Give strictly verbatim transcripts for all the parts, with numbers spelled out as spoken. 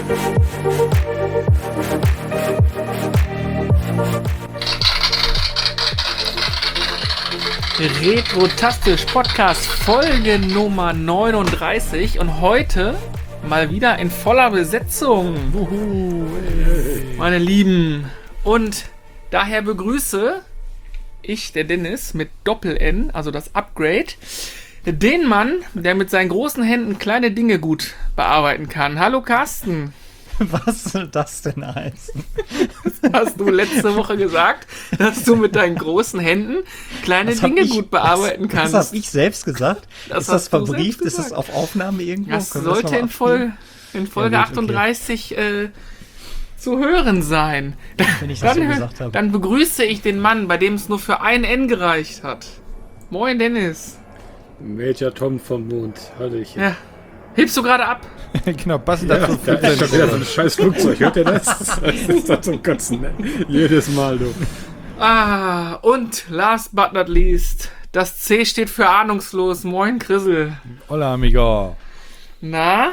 Retrotastisch Podcast Folge Nummer neununddreißig und heute mal wieder in voller Besetzung. Uhu, meine Lieben. Und daher begrüße ich, der Dennis, mit Doppel-N, also das Upgrade, den Mann, der mit seinen großen Händen kleine Dinge gut bearbeiten kann. Hallo Carsten. Was soll das denn heißen? Das hast du letzte Woche gesagt, dass du mit deinen großen Händen kleine Das hab Dinge ich- gut bearbeiten das, kannst. Das habe ich selbst gesagt. Das ist das hast du verbrieft? selbst Ist das gesagt. auf Aufnahme irgendwo? Das Können wir das sollte noch in, mal Folge, in Folge Ja, gut, okay. achtunddreißig äh, zu hören sein. Wenn ich das so Dann, gesagt habe. dann begrüße ich den Mann, bei dem es nur für ein N gereicht hat. Moin Dennis. Major Tom vom Mond, Hallöchen. Ja. Hebst du gerade ab? Genau, passend Ja, dazu. da ist schon wieder so ein scheiß Flugzeug, hört ihr das? Das ist doch zum Kotzen, ne? Jedes Mal, du. Ah, und last but not least, das C steht für ahnungslos. Moin Chrisel. Hola, amigo. Na?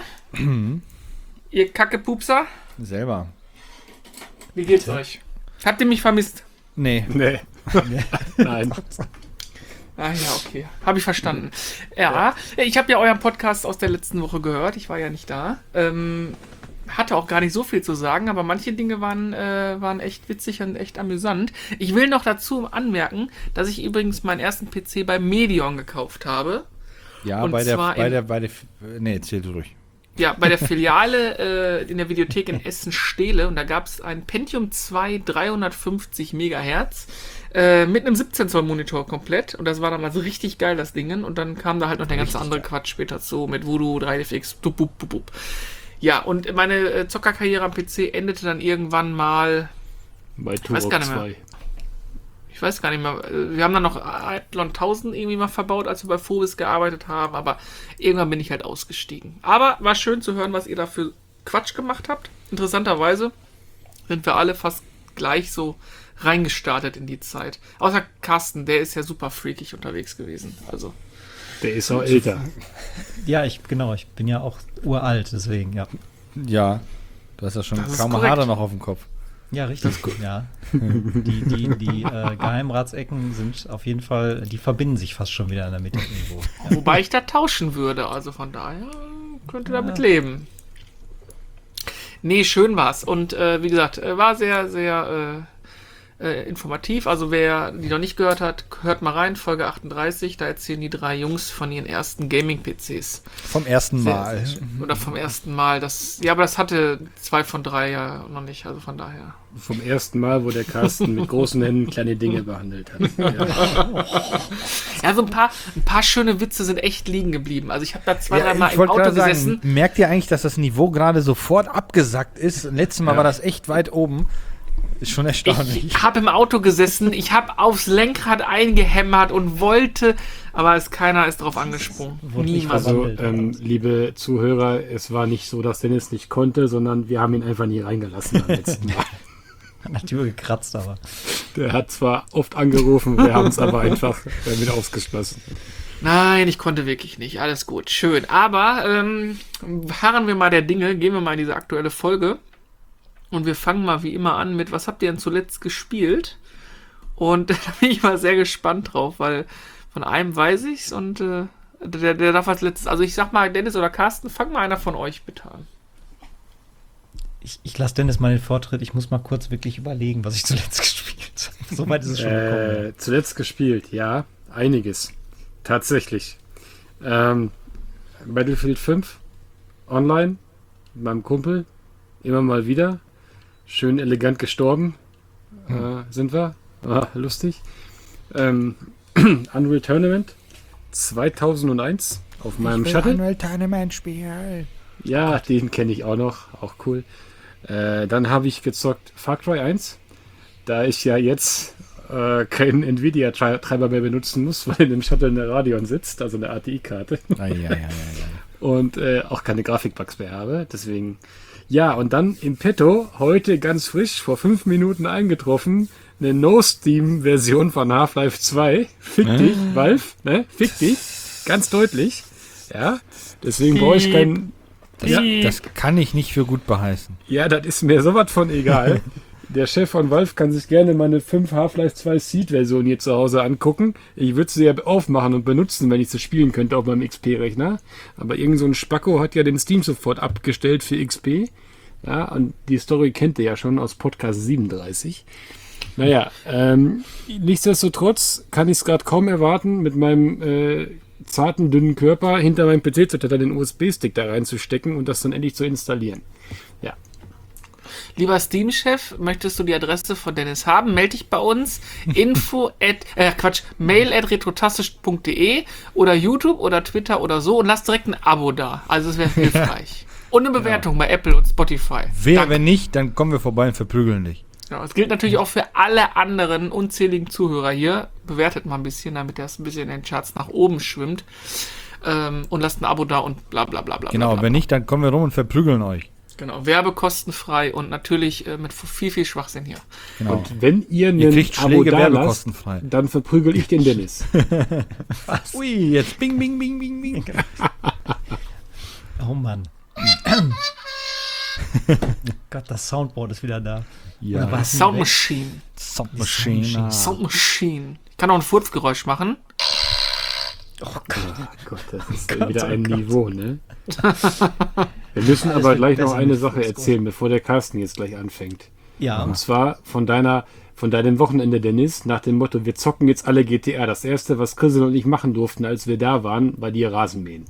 Ihr Kackepupser? Selber. Wie geht's euch? Habt ihr mich vermisst? Nee. Nee. Nein. Ah ja, okay. Habe ich verstanden. Ja, ich habe ja euren Podcast aus der letzten Woche gehört. Ich war ja nicht da. Ähm, hatte auch gar nicht so viel zu sagen, aber manche Dinge waren, äh, waren echt witzig und echt amüsant. Ich will noch dazu anmerken, dass ich übrigens meinen ersten P C bei Medion gekauft habe. Ja, Und bei der, zwar bei in- der, bei der, nee, erzähl du ruhig. Ja, bei der Filiale äh, in der Videothek in Essen-Stehle. Und da gab es ein Pentium zwei dreihundertfünfzig Megahertz äh, mit einem siebzehn Zoll Monitor komplett. Und das war damals richtig geil, das Ding. Und dann kam da halt noch der ganze andere Quatsch später zu mit Voodoo, drei D F X, tup, tup, tup, tup. Ja, und meine äh, Zockerkarriere am P C endete dann irgendwann mal, Bei weiß Turok gar nicht mehr. zwei. ich weiß gar nicht mehr, äh, wir haben dann noch Athlon tausend irgendwie mal verbaut, als wir bei Phobis gearbeitet haben, aber irgendwann bin ich halt ausgestiegen. Aber war schön zu hören, was ihr da für Quatsch gemacht habt. Interessanterweise sind wir alle fast gleich so reingestartet in die Zeit. Außer Carsten, der ist ja super freakig unterwegs gewesen. Also, Der ist auch älter. Ja, ich, genau, ich bin ja auch uralt, deswegen, ja. Ja. Du hast ja schon Das ist kaum korrekt. Haare noch auf dem Kopf. Ja, richtig. Ja. Die, die, die äh, Geheimratsecken sind auf jeden Fall, die verbinden sich fast schon wieder in der Mitte irgendwo. Ja. wobei ich da tauschen würde, also von daher könnte damit leben. Nee, schön war's. Und äh, wie gesagt, äh, war sehr, sehr äh, äh, informativ. Also wer die noch nicht gehört hat, hört mal rein, Folge achtunddreißig. Da erzählen die drei Jungs von ihren ersten Gaming-P Cs. Vom ersten Sehr, Mal. sehr schön. Oder vom ersten Mal. Das, ja, aber das hatte zwei von drei ja noch nicht, also von daher. Vom ersten Mal, wo der Carsten mit großen Händen kleine Dinge behandelt hat. Ja. Ja, so ein paar, ein paar schöne Witze sind echt liegen geblieben. Also ich habe da zwei, Ja, drei Mal ich im wollte Auto gerade sagen, gesessen. merkt ihr eigentlich, dass das Niveau gerade sofort abgesackt ist? Letztes Mal Ja. war das echt weit oben. Ist schon erstaunlich. Ich habe im Auto gesessen, ich habe aufs Lenkrad eingehämmert und wollte, aber es keiner ist drauf angesprungen. Wurde nicht Niemand. Also, Wandelt, ähm, liebe Zuhörer, es war nicht so, dass Dennis nicht konnte, sondern wir haben ihn einfach nie reingelassen am letzten Mal. Hat die Tür gekratzt, aber. Der hat zwar oft angerufen, wir haben es aber einfach äh, wieder ausgeschlossen. Nein, ich konnte wirklich nicht. Alles gut, schön. Aber ähm, harren wir mal der Dinge, gehen wir mal in diese aktuelle Folge. Und wir fangen mal wie immer an mit, was habt ihr denn zuletzt gespielt? Und da bin ich mal sehr gespannt drauf, weil von einem weiß ich's und äh, der, der darf als letztes, also ich sag mal, Dennis oder Carsten, fang mal einer von euch bitte an. Ich, ich lasse Dennis mal den Vortritt. Ich muss mal kurz wirklich überlegen, was ich zuletzt gespielt habe. Soweit ist es schon gekommen. Äh, zuletzt gespielt, ja, einiges. Tatsächlich. Ähm, Battlefield fünf online mit meinem Kumpel. Immer mal wieder. Schön elegant gestorben. Äh, sind wir. Ah, lustig. Ähm, Unreal Tournament zweitausendeins auf meinem Shuttle. Unreal Tournament Spiel. Ja, den kenne ich auch noch. Auch cool. Äh, dann habe ich gezockt Far Cry eins. Da ich ja jetzt äh, keinen Nvidia-Treiber mehr benutzen muss, weil in dem Shuttle eine Radeon sitzt, also eine A T I-Karte. Ah, ja, ja, ja, ja. Und äh, auch keine Grafikbugs mehr habe. Deswegen, ja, und dann im Petto, heute ganz frisch, vor fünf Minuten eingetroffen, eine No-Steam-Version von Half-Life zwei. Fick Äh? dich, Valve, ne? Fick dich. Ganz deutlich. Ja, deswegen brauche ich keinen Das, Ja. das kann ich nicht für gut beheißen. Ja, das ist mir sowas von egal. Der Chef von Valve kann sich gerne meine fünf Half-Life zwei Seed-Version hier zu Hause angucken. Ich würde sie ja aufmachen und benutzen, wenn ich sie spielen könnte auf meinem X P-Rechner. Aber irgend so ein Spacko hat ja den Steam-Support abgestellt für X P. Ja, und die Story kennt ihr ja schon aus Podcast siebenunddreißig. Naja, ähm, nichtsdestotrotz kann ich es gerade kaum erwarten, mit meinem äh, zarten, dünnen Körper hinter meinem P C zu klettern, den U S B-Stick da reinzustecken und das dann endlich zu installieren. Ja. Lieber Steam-Chef, möchtest du die Adresse von Dennis haben? Melde dich bei uns. Info at, äh, Quatsch, mail at retrotastisch punkt de oder YouTube oder Twitter oder so und lass direkt ein Abo da. Also es wäre hilfreich. Und eine Bewertung bei Apple und Spotify. Wer, Danke. wenn nicht, dann kommen wir vorbei und verprügeln dich. Ja, es gilt natürlich auch für alle anderen unzähligen Zuhörer hier. Bewertet mal ein bisschen, damit das ein bisschen in den Charts nach oben schwimmt. Ähm, und lasst ein Abo da und bla bla bla bla. Genau, bla, bla. wenn nicht, dann kommen wir rum und verprügeln euch. Genau, werbekostenfrei und natürlich äh, mit viel, viel Schwachsinn hier. Genau. Und wenn ihr Ihr einen kriegt Abo Schläge da lasst, werbekostenfrei. dann verprügel ich den Dennis. Ui, jetzt bing, bing, bing, bing, bing. Oh Mann. Gott, das Soundboard ist wieder da. Ja. Oder was? Sound Machine. Sound Machine. Sound Machine. Ich kann auch ein Furzgeräusch machen. Oh Gott, das ist wieder ein Niveau, ne? Wir müssen aber wird gleich noch besser eine mit Sache Fußball. erzählen, bevor der Carsten jetzt gleich anfängt. Ja. Und zwar von deiner, von deinem Wochenende, Dennis, nach dem Motto, wir zocken jetzt alle G T A. Das erste, was Chrisel und ich machen durften, als wir da waren, war dir Rasenmähen.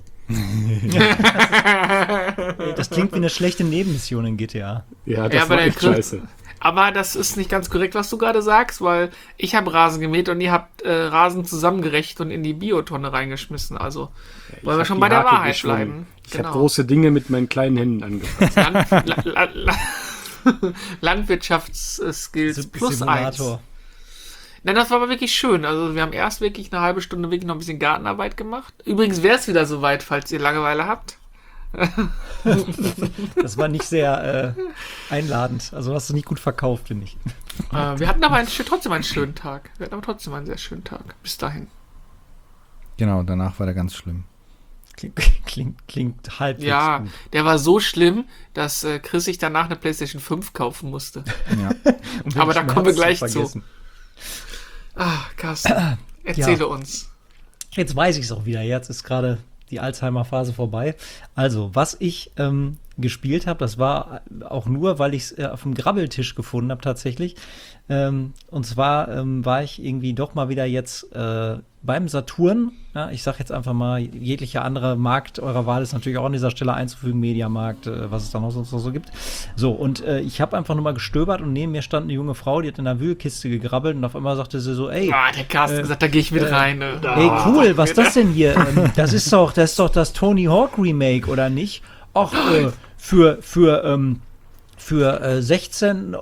Das klingt wie eine schlechte Nebenmission in G T A. Ja, das Ja, aber war der echt Chris- scheiße. Aber das ist nicht ganz korrekt, was du gerade sagst, weil ich habe Rasen gemäht und ihr habt äh, Rasen zusammengerecht und in die Biotonne reingeschmissen. Also wollen wir hab schon die bei der Hake Wahrheit geschwungen. bleiben. Ich habe große Dinge mit meinen kleinen Händen angefasst. Land, La, La, La, Landwirtschaftsskills plus eins. Simulator. Nein, das war aber wirklich schön. Also wir haben erst wirklich eine halbe Stunde wirklich noch ein bisschen Gartenarbeit gemacht. Übrigens wäre es wieder soweit, falls ihr Langeweile habt. Das war nicht sehr äh, einladend. Also hast du nicht gut verkauft, finde ich. Äh, wir hatten aber einen, trotzdem einen schönen Tag. Wir hatten aber trotzdem einen sehr schönen Tag. Bis dahin. Genau, danach war der ganz schlimm. Klingt, klingt, klingt halbwegs Ja, gut. der war so schlimm, dass äh, Chris sich danach eine PlayStation fünf kaufen musste. Ja. Um aber den da kommen wir Schmerz gleich zu. vergessen. Ah, Carsten, erzähle uns. Jetzt weiß ich es auch wieder. Jetzt ist gerade die Alzheimer-Phase vorbei. Also, was ich ähm, gespielt habe, das war auch nur, weil ich es äh, auf dem Grabbeltisch gefunden habe tatsächlich. Ähm, und zwar ähm, war ich irgendwie doch mal wieder jetzt äh, beim Saturn. Ja, ich sage jetzt einfach mal, jeglicher andere Markt eurer Wahl ist natürlich auch an dieser Stelle einzufügen, Mediamarkt, äh, was es da noch sonst noch so gibt. So, und äh, ich habe einfach nur mal gestöbert und neben mir stand eine junge Frau, die hat in einer Wühlkiste gegrabbelt und auf einmal sagte sie so, ey, Ah, der Carsten Äh, gesagt, da gehe ich mit äh, rein. Ne? Ey, cool, was ist das denn hier? Ähm, das ist doch, das ist doch das Tony Hawk Remake, oder nicht? Ach, äh, für, für, ähm, für äh, sechzehn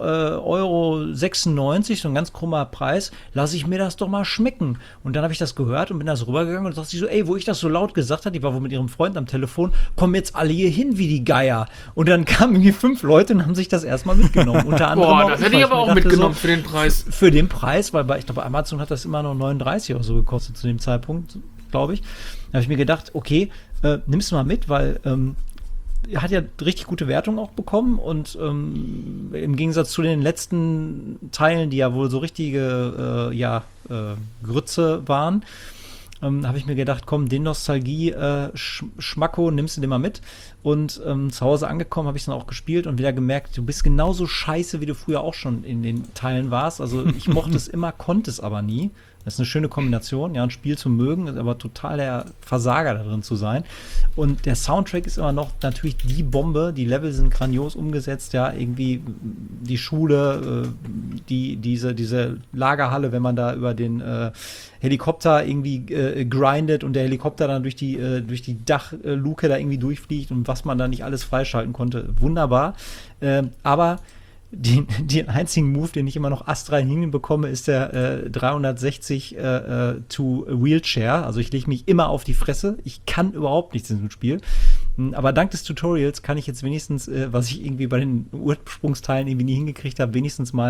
Euro sechsundneunzig, so ein ganz krummer Preis, lasse ich mir das doch mal schmecken. Und dann habe ich das gehört und bin da so rübergegangen und dachte so, ey, wo ich das so laut gesagt habe, die war wohl mit ihrem Freund am Telefon, kommen jetzt alle hier hin wie die Geier. Und dann kamen irgendwie fünf Leute und haben sich das erstmal mitgenommen. Unter anderem Boah, auch das ich, hätte weil ich aber mir auch dachte mitgenommen so, für den Preis. für den Preis, weil bei, ich glaube, Amazon hat das immer noch neununddreißig oder so gekostet zu dem Zeitpunkt, glaube ich. Da habe ich mir gedacht, okay, äh, nimm's mal mit, weil ähm, er hat ja richtig gute Wertungen auch bekommen und ähm, im Gegensatz zu den letzten Teilen, die ja wohl so richtige äh, ja, äh, Grütze waren, ähm, habe ich mir gedacht, komm, den Nostalgie-Schmacko äh, nimmst du den mal mit. Und ähm, zu Hause angekommen habe ich es dann auch gespielt und wieder gemerkt, du bist genauso scheiße, wie du früher auch schon in den Teilen warst. Also ich mochte es immer, konnte es aber nie. Das ist eine schöne Kombination, ja, ein Spiel zu mögen, ist aber total der Versager da drin zu sein. Und der Soundtrack ist immer noch natürlich die Bombe, die Level sind grandios umgesetzt, ja, irgendwie die Schule, äh, die, diese, diese Lagerhalle, wenn man da über den äh, Helikopter irgendwie äh, grindet und der Helikopter dann durch die, äh, durch die Dachluke da irgendwie durchfliegt und was man da nicht alles freischalten konnte, wunderbar. Äh, aber Den, den einzigen Move, den ich immer noch astrein hinbekomme, ist der äh, dreihundertsechzig äh, äh, to Wheelchair. Also ich lege mich immer auf die Fresse. Ich kann überhaupt nichts in diesem Spiel. Aber dank des Tutorials kann ich jetzt wenigstens, äh, was ich irgendwie bei den Ursprungsteilen irgendwie nie hingekriegt habe, wenigstens mal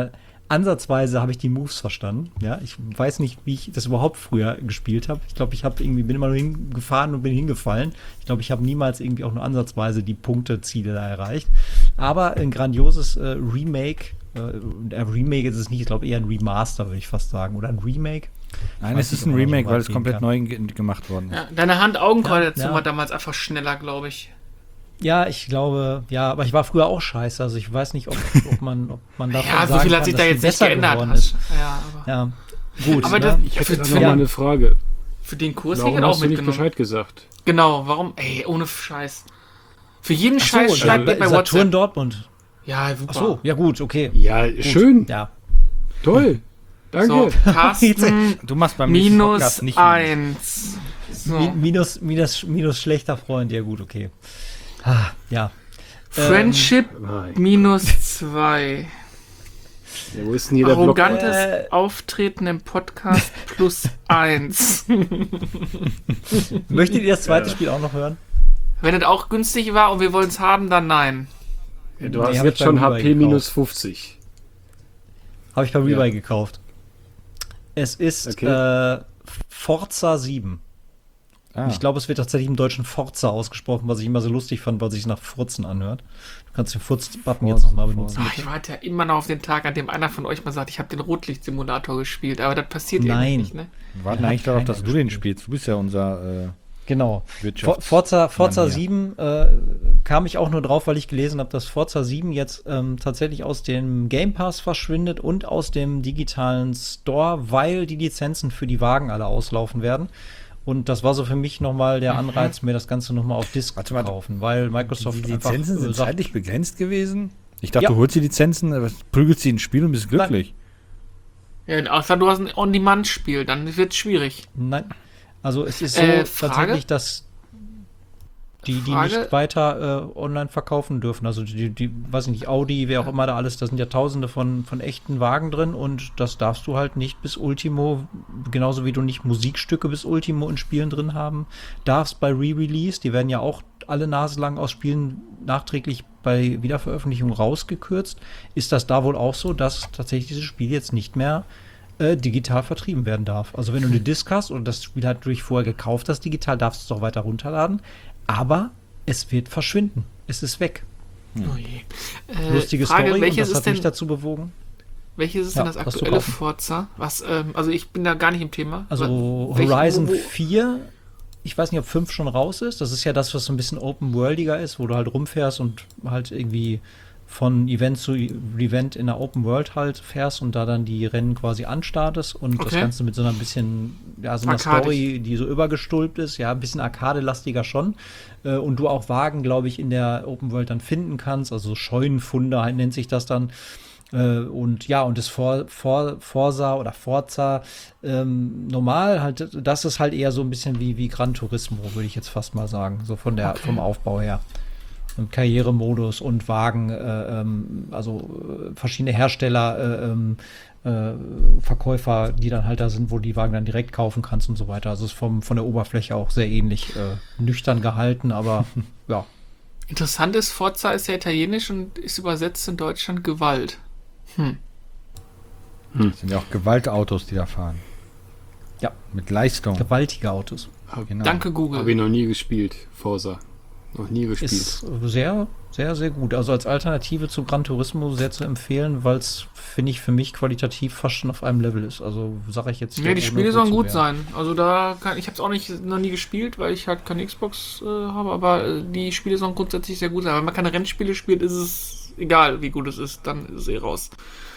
ansatzweise habe ich die Moves verstanden. Ja, ich weiß nicht, wie ich das überhaupt früher gespielt habe. Ich glaube, ich habe irgendwie bin immer nur hingefahren und bin hingefallen. Ich glaube, ich habe niemals irgendwie auch nur ansatzweise die Punkteziele da erreicht. Aber ein grandioses äh, Remake. Äh, Remake ist es nicht, ich glaube eher ein Remaster, würde ich fast sagen. Oder ein Remake. Nein, es ist ein Remake, weil es komplett neu ge- gemacht worden ist. Ja, deine Hand-Augen-Koordination Ja, ja. war damals einfach schneller, glaube ich. Ja, ich glaube, ja, aber ich war früher auch scheiße. Also ich weiß nicht, ob, ob man, ob man davon Ja, so sagen viel kann, hat sich dass da viel jetzt nicht besser geändert. geworden Hast. ist. Ja, aber Ja, gut. Aber ne? das- Ich hätte Für- da für- noch mal eine Frage. für den Kurs Warum hätte ich auch hast du nicht mitgenommen. Bescheid gesagt? Genau, warum? Ey, ohne Scheiß. Für jeden Ach so, Scheiß schreibt ja, mir bei Saturn WhatsApp. Dortmund. Ja, super. Ach so, ja gut, okay. Ja, schön. Ja. Toll. Danke. So, Carsten Du machst beim nächsten minus Podcast nicht eins. Mi- So. Minus, minus, minus schlechter Freund, ja gut, okay. Ah, ja. Friendship Nein. minus zwei. Ja, wo ist denn hier der Block? Arrogantes Äh. Auftreten im Podcast plus eins. Möchtet ihr das zweite Ja. Spiel auch noch hören? Wenn es auch günstig war und wir wollen es haben, dann nein. Ja, du Nee, hast hab jetzt ich schon beim H Rebuy P gekauft. minus fünfzig. Habe ich bei Rebuy Ja. gekauft. Es ist Okay. äh, Forza sieben. Ah. Und ich glaube, es wird tatsächlich im Deutschen Forza ausgesprochen, was ich immer so lustig fand, weil sich nach Furzen anhört. Du kannst den Furz-Button jetzt nochmal benutzen. Ach, ich warte ja immer noch auf den Tag, an dem einer von euch mal sagt, ich habe den Rotlichtsimulator gespielt, aber das passiert Nein. irgendwie nicht, ne? Wir warten Ja, eigentlich darauf, keiner dass du den gespielt. spielst. Du bist ja unser äh, Genau. Wirtschafts- For- Forza, Forza Mann hier. sieben äh, kam ich auch nur drauf, weil ich gelesen habe, dass Forza sieben jetzt ähm, tatsächlich aus dem Game Pass verschwindet und aus dem digitalen Store, weil die Lizenzen für die Wagen alle auslaufen werden. Und das war so für mich nochmal der Anreiz, mir das Ganze nochmal auf Disc Warte zu mal, kaufen, weil Microsoft Die einfach, Lizenzen äh, sind sagt, zeitlich begrenzt gewesen? Ich dachte, Ja. du holst die Lizenzen, aber prügelst sie ins Spiel und bist glücklich. Ja, außer du hast ein On-Demand-Spiel, dann wird's schwierig. Nein. Also es ist so Äh, Frage? tatsächlich, dass die, die Frage? nicht weiter äh, online verkaufen dürfen. Also die, die, weiß ich nicht, Audi, wer auch immer da alles, da sind ja tausende von, von echten Wagen drin und das darfst du halt nicht bis Ultimo, genauso wie du nicht Musikstücke bis Ultimo in Spielen drin haben darfst bei Re-Release. Die werden ja auch alle naselang aus Spielen nachträglich bei Wiederveröffentlichung rausgekürzt. Ist das da wohl auch so, dass tatsächlich dieses Spiel jetzt nicht mehr äh, digital vertrieben werden darf? Also wenn du eine Disc hast und das Spiel halt durch vorher gekauft hast digital, darfst du es auch weiter runterladen. Aber es wird verschwinden. Es ist weg. Oh je. Äh, Lustige Frage, Story und welches das ist hat denn, mich dazu bewogen. welches ist Ja, denn das was zu aktuelle kaufen. Forza? Was, ähm, also ich bin da gar nicht im Thema. Also Welch- Horizon wo- wo- vier, ich weiß nicht, ob fünf schon raus ist. Das ist ja das, was so ein bisschen open-worldiger ist, wo du halt rumfährst und halt irgendwie von Event zu Event in der Open World halt fährst und da dann die Rennen quasi anstartest und das Okay. Ganze mit so einer bisschen, ja, so einer Arcadisch. Story, die so übergestülpt ist, ja, ein bisschen arcade-lastiger schon. Äh, und du auch Wagen, glaube ich, in der Open World dann finden kannst, also Scheunenfunde halt nennt sich das dann. Äh, und ja, und das For, For, Forza oder Forza ähm, normal, halt, das ist halt eher so ein bisschen wie, wie Gran Turismo, würde ich jetzt fast mal sagen, so von der, Okay. vom Aufbau her. Und Karrieremodus und Wagen, äh, ähm, also äh, verschiedene Hersteller, äh, ähm, äh, Verkäufer, die dann halt da sind, wo du die Wagen dann direkt kaufen kannst und so weiter. Also ist vom, von der Oberfläche auch sehr ähnlich, äh, nüchtern gehalten, aber ja. Interessant ist, Forza ist ja italienisch und ist übersetzt in Deutschland Gewalt. Hm. Das sind ja auch Gewaltautos, die da fahren. Ja. Mit Leistung. Gewaltige Autos. Genau. Danke, Google. Habe ich noch nie gespielt, Forza. Noch nie gespielt. Ist sehr, sehr, sehr gut. Also als Alternative zu Gran Turismo sehr zu empfehlen, weil es, finde ich, für mich qualitativ fast schon auf einem Level ist. Also sage ich jetzt hier Ja, die ohne Spiele rot sollen zu gut werden. sein. Also da kann ich habe es auch nicht noch nie gespielt, weil ich halt keine Xbox äh, habe, aber äh, die Spiele sollen grundsätzlich sehr gut sein. Wenn man keine Rennspiele spielt, ist es egal, wie gut es ist, dann ist es eh raus.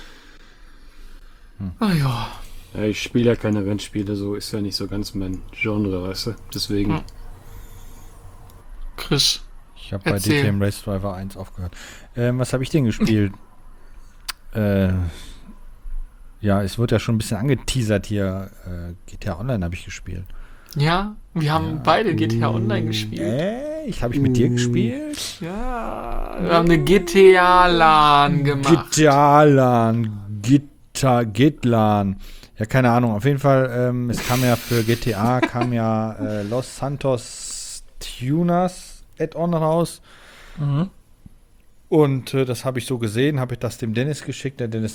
Hm. Ah ja. Ja, ich spiele ja keine Rennspiele, so ist ja nicht so ganz mein Genre, weißt du? Deswegen. Hm. Chris. Ich habe bei Erzähl. D T M Race Driver eins aufgehört. Ähm, was habe ich denn gespielt? äh, ja, es wird ja schon ein bisschen angeteasert hier. Äh, G T A Online habe ich gespielt. Ja, wir haben Ja. beide G T A Online gespielt. Äh, ich habe ich mit dir Uh. gespielt? Ja, wir haben eine G T A-LAN gemacht. G T A-LAN, Gitter, Gitlan. Ja, keine Ahnung. Auf jeden Fall, ähm, es kam ja für G T A, kam ja äh, Los Santos Tunas Add-on raus. Mhm. Und äh, das habe ich so gesehen, habe ich das dem Dennis geschickt. Der Dennis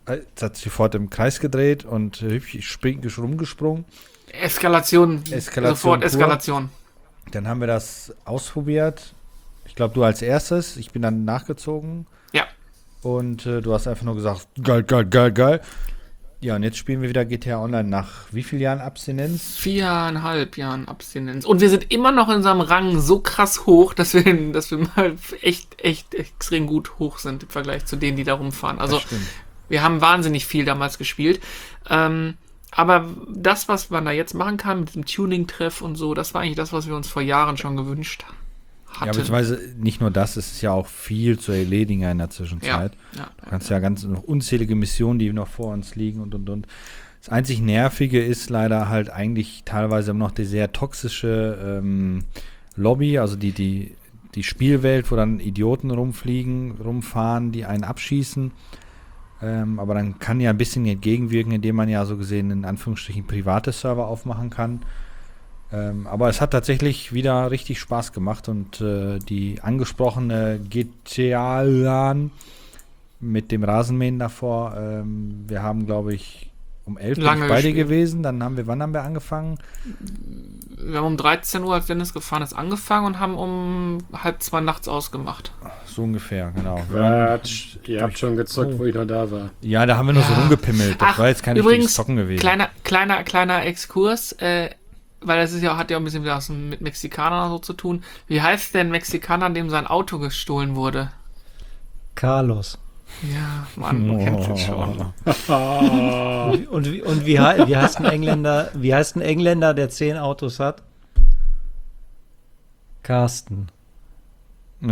Jetzt hat sich sofort im Kreis gedreht und hübsch spring, rumgesprungen. Eskalation. Eskalation Sofort pur. Eskalation. Dann haben wir das ausprobiert. Ich glaube, du als erstes. Ich bin dann nachgezogen. Ja. Und äh, du hast einfach nur gesagt, geil, geil, geil, geil. Ja, und jetzt spielen wir wieder G T A Online nach wie vielen Jahren Abstinenz? Viereinhalb Jahren Abstinenz. Und wir sind immer noch in unserem Rang so krass hoch, dass wir, dass wir mal echt, echt extrem gut hoch sind im Vergleich zu denen, die da rumfahren. Also Das stimmt. wir haben wahnsinnig viel damals gespielt. Ähm, aber das, was man da jetzt machen kann mit diesem Tuning-Treff und so, das war eigentlich das, was wir uns vor Jahren schon gewünscht hatten. Ja, beziehungsweise nicht nur das, es ist ja auch viel zu erledigen in der Zwischenzeit. Ja, ja, Du kannst ja ganz noch unzählige Missionen, die noch vor uns liegen und und und. Das einzig Nervige ist leider halt eigentlich teilweise immer noch die sehr toxische ähm, Lobby, also die, die, die Spielwelt, wo dann Idioten rumfliegen, rumfahren, die einen abschießen. Ähm, aber dann kann ja ein bisschen entgegenwirken, indem man ja so gesehen in Anführungsstrichen private Server aufmachen kann. Ähm, aber es hat tatsächlich wieder richtig Spaß gemacht und äh, die angesprochene G T A-LAN mit dem Rasenmähen davor, ähm, wir haben, glaube ich, um elf Lange bin ich bei dir gespielt. gewesen, dann haben wir, wann haben wir angefangen? Wir haben um dreizehn Uhr, als Dennis gefahren ist, angefangen und haben um halb zwei nachts ausgemacht. So ungefähr, genau. Quatsch. Ihr habt schon gezockt, wo ich noch da war. Ja, da haben wir nur so Ja. rumgepimmelt, das Ach, war jetzt kein übrigens, richtiges Zocken gewesen. Kleiner, kleiner, kleiner Exkurs, äh, weil das ist ja, hat ja auch ein bisschen was mit Mexikanern so zu tun. Wie heißt denn Mexikaner, dem sein Auto gestohlen wurde? Carlos. Ja, Mann, man kennt es schon. Und, und, wie- und wie, hei- wie heißt ein Engländer, wie heißt ein Engländer, der zehn Autos hat? Carsten. Ah.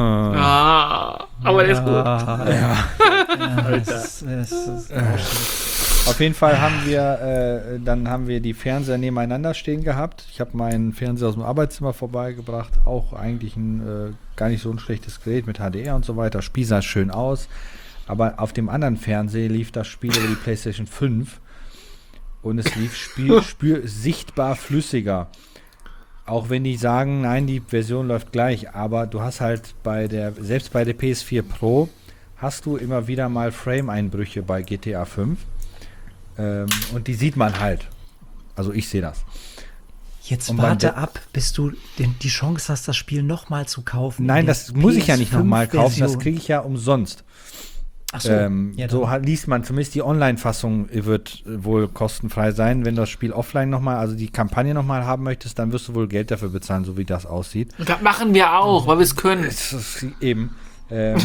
Ah, aber der ist gut. Ah, ja. Alter. Es, es, es, Auf jeden Fall haben wir, äh, dann haben wir die Fernseher nebeneinander stehen gehabt. Ich habe meinen Fernseher aus dem Arbeitszimmer vorbeigebracht. Auch eigentlich ein äh, gar nicht so ein schlechtes Gerät mit H D R und so weiter. Spiel sah schön aus. Aber auf dem anderen Fernseher lief das Spiel über die PlayStation fünf. Und es lief Spiel, Spiel sichtbar flüssiger. Auch wenn die sagen, nein, die Version läuft gleich. Aber du hast halt bei der, selbst bei der P S vier Pro, hast du immer wieder mal Frame-Einbrüche bei G T A fünf. Ähm, und die sieht man halt. Also ich sehe das. Jetzt Und beim warte De- ab, bis du den, die Chance hast, das Spiel nochmal zu kaufen. Nein, Die das muss ich ja nicht P S fünf nochmal kaufen, das Version. kriege ich ja umsonst. Ach so, Ähm, ja, so dann- ha- liest man, zumindest die Online-Fassung wird äh, wohl kostenfrei sein. Wenn du das Spiel offline nochmal, also die Kampagne nochmal haben möchtest, dann wirst du wohl Geld dafür bezahlen, so wie das aussieht. Und das machen wir auch, weil wir es können. Es ist eben. Ähm,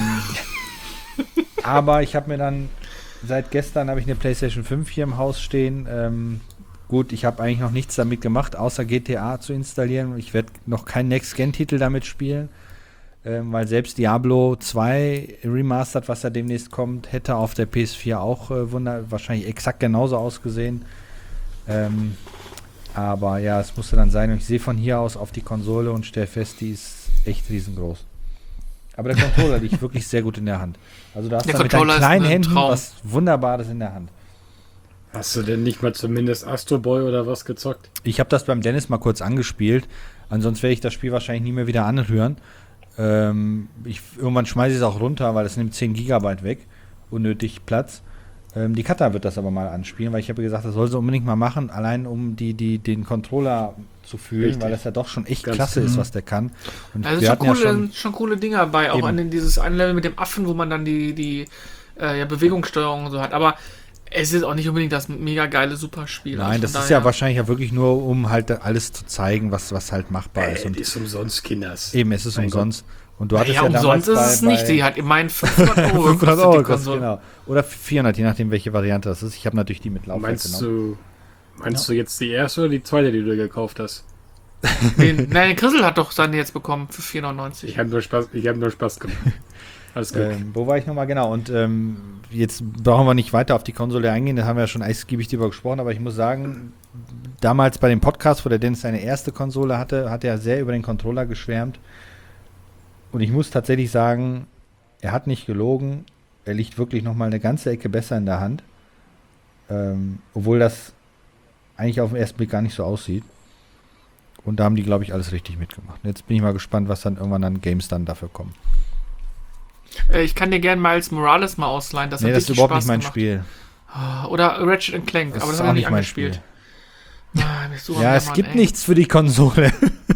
aber ich habe mir dann, seit gestern habe ich eine PlayStation fünf hier im Haus stehen. Ähm, gut, ich habe eigentlich noch nichts damit gemacht, außer G T A zu installieren. Ich werde noch keinen Next-Gen-Titel damit spielen. Ähm, weil selbst Diablo zwei Remastered, was da demnächst kommt, hätte auf der P S vier auch äh, wunder wahrscheinlich exakt genauso ausgesehen. Ähm, aber ja, es musste dann sein. Und ich sehe von hier aus auf die Konsole und stelle fest, die ist echt riesengroß. Aber der Controller liegt wirklich sehr gut in der Hand. Also da hast Der du mit deinen Controller ist kleinen ein Händen Traum. was Wunderbares in der Hand. Hast du denn nicht mal zumindest Astro Boy oder was gezockt? Ich habe das beim Dennis mal kurz angespielt. Ansonsten werde ich das Spiel wahrscheinlich nie mehr wieder anhören. Ähm, ich, irgendwann schmeiße ich es auch runter, weil es nimmt zehn Gigabyte weg. Unnötig Platz. Ähm, die Katha wird das aber mal anspielen, weil ich habe gesagt, das soll sie unbedingt mal machen, allein um die, die, den Controller zu fühlen, Richtig. weil das ja doch schon echt Ganz klasse ist, was der kann. Und Also wir schon hatten ja coole, schon, schon coole Dinge dabei, auch Eben. an den, dieses eine Level mit dem Affen, wo man dann die, die äh, ja, Bewegungssteuerung und so hat. Aber es ist auch nicht unbedingt das mega geile Superspiel. nein, Also das von ist ja daher- wahrscheinlich ja wirklich nur, um halt alles zu zeigen, was, was halt machbar ist. Ey, Und die ist umsonst, Kinders. eben, es ist Mein umsonst. Und du hattest ja, ja, damals umsonst ist bei, es nicht. bei Die hat immerhin fünfhundert Euro fünfhundert gekostet, Euro die kostet, Konsole. genau. Oder vierhundert, je nachdem, welche Variante das ist. Ich habe natürlich die mit Laufzeit Meinst genommen. du, meinst du jetzt die erste oder die zweite, die du gekauft hast? Den, nein, Chrisel hat doch seine jetzt bekommen für vier neunundneunzig. Ich habe nur Spaß, ich habe nur Spaß gemacht. Alles gut. Ähm, wo war ich nochmal genau? Und ähm, jetzt brauchen wir nicht weiter auf die Konsole eingehen, da haben wir ja schon ausgiebig drüber gesprochen, aber ich muss sagen, damals bei dem Podcast, wo der Dennis seine erste Konsole hatte, hat er sehr über den Controller geschwärmt. Und ich muss tatsächlich sagen, er hat nicht gelogen. Er liegt wirklich nochmal eine ganze Ecke besser in der Hand. Ähm, obwohl das eigentlich auf den ersten Blick gar nicht so aussieht. Und da haben die, glaube ich, alles richtig mitgemacht. Jetzt bin ich mal gespannt, was dann irgendwann an Games dann dafür kommen. Äh, ich kann dir gerne Miles Morales mal ausleihen. Das Nee, hat das ist richtig überhaupt Spaß nicht mein gemacht. Spiel. Oder Ratchet and Clank, Das aber ist das auch habe ich nicht nicht mein angespielt. Spiel. Ah, bist du am Ja, es Jammern, gibt ey. nichts für die Konsole.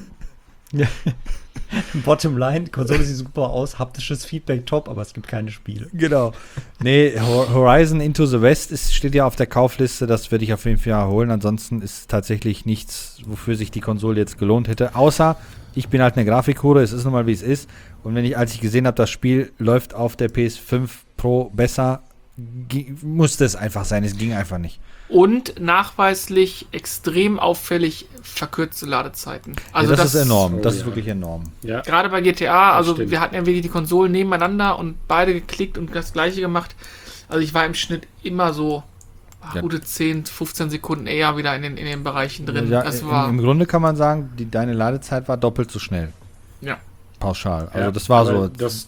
Bottom line, Konsole sieht super aus, haptisches Feedback top, aber es gibt keine Spiele. Genau. Nee, Ho- Horizon Into the West ist, steht ja auf der Kaufliste, das werde ich auf jeden Fall holen. Ansonsten ist tatsächlich nichts, wofür sich die Konsole jetzt gelohnt hätte. Außer, ich bin halt eine Grafikhure, es ist nun mal wie es ist. Und wenn ich, als ich gesehen habe, das Spiel läuft auf der P S fünf Pro besser, gi- musste es einfach sein. Es ging einfach nicht. Und nachweislich extrem auffällig verkürzte Ladezeiten. Also ja, das, ist enorm. Oh, Das ist ja. wirklich enorm. Ja, Gerade bei G T A, also stimmt. wir hatten ja wirklich die Konsolen nebeneinander und beide geklickt und das gleiche gemacht. Also ich war im Schnitt immer so ach, Ja. gute zehn, fünfzehn Sekunden eher wieder in den, in den Bereichen drin. Ja, das im, war, Im Grunde kann man sagen, die, deine Ladezeit war doppelt so schnell. ja. Pauschal. Also ja, das war aber so. Das,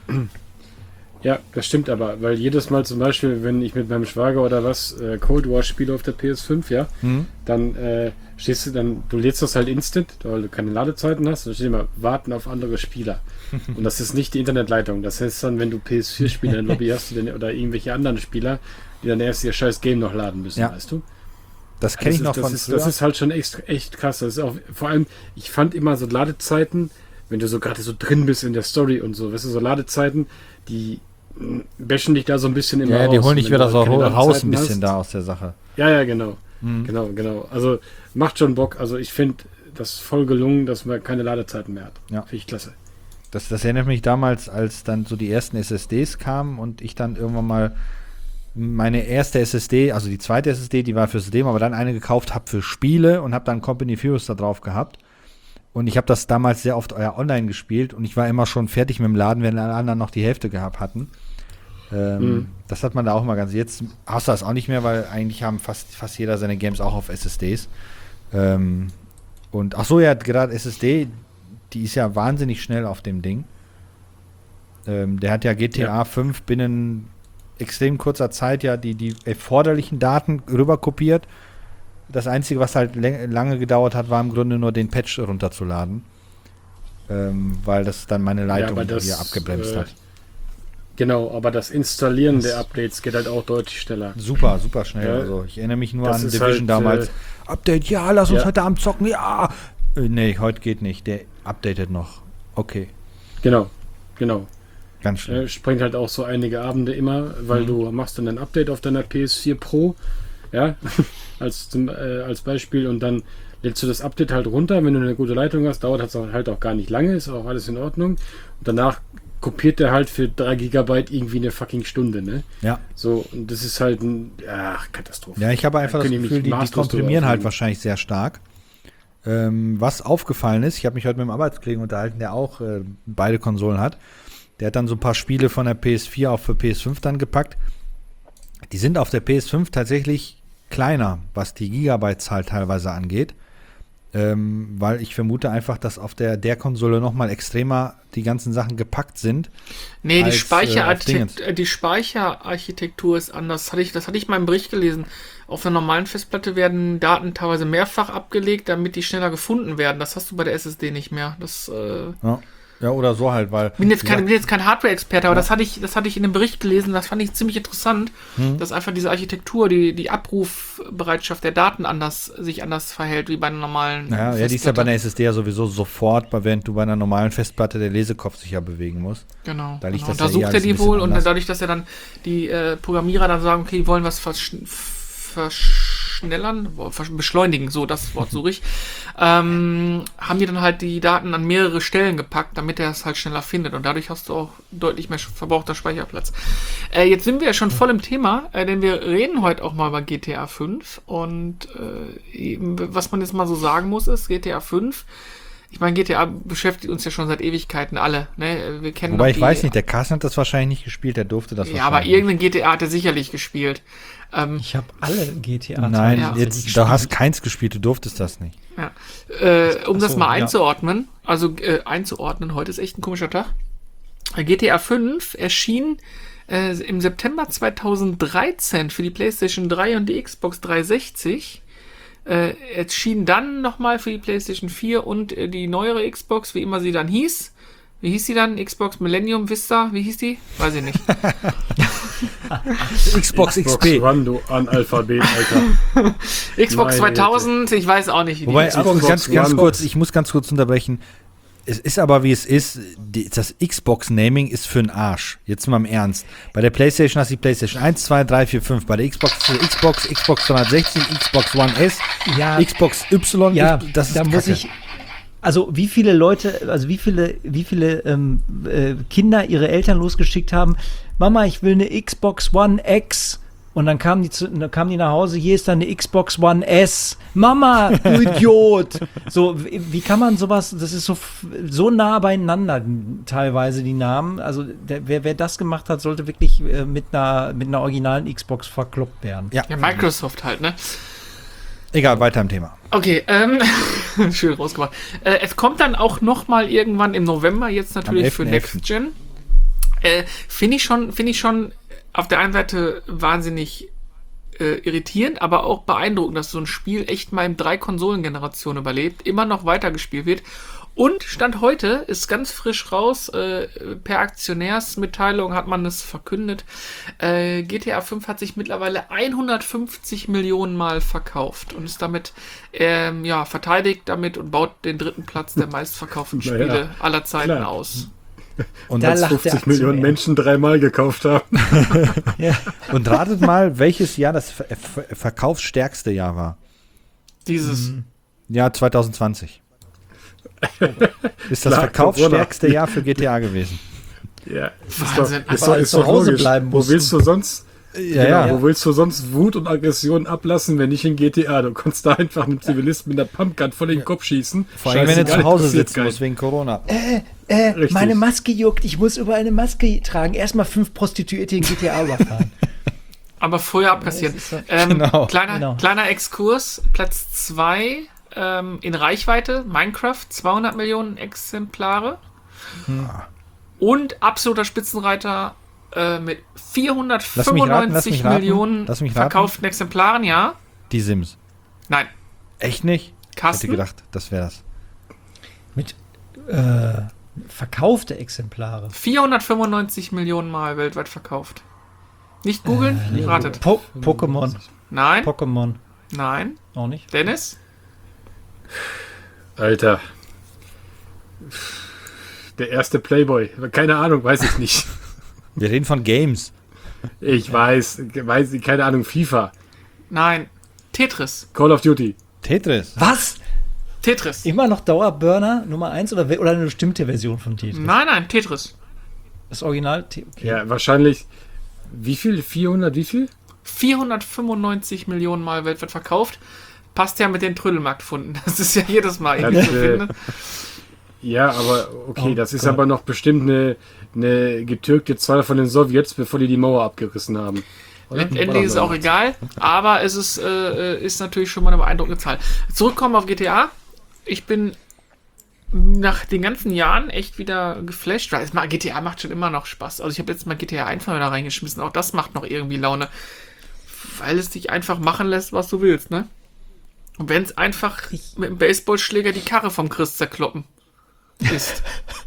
ja, das stimmt aber, weil jedes Mal zum Beispiel, wenn ich mit meinem Schwager oder was äh, Cold War spiele auf der P S fünf, ja, Hm? dann äh, stehst du dann, du lädst das halt instant, weil du keine Ladezeiten hast, dann steht immer, warten auf andere Spieler. Und das ist nicht die Internetleitung. Das heißt dann, wenn du P S vier Spieler in der Lobby hast dann, oder irgendwelche anderen Spieler, die dann erst ihr scheiß Game noch laden müssen, Ja. weißt du? Das kenne ich Das noch ist, das von ist, früher. Das ist halt schon echt, echt krass. Das ist auch, vor allem, ich fand immer so Ladezeiten, wenn du so gerade so drin bist in der Story und so, weißt du, so Ladezeiten, die mh, bashen dich da so ein bisschen immer ja, die raus. holen dich Wenn wieder du so halt keine raus ein Ladezeiten bisschen hast. da aus der Sache. Ja, ja, genau. Mhm. Genau, genau. Also macht schon Bock. Also ich finde das voll gelungen, dass man keine Ladezeiten mehr hat. Ja. Finde ich klasse. Das, das erinnert mich damals, als dann so die ersten S S Ds kamen und ich dann irgendwann mal meine erste S S D, also die zweite S S D, die war für System, aber dann eine gekauft habe für Spiele und habe dann Company of Heroes da drauf gehabt. Und ich habe das damals sehr oft euer online gespielt und ich war immer schon fertig mit dem Laden, wenn alle anderen noch die Hälfte gehabt hatten. Ähm, Mhm. Das hat man da auch mal ganz. Jetzt hast du das auch nicht mehr, weil eigentlich haben fast, fast jeder seine Games auch auf S S Ds. Ähm, und ach so, ja, gerade S S D, die ist ja wahnsinnig schnell auf dem Ding. Ähm, der hat ja G T A Ja. fünf binnen extrem kurzer Zeit ja die, die erforderlichen Daten rüber kopiert. Das Einzige, was halt läng- lange gedauert hat, war im Grunde nur den Patch runterzuladen. Ähm, weil das dann meine Leitung aber das, hier abgebremst äh, hat. Genau, aber das Installieren Das- der Updates geht halt auch deutlich schneller. Super, super schnell. Ja, also ich erinnere mich nur das an ist Division halt, damals. äh, Update, ja, lass uns ja. heute Abend zocken, ja. Äh, nee, heute geht nicht. Der updatet noch. Okay, Genau, genau. ganz schnell. Äh, springt halt auch so einige Abende immer, weil Mhm. du machst dann ein Update auf deiner P S vier Pro, ja, als, zum, äh, als Beispiel und dann lädst du das Update halt runter, wenn du eine gute Leitung hast, dauert das auch halt auch gar nicht lange, ist auch alles in Ordnung und danach kopiert der halt für drei Gigabyte irgendwie eine fucking Stunde, ne? Ja. So, und das ist halt ein, ach, Katastrophe. Ja, ich habe einfach Da das können die Gefühl, mich die, die maßlos komprimieren drüber halt aufregen. wahrscheinlich sehr stark. Ähm, was aufgefallen ist, ich habe mich heute mit einem Arbeitskollegen unterhalten, der auch äh, beide Konsolen hat. Der hat dann so ein paar Spiele von der P S vier auch für P S fünf dann gepackt. Die sind auf der P S fünf tatsächlich kleiner, was die Gigabyte-Zahl teilweise angeht. Ähm, weil ich vermute einfach, dass auf der, der Konsole nochmal extremer die ganzen Sachen gepackt sind. Nee, die, als, äh, auf Speicherarchitekt Dingens. äh, die Speicherarchitektur ist anders. Das hatte ich, das hatte ich mal im Bericht gelesen. Auf einer normalen Festplatte werden Daten teilweise mehrfach abgelegt, damit die schneller gefunden werden. Das hast du bei der S S D nicht mehr. Das äh, Ja. ja, oder so halt, weil. Ich bin jetzt wie kein, gesagt, bin jetzt kein Hardware-Experte, aber Ja. das hatte ich, das hatte ich in einem Bericht gelesen, das fand ich ziemlich interessant, Hm. dass einfach diese Architektur, die, die Abrufbereitschaft der Daten anders, sich anders verhält wie bei einer normalen Ja, ja, die ist ja bei einer S S D ja sowieso sofort, weil während du bei einer normalen Festplatte der Lesekopf sich ja bewegen muss. Genau. Da liegt genau. das Da ja eh sucht alles er ein die bisschen wohl und anders. dadurch, dass er dann die äh, Programmierer dann sagen, okay, die wollen was versch verschnellern, boah, versch- beschleunigen, so das Wort suche ich, ähm, haben die dann halt die Daten an mehrere Stellen gepackt, damit er es halt schneller findet und dadurch hast du auch deutlich mehr verbrauchter Speicherplatz. Äh, jetzt sind wir ja schon voll im Thema, äh, denn wir reden heute auch mal über G T A fünf und äh, eben, was man jetzt mal so sagen muss ist, G T A fünf, ich meine, G T A beschäftigt uns ja schon seit Ewigkeiten alle. Ne? Wir kennen Wobei noch ich die, weiß nicht, der Carsten hat das wahrscheinlich nicht gespielt, der durfte das Ja, aber wahrscheinlich irgendein G T A hat er sicherlich gespielt. Ähm, Ich habe alle G T A Nein, Ja. jetzt, du hast keins gespielt, du durftest das nicht. ja. äh, um Ach das so, mal ja. einzuordnen, also äh, einzuordnen, heute ist echt ein komischer Tag. G T A fünf erschien äh, im September zweitausenddreizehn für die PlayStation drei und die Xbox dreihundertsechzig. Äh, erschien dann nochmal für die PlayStation vier und äh, die neuere Xbox, wie immer sie dann hieß, wie hieß die dann? Xbox Millennium Vista? Wie hieß die? Weiß ich nicht. Xbox X Xbox P. One, du Analphabet, Alter. Xbox Meine zweitausend, ich weiß auch nicht, wie die Wobei, hieß. aber Xbox ganz, ganz One. kurz, ich muss ganz kurz unterbrechen. Es ist aber, wie es ist, die, das Xbox-Naming ist für den Arsch. Jetzt mal im Ernst. Bei der PlayStation hast du die PlayStation eins, zwei, drei, vier, fünf. Bei der Xbox für Xbox, Xbox dreihundertsechzig, Xbox One S, Ja, Xbox Y. ja, das ist da muss Kacke. ich. Also wie viele Leute, also wie viele, wie viele ähm, äh, Kinder ihre Eltern losgeschickt haben, Mama, ich will eine Xbox One X. Und dann kamen die, zu, dann kamen die nach Hause, hier ist dann eine Xbox One S. Mama, du Idiot. So, wie, wie kann man sowas, das ist so, so nah beieinander teilweise die Namen. Also der, wer, wer das gemacht hat, sollte wirklich äh, mit, einer, mit einer originalen Xbox verkloppt werden. Ja. Ja, Microsoft halt, ne? Egal, weiter im Thema. Okay, ähm, schön rausgemacht. Äh, es kommt dann auch noch mal irgendwann im November, jetzt natürlich für elften elften Next Gen. Äh, finde ich schon, finde ich schon auf der einen Seite wahnsinnig äh, irritierend, aber auch beeindruckend, dass so ein Spiel echt mal in drei Konsolengenerationen überlebt, immer noch weitergespielt wird. Und Stand heute ist ganz frisch raus, äh, per Aktionärsmitteilung hat man es verkündet, äh, G T A fünf hat sich mittlerweile hundertfünfzig Millionen Mal verkauft und ist damit, ähm, ja, verteidigt damit und baut den dritten Platz der meistverkauften Naja, Spiele aller Zeiten klar. aus. Und, Da als lacht der fünfzig Millionen Aktionär. Menschen dreimal gekauft haben. Ja. und ratet mal, welches Jahr das ver ver verkaufsstärkste Jahr war. Dieses, Jahr zwanzig zwanzig. Ist das Klar, verkaufsstärkste Jahr für G T A gewesen. Ja, ist Wahnsinn. doch, ist Aber doch, als ist zu doch Hause logisch. bleiben Wo mussten. willst du sonst, Ja, genau, ja. wo willst du sonst Wut und Aggression ablassen, wenn nicht in G T A? Du kannst da einfach einem Zivilisten mit einer Pumpgun voll in den Kopf schießen. Vor allem, wenn du Scheißegal, zu Hause interessiert sitzen keinen. musst wegen Corona. Äh, Richtig. meine Maske juckt, ich muss über eine Maske tragen. Erstmal fünf Prostituierte in G T A überfahren. aber vorher abkassieren. das ist so- ähm, Genau. Kleiner, Genau. kleiner Exkurs, Platz zwei ähm, in Reichweite, Minecraft, zweihundert Millionen Exemplare. Und absoluter Spitzenreiter äh, mit Lass mich raten, lass vierhundertfünfundneunzig mich raten, Millionen lass mich raten. verkauften Exemplaren, ja? Die Sims. Nein. Echt nicht? Ich hätte Carsten? gedacht, das wäre das. Mit äh, verkaufte Exemplare. vierhundertfünfundneunzig Millionen Mal weltweit verkauft. Nicht googeln, Äh, ratet. Po Pokémon. Nein, Pokémon. nein. Auch nicht. Dennis? Alter. Der erste Playboy. Keine Ahnung, weiß ich nicht. Wir reden von Games. Ich weiß, weiß, keine Ahnung, FIFA, Nein. Tetris. Call of Duty. Tetris. Was? Tetris. Immer noch Dauerburner Nummer eins oder, we- oder eine bestimmte Version von Tetris? Nein, nein, Tetris. Das Original? Te- Okay. Ja, wahrscheinlich. Wie viel? vierhundert, wie viel? vierhundertfünfundneunzig Millionen Mal weltweit verkauft. Passt ja mit den Trödelmarktfunden. Das ist ja jedes Mal Das, irgendwie zu äh, finden. Ja, aber okay, Oh das ist Gott. aber noch bestimmt eine, eine getürkte Zahl von den Sowjets, bevor die die Mauer abgerissen haben. Oder? Letztendlich War ist es doch auch so. egal, aber es ist, äh, ist natürlich schon mal eine beeindruckende Zahl. Zurückkommen auf G T A. Ich bin nach den ganzen Jahren echt wieder geflasht, weil es mal, G T A macht schon immer noch Spaß. Also ich habe jetzt mal G T A einfach da reingeschmissen, auch das macht noch irgendwie Laune. Weil es dich einfach machen lässt, was du willst, ne? Und wenn es einfach Ich- mit dem Baseballschläger die Karre vom Chris zerkloppen ist.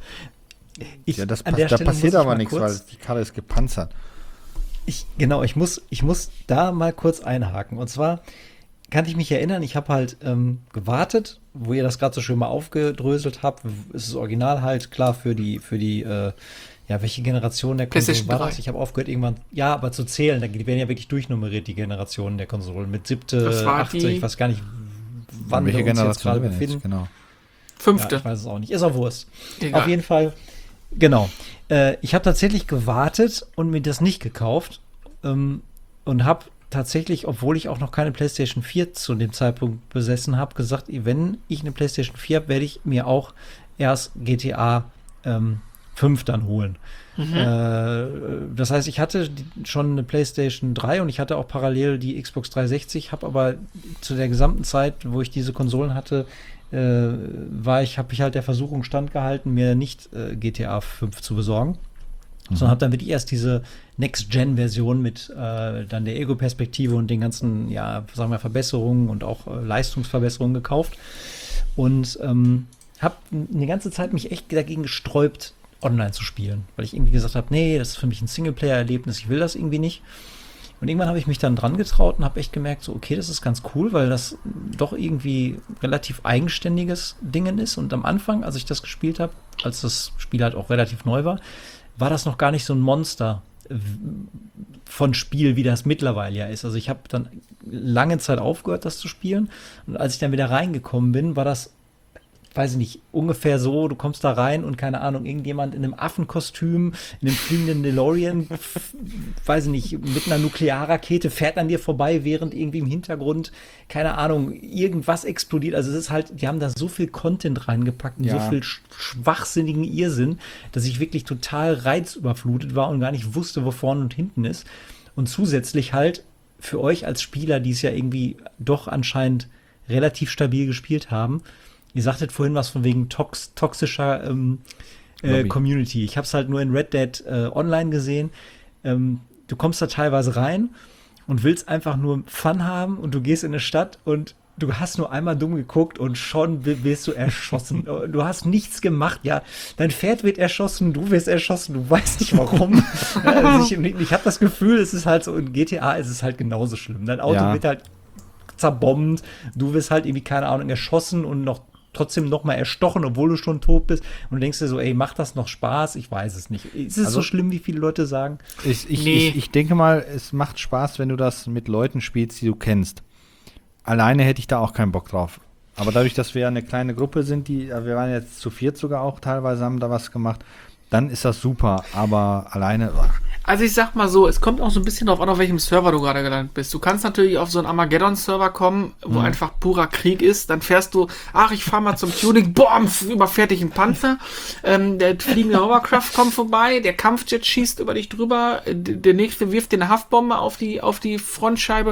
Ich, Ja, das an pass der da Stelle muss passiert ich aber mal nichts, kurz- weil die Karre ist gepanzert. Ich, genau, ich muss, ich muss da mal kurz einhaken. Und zwar kann ich mich erinnern, ich habe halt ähm, gewartet, wo ihr das gerade so schön mal aufgedröselt habt. Es ist original halt klar für die, für die, äh, ja, welche Generation der Konsolen PlayStation war drei. das? Ich habe aufgehört irgendwann, ja, aber zu zählen, da- die werden ja wirklich durchnummeriert, die Generationen der Konsolen. Mit siebte, Das war achte, die- ich weiß gar nicht, wann Welche wir uns jetzt gerade Generation wir befinden. jetzt? Genau. Ja, Fünfte. ich weiß es auch nicht. Ist auch Wurst. Egal. Auf jeden Fall, genau. Äh, ich habe tatsächlich gewartet und mir das nicht gekauft. Ähm, und habe tatsächlich, obwohl ich auch noch keine PlayStation vier zu dem Zeitpunkt besessen habe, gesagt, wenn ich eine PlayStation vier habe, werde ich mir auch erst G T A ähm, fünf dann holen. Äh, das heißt, ich hatte die, schon eine PlayStation drei und ich hatte auch parallel die Xbox dreihundertsechzig, habe aber zu der gesamten Zeit, wo ich diese Konsolen hatte, äh, war ich, habe ich halt der Versuchung standgehalten, mir nicht äh, G T A fünf zu besorgen. Sondern habe dann wirklich erst diese Next-Gen-Version mit äh, dann der Ego-Perspektive und den ganzen, ja, sagen wir, Verbesserungen und auch äh, Leistungsverbesserungen gekauft. Und ähm, habe eine ganze Zeit mich echt dagegen gesträubt, online zu spielen, weil ich irgendwie gesagt habe, nee, das ist für mich ein Singleplayer-Erlebnis, ich will das irgendwie nicht. Und irgendwann habe ich mich dann dran getraut und habe echt gemerkt, so okay, das ist ganz cool, weil das doch irgendwie relativ eigenständiges Ding ist. Und am Anfang, als ich das gespielt habe, als das Spiel halt auch relativ neu war, war das noch gar nicht so ein Monster von Spiel, wie das mittlerweile ja ist. Also ich habe dann lange Zeit aufgehört, das zu spielen. Und als ich dann wieder reingekommen bin, war das, weiß ich nicht, ungefähr so, du kommst da rein und keine Ahnung, irgendjemand in einem Affenkostüm, in einem fliegenden DeLorean, f- weiß ich nicht, mit einer Nuklearrakete fährt an dir vorbei, während irgendwie im Hintergrund, keine Ahnung, irgendwas explodiert. Also es ist halt, die haben da so viel Content reingepackt und Ja. so viel sch- schwachsinnigen Irrsinn, dass ich wirklich total reizüberflutet war und gar nicht wusste, wo vorne und hinten ist. Und zusätzlich halt für euch als Spieler, die es ja irgendwie doch anscheinend relativ stabil gespielt haben, ihr sagtet vorhin was von wegen tox toxischer ähm, äh, Lobby. Community. Ich habe es halt nur in Red Dead äh, Online gesehen. Ähm, du kommst da teilweise rein und willst einfach nur Fun haben und du gehst in eine Stadt und du hast nur einmal dumm geguckt und schon w- wirst du erschossen. Du hast nichts gemacht, ja. Dein Pferd wird erschossen, du wirst erschossen, du weißt nicht warum. Also ich ich habe das Gefühl, es ist halt so, in G T A ist es halt genauso schlimm. Dein Auto Ja. wird halt zerbombt, du wirst halt irgendwie, keine Ahnung, erschossen und noch trotzdem noch mal erstochen, obwohl du schon tot bist. Und du denkst dir so, ey, macht das noch Spaß? Ich weiß es nicht. Ist es Also- so schlimm, wie viele Leute sagen? Ich, ich, Nee. ich, ich denke mal, es macht Spaß, wenn du das mit Leuten spielst, die du kennst. Alleine hätte ich da auch keinen Bock drauf. Aber dadurch, dass wir ja eine kleine Gruppe sind, die, wir waren jetzt zu viert sogar auch teilweise, haben da was gemacht, dann ist das super. Aber alleine, ach, Also ich sag mal so, es kommt auch so ein bisschen darauf an, auf welchem Server du gerade gelandet bist. Du kannst natürlich auf so einen Armageddon-Server kommen, wo einfach purer Krieg ist. Dann fährst du, ach, ich fahr mal zum Tuning, boom, überfährt dich ein Panzer. Ähm, der fliegende Hovercraft kommt vorbei, der Kampfjet schießt über dich drüber, d- der nächste wirft dir eine Haftbombe auf die, auf die Frontscheibe.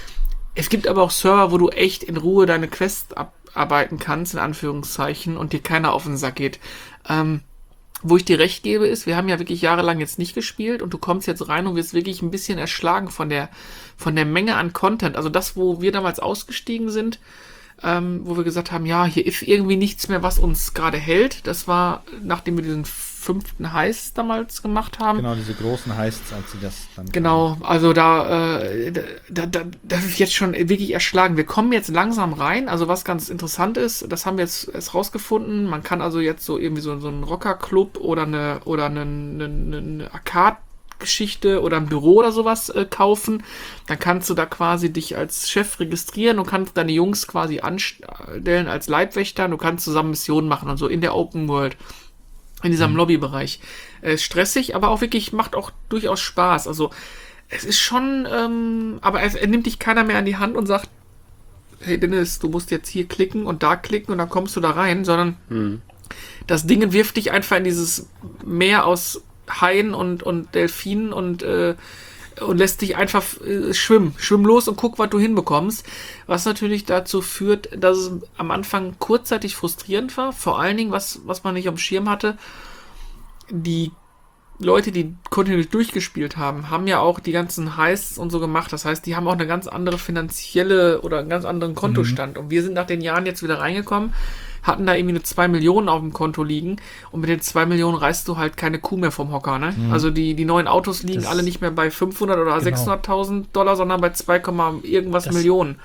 Es gibt aber auch Server, wo du echt in Ruhe deine Quest abarbeiten kannst, in Anführungszeichen, und dir keiner auf den Sack geht. Ähm, Wo ich dir recht gebe, ist, wir haben ja wirklich jahrelang jetzt nicht gespielt und du kommst jetzt rein und wirst wirklich ein bisschen erschlagen von der, von der Menge an Content. Also das, wo wir damals ausgestiegen sind, ähm, wo wir gesagt haben, ja, hier ist irgendwie nichts mehr, was uns gerade hält. Das war, nachdem wir diesen fünften Heist damals gemacht haben. genau, diese großen Heists, als sie das dann. Genau, also da, äh, da, da, das ist jetzt schon wirklich erschlagen. Wir kommen jetzt langsam rein, also was ganz interessant ist, das haben wir jetzt erst rausgefunden, man kann also jetzt so irgendwie so, so einen Rockerclub oder eine, oder eine, eine, eine Arcade-Geschichte oder ein Büro oder sowas äh, kaufen, dann kannst du da quasi dich als Chef registrieren und kannst deine Jungs quasi anstellen als Leibwächter und du kannst zusammen Missionen machen und so in der Open World. In diesem Lobbybereich. Äh, stressig, aber auch wirklich, macht auch durchaus Spaß. Also, es ist schon, ähm, aber es, er nimmt dich keiner mehr an die Hand und sagt, hey Dennis, du musst jetzt hier klicken und da klicken und dann kommst du da rein, sondern das Ding wirft dich einfach in dieses Meer aus Haien und, und Delfinen und, äh, und lässt dich einfach äh, schwimmen. Schwimm los und guck, was du hinbekommst. Was natürlich dazu führt, dass es am Anfang kurzzeitig frustrierend war. Vor allen Dingen, was, was man nicht am Schirm hatte, die Leute, die kontinuierlich durchgespielt haben, haben ja auch die ganzen Heists und so gemacht. Das heißt, die haben auch eine ganz andere finanzielle oder einen ganz anderen Kontostand. Und wir sind nach den Jahren jetzt wieder reingekommen, hatten da irgendwie eine zwei Millionen auf dem Konto liegen und mit den zwei Millionen reißt du halt keine Kuh mehr vom Hocker, ne? Also die, die neuen Autos liegen Das- alle nicht mehr bei fünfhundert oder Genau. sechshunderttausend Dollar, sondern bei zwei, irgendwas Das- Millionen.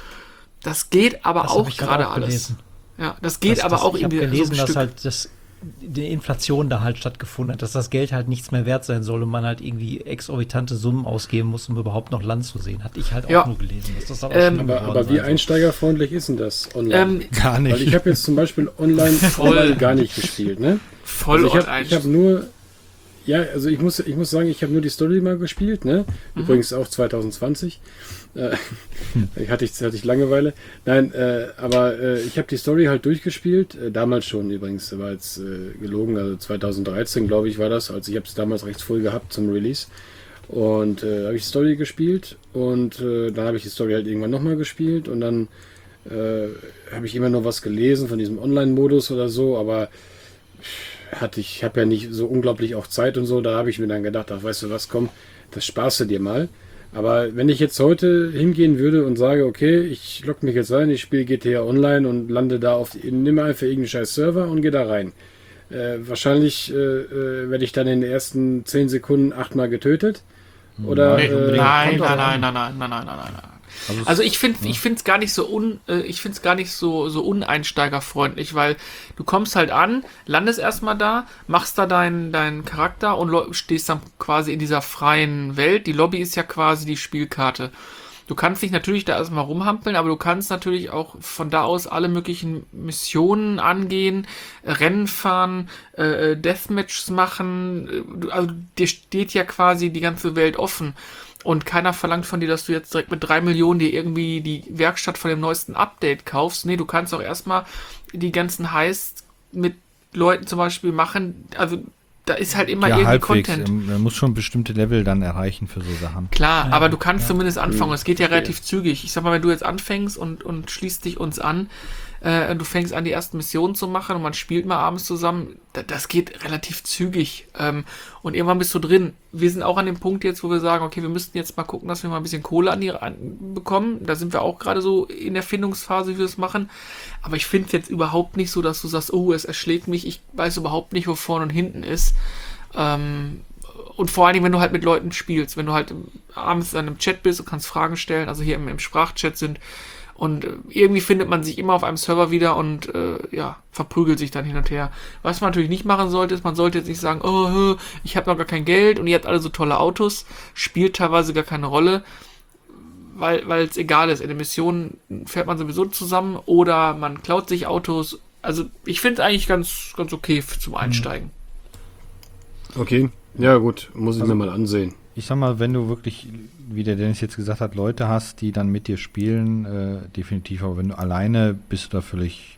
Das geht aber Das hab auch ich grad gerade auch alles. gelesen. Ja, das geht Das- aber das, auch ich habe irgendwie gelesen, so ein dass Stück. halt das, die Inflation da halt stattgefunden hat, dass das Geld halt nichts mehr wert sein soll und man halt irgendwie exorbitante Summen ausgeben muss, um überhaupt noch Land zu sehen. Hatte ich halt auch Ja. nur gelesen. Dass das aber Ähm, schlimm Aber, geworden aber wie sein soll. einsteigerfreundlich ist denn das online? Ähm, Gar nicht. Weil ich habe jetzt zum Beispiel online, Voll. online gar nicht gespielt, ne? voll Also ich habe online. ich hab nur, ja, also ich muss, ich muss sagen, ich habe nur die Story mal gespielt, ne? Übrigens auch zwanzig zwanzig. Äh, ich hatte, ich hatte ich Langeweile. Nein, äh, aber äh, ich habe die Story halt durchgespielt. Äh, damals schon übrigens, war jetzt äh, gelogen, also zwanzig dreizehn glaube ich war das. Also ich habe es damals recht früh gehabt zum Release. Und äh, habe ich die Story gespielt und äh, dann habe ich die Story halt irgendwann nochmal gespielt und dann äh, habe ich immer noch was gelesen von diesem Online-Modus oder so, aber hatte ich, habe ja nicht so unglaublich auch Zeit und so, da habe ich mir dann gedacht, ach, weißt du was, komm, das sparst du dir mal. Aber wenn ich jetzt heute hingehen würde und sage, okay, ich logge mich jetzt ein, ich spiele G T A Online und lande da auf, nimm einfach irgendeinen scheiß Server und gehe da rein. Äh, wahrscheinlich äh, äh, werde ich dann in den ersten zehn Sekunden achtmal getötet. Oder, Nee, äh, nein, kommt nein, auch nein, an. nein, nein, nein, nein, nein, nein, nein. Also, Also ich finde, ich finde es gar nicht so un, äh, ich finde es gar nicht so so uneinsteigerfreundlich, weil du kommst halt an, landest erstmal da, machst da deinen deinen Charakter und lo- stehst dann quasi in dieser freien Welt. Die Lobby ist ja quasi die Spielkarte. Du kannst dich natürlich da erstmal rumhampeln, aber du kannst natürlich auch von da aus alle möglichen Missionen angehen, äh, Rennen fahren, äh, äh, Deathmatches machen. äh, du- Also dir steht ja quasi die ganze Welt offen. Und keiner verlangt von dir, dass du jetzt direkt mit drei Millionen dir irgendwie die Werkstatt von dem neuesten Update kaufst. Nee, du kannst auch erstmal die ganzen Heists mit Leuten zum Beispiel machen. Also da ist halt immer ja, irgendwie halbwegs. Content. Ähm, Man muss schon bestimmte Level dann erreichen für so Sachen. Klar, Ja, aber du kannst ja. zumindest anfangen. Es geht ja relativ zügig. Ich sag mal, wenn du jetzt anfängst und, und schließt dich uns an, äh, du fängst an, die ersten Missionen zu machen und man spielt mal abends zusammen, da, das geht relativ zügig. Ähm, und irgendwann bist du drin. Wir sind auch an dem Punkt jetzt, wo wir sagen, okay, wir müssten jetzt mal gucken, dass wir mal ein bisschen Kohle an die an, bekommen. Da sind wir auch gerade so in der Findungsphase, wie wir es machen. Aber ich finde es jetzt überhaupt nicht so, dass du sagst, oh, es erschlägt mich. Ich weiß überhaupt nicht, wo vorne und hinten ist. Ähm, und vor allen Dingen, wenn du halt mit Leuten spielst, wenn du halt abends in einem Chat bist und kannst Fragen stellen, also hier im, im Sprachchat sind und äh, irgendwie findet man sich immer auf einem Server wieder und äh, ja, verprügelt sich dann hin und her. Was man natürlich nicht machen sollte, ist, man sollte jetzt nicht sagen, oh, hö, ich habe noch gar kein Geld und ihr habt alle so tolle Autos, spielt teilweise gar keine Rolle, weil weil es egal ist. In den Missionen fährt man sowieso zusammen oder man klaut sich Autos. Also ich finde es eigentlich ganz, ganz okay f- zum Einsteigen. Okay, ja gut, muss ich Also- mir mal ansehen. Ich sag mal, wenn du wirklich, wie der Dennis jetzt gesagt hat, Leute hast, die dann mit dir spielen, äh, definitiv, aber wenn du alleine bist, du da völlig,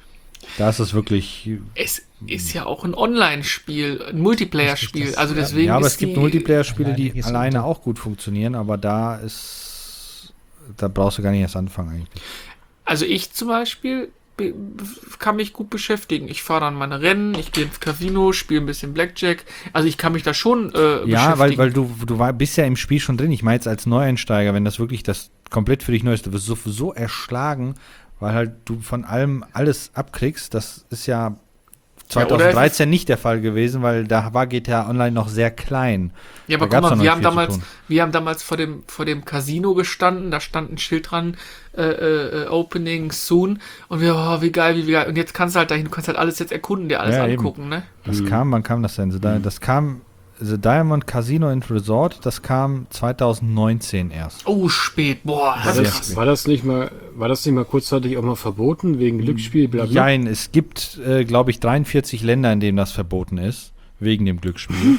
da ist es wirklich, Es ist ja auch ein Online-Spiel, ein Multiplayer-Spiel. Richtig, das- Also deswegen ja, aber ist es gibt die, Multiplayer-Spiele, alleine die geht's alleine unter. auch gut funktionieren, aber da ist, da brauchst du gar nicht erst anfangen eigentlich. Also ich zum Beispiel be- kann mich gut beschäftigen. Ich fahre dann meine Rennen, ich gehe ins Casino, spiele ein bisschen Blackjack. Also ich kann mich da schon äh, Ja, weil, beschäftigen. weil du, du war, bist ja im Spiel schon drin. Ich meine jetzt als Neueinsteiger, wenn das wirklich das komplett für dich neu ist, du wirst so, so erschlagen, weil halt du von allem alles abkriegst. Das ist ja zwanzig dreizehn nicht der Fall gewesen, weil da war G T A Online noch sehr klein. Ja, aber Da guck gab's mal, noch wir nicht haben viel zu damals, tun. wir haben damals vor dem, vor dem Casino gestanden, da stand ein Schild dran, äh, äh, Opening soon, und wir, oh, wie geil, wie geil, und jetzt kannst du halt dahin, du kannst halt alles jetzt erkunden, dir alles Ja, eben. angucken, ne? Das kam, wann kam das denn? The Di- Das kam The Diamond Casino and Resort, das kam zwanzig neunzehn erst. Oh, spät, boah, War das ist sehr krass. das, war das nicht mal, war das nicht mal kurzzeitig auch mal verboten wegen Glücksspiel, bla bla? Nein, es gibt, äh, glaube ich, dreiundvierzig Länder, in denen das verboten ist, wegen dem Glücksspiel.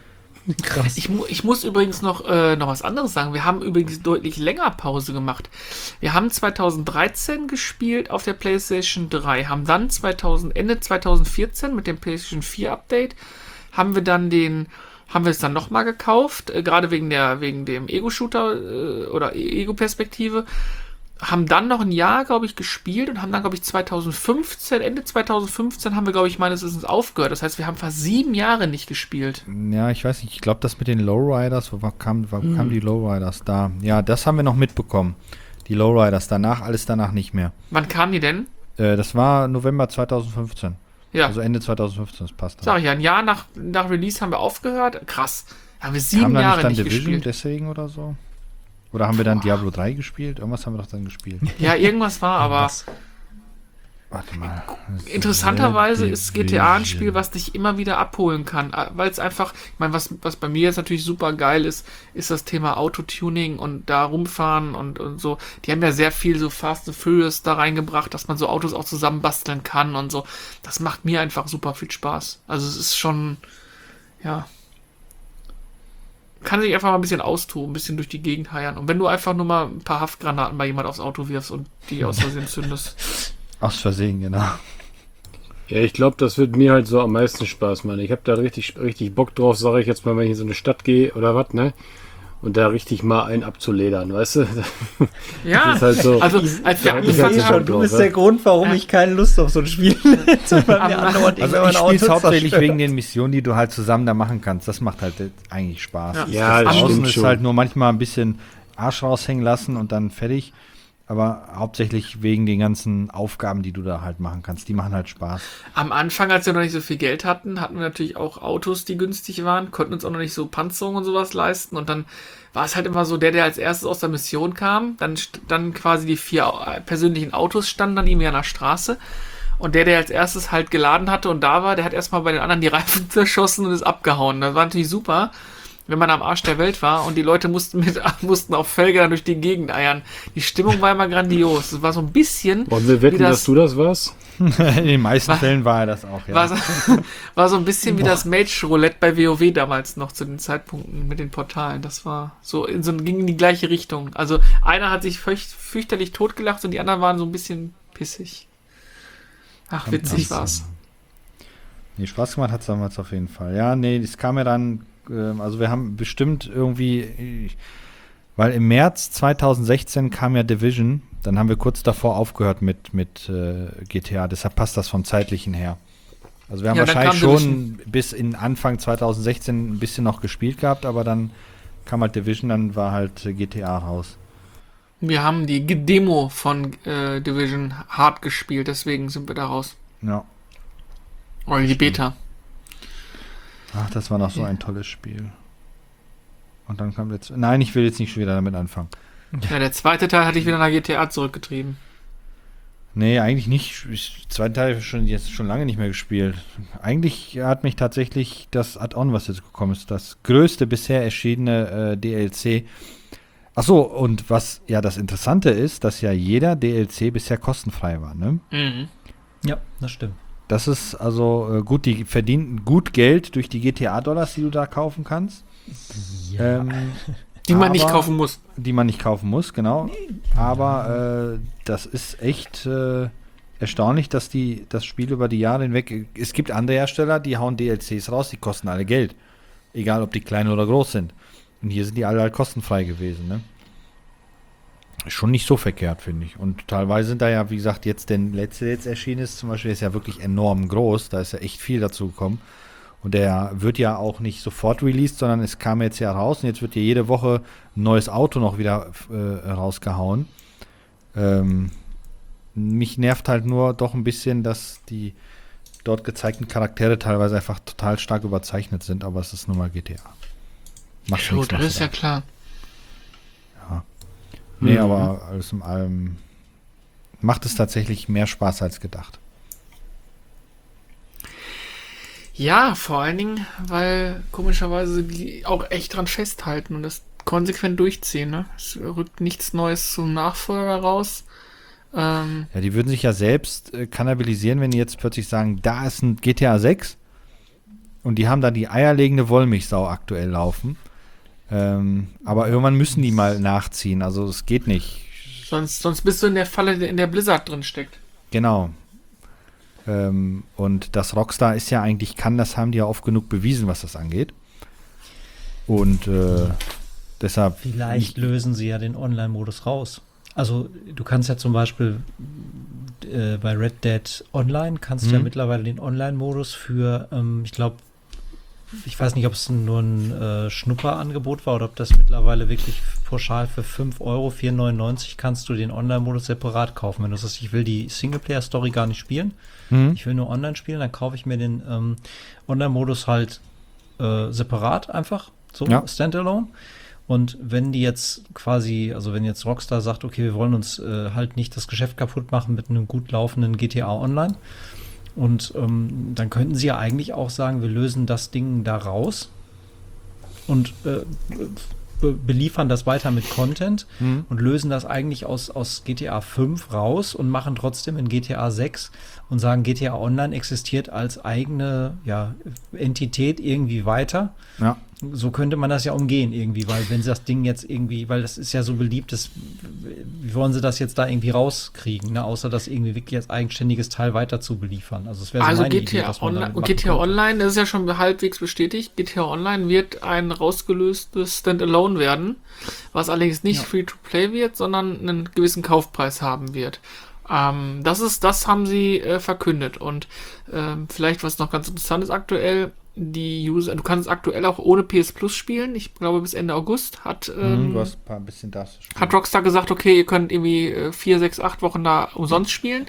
Krass. Ich, mu ich muss übrigens noch, äh, noch was anderes sagen. Wir haben übrigens deutlich länger Pause gemacht. Wir haben zwanzig dreizehn gespielt auf der PlayStation drei, haben dann zweitausend, Ende zwanzig vierzehn mit dem PlayStation vier Update, haben wir dann den, haben wir es dann nochmal gekauft, äh, gerade wegen der, wegen dem Ego-Shooter äh, oder Ego-Perspektive. Haben dann noch ein Jahr, glaube ich, gespielt und haben dann, glaube ich, zwanzig fünfzehn, Ende zwanzig fünfzehn haben wir, glaube ich, meines Wissens aufgehört. Das heißt, wir haben fast sieben Jahre nicht gespielt. Ja, ich weiß nicht, ich glaube, das mit den Lowriders, wo war- kam, wo kamen die Lowriders da? Ja, das haben wir noch mitbekommen. Die Lowriders, danach, alles danach nicht mehr. Wann kamen die denn? Äh, das war November zwanzig fünfzehn. Ja, Also Ende zwanzig fünfzehn, das passt. sag ich ja, ein Jahr nach, nach Release haben wir aufgehört. Krass. Haben wir sieben Kam da Jahre nicht dann nicht Division gespielt. deswegen oder so? Oder haben wir dann Diablo drei gespielt? Irgendwas haben wir doch dann gespielt. Ja, irgendwas war, aber Was? Warte mal. interessanterweise Red ist G T A ein Division. Spiel, was dich immer wieder abholen kann. Weil es einfach, ich meine, was, was bei mir jetzt natürlich super geil ist, ist das Thema Autotuning und da rumfahren und, und so. Die haben ja sehr viel so Fast and Furious da reingebracht, dass man so Autos auch zusammenbasteln kann und so. Das macht mir einfach super viel Spaß. Also es ist schon, ja. Kann sich einfach mal ein bisschen austoben, ein bisschen durch die Gegend heiern. Und wenn du einfach nur mal ein paar Haftgranaten bei jemand aufs Auto wirfst und die aus Versehen zündest. Aus Versehen, genau. Ja, ich glaube, das wird mir halt so am meisten Spaß machen. Ich habe da richtig, richtig Bock drauf, sage ich jetzt mal, wenn ich in so eine Stadt gehe oder was, ne? und da richtig mal einen abzuledern, weißt du? Ja, Das ist halt so. also als wir Ja, Ich angefangen sehe sehe haben, schon, du bist Ja. der Grund, warum ich keine Lust auf so ein Spiel hätte, weil mir Aber- andauernd Also irgendwann ich mein spiele es Auto hauptsächlich zerstört. wegen den Missionen, die du halt zusammen da machen kannst. Das macht halt eigentlich Spaß. Ja. Ja, das das Außen stimmt ist schon. halt nur manchmal ein bisschen Arsch raushängen lassen und dann fertig. Aber hauptsächlich wegen den ganzen Aufgaben, die du da halt machen kannst. Die machen halt Spaß. am Anfang, als wir noch nicht so viel Geld hatten, hatten wir natürlich auch Autos, die günstig waren, konnten uns auch noch nicht so Panzerung und sowas leisten. Und dann war es halt immer so, der, der als erstes aus der Mission kam, dann, st- dann quasi die vier äh, persönlichen Autos standen dann irgendwie an der Straße. Und der, der als erstes halt geladen hatte und da war, der hat erstmal bei den anderen die Reifen zerschossen und ist abgehauen. Das war natürlich super, wenn man am Arsch der Welt war und die Leute mussten, mit, mussten auf Felge dann durch die Gegend eiern. Die Stimmung war immer grandios. Es war so ein bisschen... Wollen wir wetten, wie das- dass du das warst? In den meisten Was? Fällen war er das auch, ja. War so, war so ein bisschen wie das Mage-Roulette bei WoW damals noch zu den Zeitpunkten mit den Portalen. Das war so, in so ging in die gleiche Richtung. Also einer hat sich fürcht, fürchterlich totgelacht und die anderen waren so ein bisschen pissig. Ach, witzig war's. Nee, Spaß gemacht hat es damals auf jeden Fall. Ja, nee, das kam ja dann, ähm, also wir haben bestimmt irgendwie, äh, weil im März zweitausendsechzehn kam ja Division, dann haben wir kurz davor aufgehört mit, mit äh, G T A, deshalb passt das vom zeitlichen her. Also wir haben Ja, dann wahrscheinlich kam schon bis in Anfang zweitausendsechzehn ein bisschen noch gespielt gehabt, aber dann kam halt Division, dann war halt äh, G T A raus. Wir haben die G- Demo von äh, Division hart gespielt, deswegen sind wir da raus. Ja. Oder die Beta. Ach, das war noch so Ja. ein tolles Spiel. Und dann kam jetzt, nein, ich will jetzt nicht schon wieder damit anfangen. Ja, der zweite Teil hatte ich wieder nach G T A zurückgetrieben. Nee, eigentlich nicht. Ich, zweiten Teil habe ich schon, jetzt schon lange nicht mehr gespielt. Eigentlich hat mich tatsächlich das Add-on, was jetzt gekommen ist, das größte bisher erschienene äh, D L C. Achso, und was ja das Interessante ist, dass ja jeder D L C bisher kostenfrei war, ne? Mhm. Ja, das stimmt. Das ist also äh, gut, die verdienen gut Geld durch die G T A-Dollars, die du da kaufen kannst. Ähm, Die man nicht aber- kaufen muss. Die man nicht kaufen muss, genau. Aber äh, das ist echt äh, erstaunlich, dass die das Spiel über die Jahre hinweg. Es gibt andere Hersteller, die hauen D L Cs raus, die kosten alle Geld. Egal, ob die klein oder groß sind. Und hier sind die alle halt kostenfrei gewesen, ne? Ist schon nicht so verkehrt, finde ich. Und teilweise sind da ja, wie gesagt, jetzt der letzte, der jetzt erschienen ist, zum Beispiel, ist ja wirklich enorm groß. Da ist ja echt viel dazu gekommen. Und der wird ja auch nicht sofort released, sondern es kam jetzt ja raus und jetzt wird ja jede Woche ein neues Auto noch wieder äh, rausgehauen. Ähm, mich nervt halt nur doch ein bisschen, dass die dort gezeigten Charaktere teilweise einfach total stark überzeichnet sind, aber es ist nun mal G T A. Macht Jo, nichts das mehr ist ja zu klar. sagen. Nee, Mhm. aber alles in allem macht es tatsächlich mehr Spaß als gedacht. Ja, vor allen Dingen, weil komischerweise die auch echt dran festhalten und das konsequent durchziehen. Ne? Es rückt nichts Neues zum Nachfolger raus. Ähm, Ja, die würden sich ja selbst äh, kannibalisieren, wenn die jetzt plötzlich sagen, da ist ein G T A sechs und die haben da die eierlegende Wollmilchsau aktuell laufen. Ähm, aber irgendwann müssen die mal nachziehen, also es geht nicht. sonst, sonst bist du in der Falle, in der Blizzard drin steckt. Genau. Ähm, und das Rockstar ist ja eigentlich, kann, das haben die ja oft genug bewiesen, was das angeht. Und äh, deshalb. Vielleicht lösen sie ja den Online-Modus raus. Also du kannst ja zum Beispiel äh, bei Red Dead Online kannst du ja Mhm. mittlerweile den Online-Modus für, ähm, ich glaube, ich weiß nicht, ob es nur ein äh, Schnupperangebot war oder ob das mittlerweile wirklich pauschal für fünf Euro, vier neunundneunzig kannst du den Online-Modus separat kaufen. Wenn du sagst, ich will die Singleplayer-Story gar nicht spielen, Mhm. ich will nur online spielen, dann kaufe ich mir den ähm, Online-Modus halt äh, separat einfach, so Ja. standalone. Und wenn die jetzt quasi, also wenn jetzt Rockstar sagt, okay, wir wollen uns äh, halt nicht das Geschäft kaputt machen mit einem gut laufenden G T A Online, und ähm, dann könnten sie ja eigentlich auch sagen, wir lösen das Ding da raus und äh, be beliefern das weiter mit Content Mhm. und lösen das eigentlich aus, aus G T A fünf raus und machen trotzdem in G T A sechs und sagen, G T A Online existiert als eigene ja, Entität irgendwie weiter. Ja. So könnte man das ja umgehen irgendwie, weil wenn das Ding jetzt irgendwie, weil das ist ja so beliebt, das wie wollen sie das jetzt da irgendwie rauskriegen, ne? Außer das irgendwie wirklich als eigenständiges Teil weiter zu beliefern. Also es wäre so Also meine G T A Idee, was man Online, damit machen G T A könnte. Online, das ist ja schon halbwegs bestätigt. G T A Online wird ein rausgelöstes Standalone werden, was allerdings nicht Ja. Free-to-Play wird, sondern einen gewissen Kaufpreis haben wird. Ähm, das ist, das haben sie äh, verkündet. Und ähm, vielleicht, was noch ganz interessant ist aktuell, die User, du kannst aktuell auch ohne P S Plus spielen. Ich glaube, bis Ende August hat, ähm, Hm, du hast ein paar ein bisschen das. hat Rockstar gesagt, okay, ihr könnt irgendwie äh, vier, sechs, acht Wochen da umsonst spielen.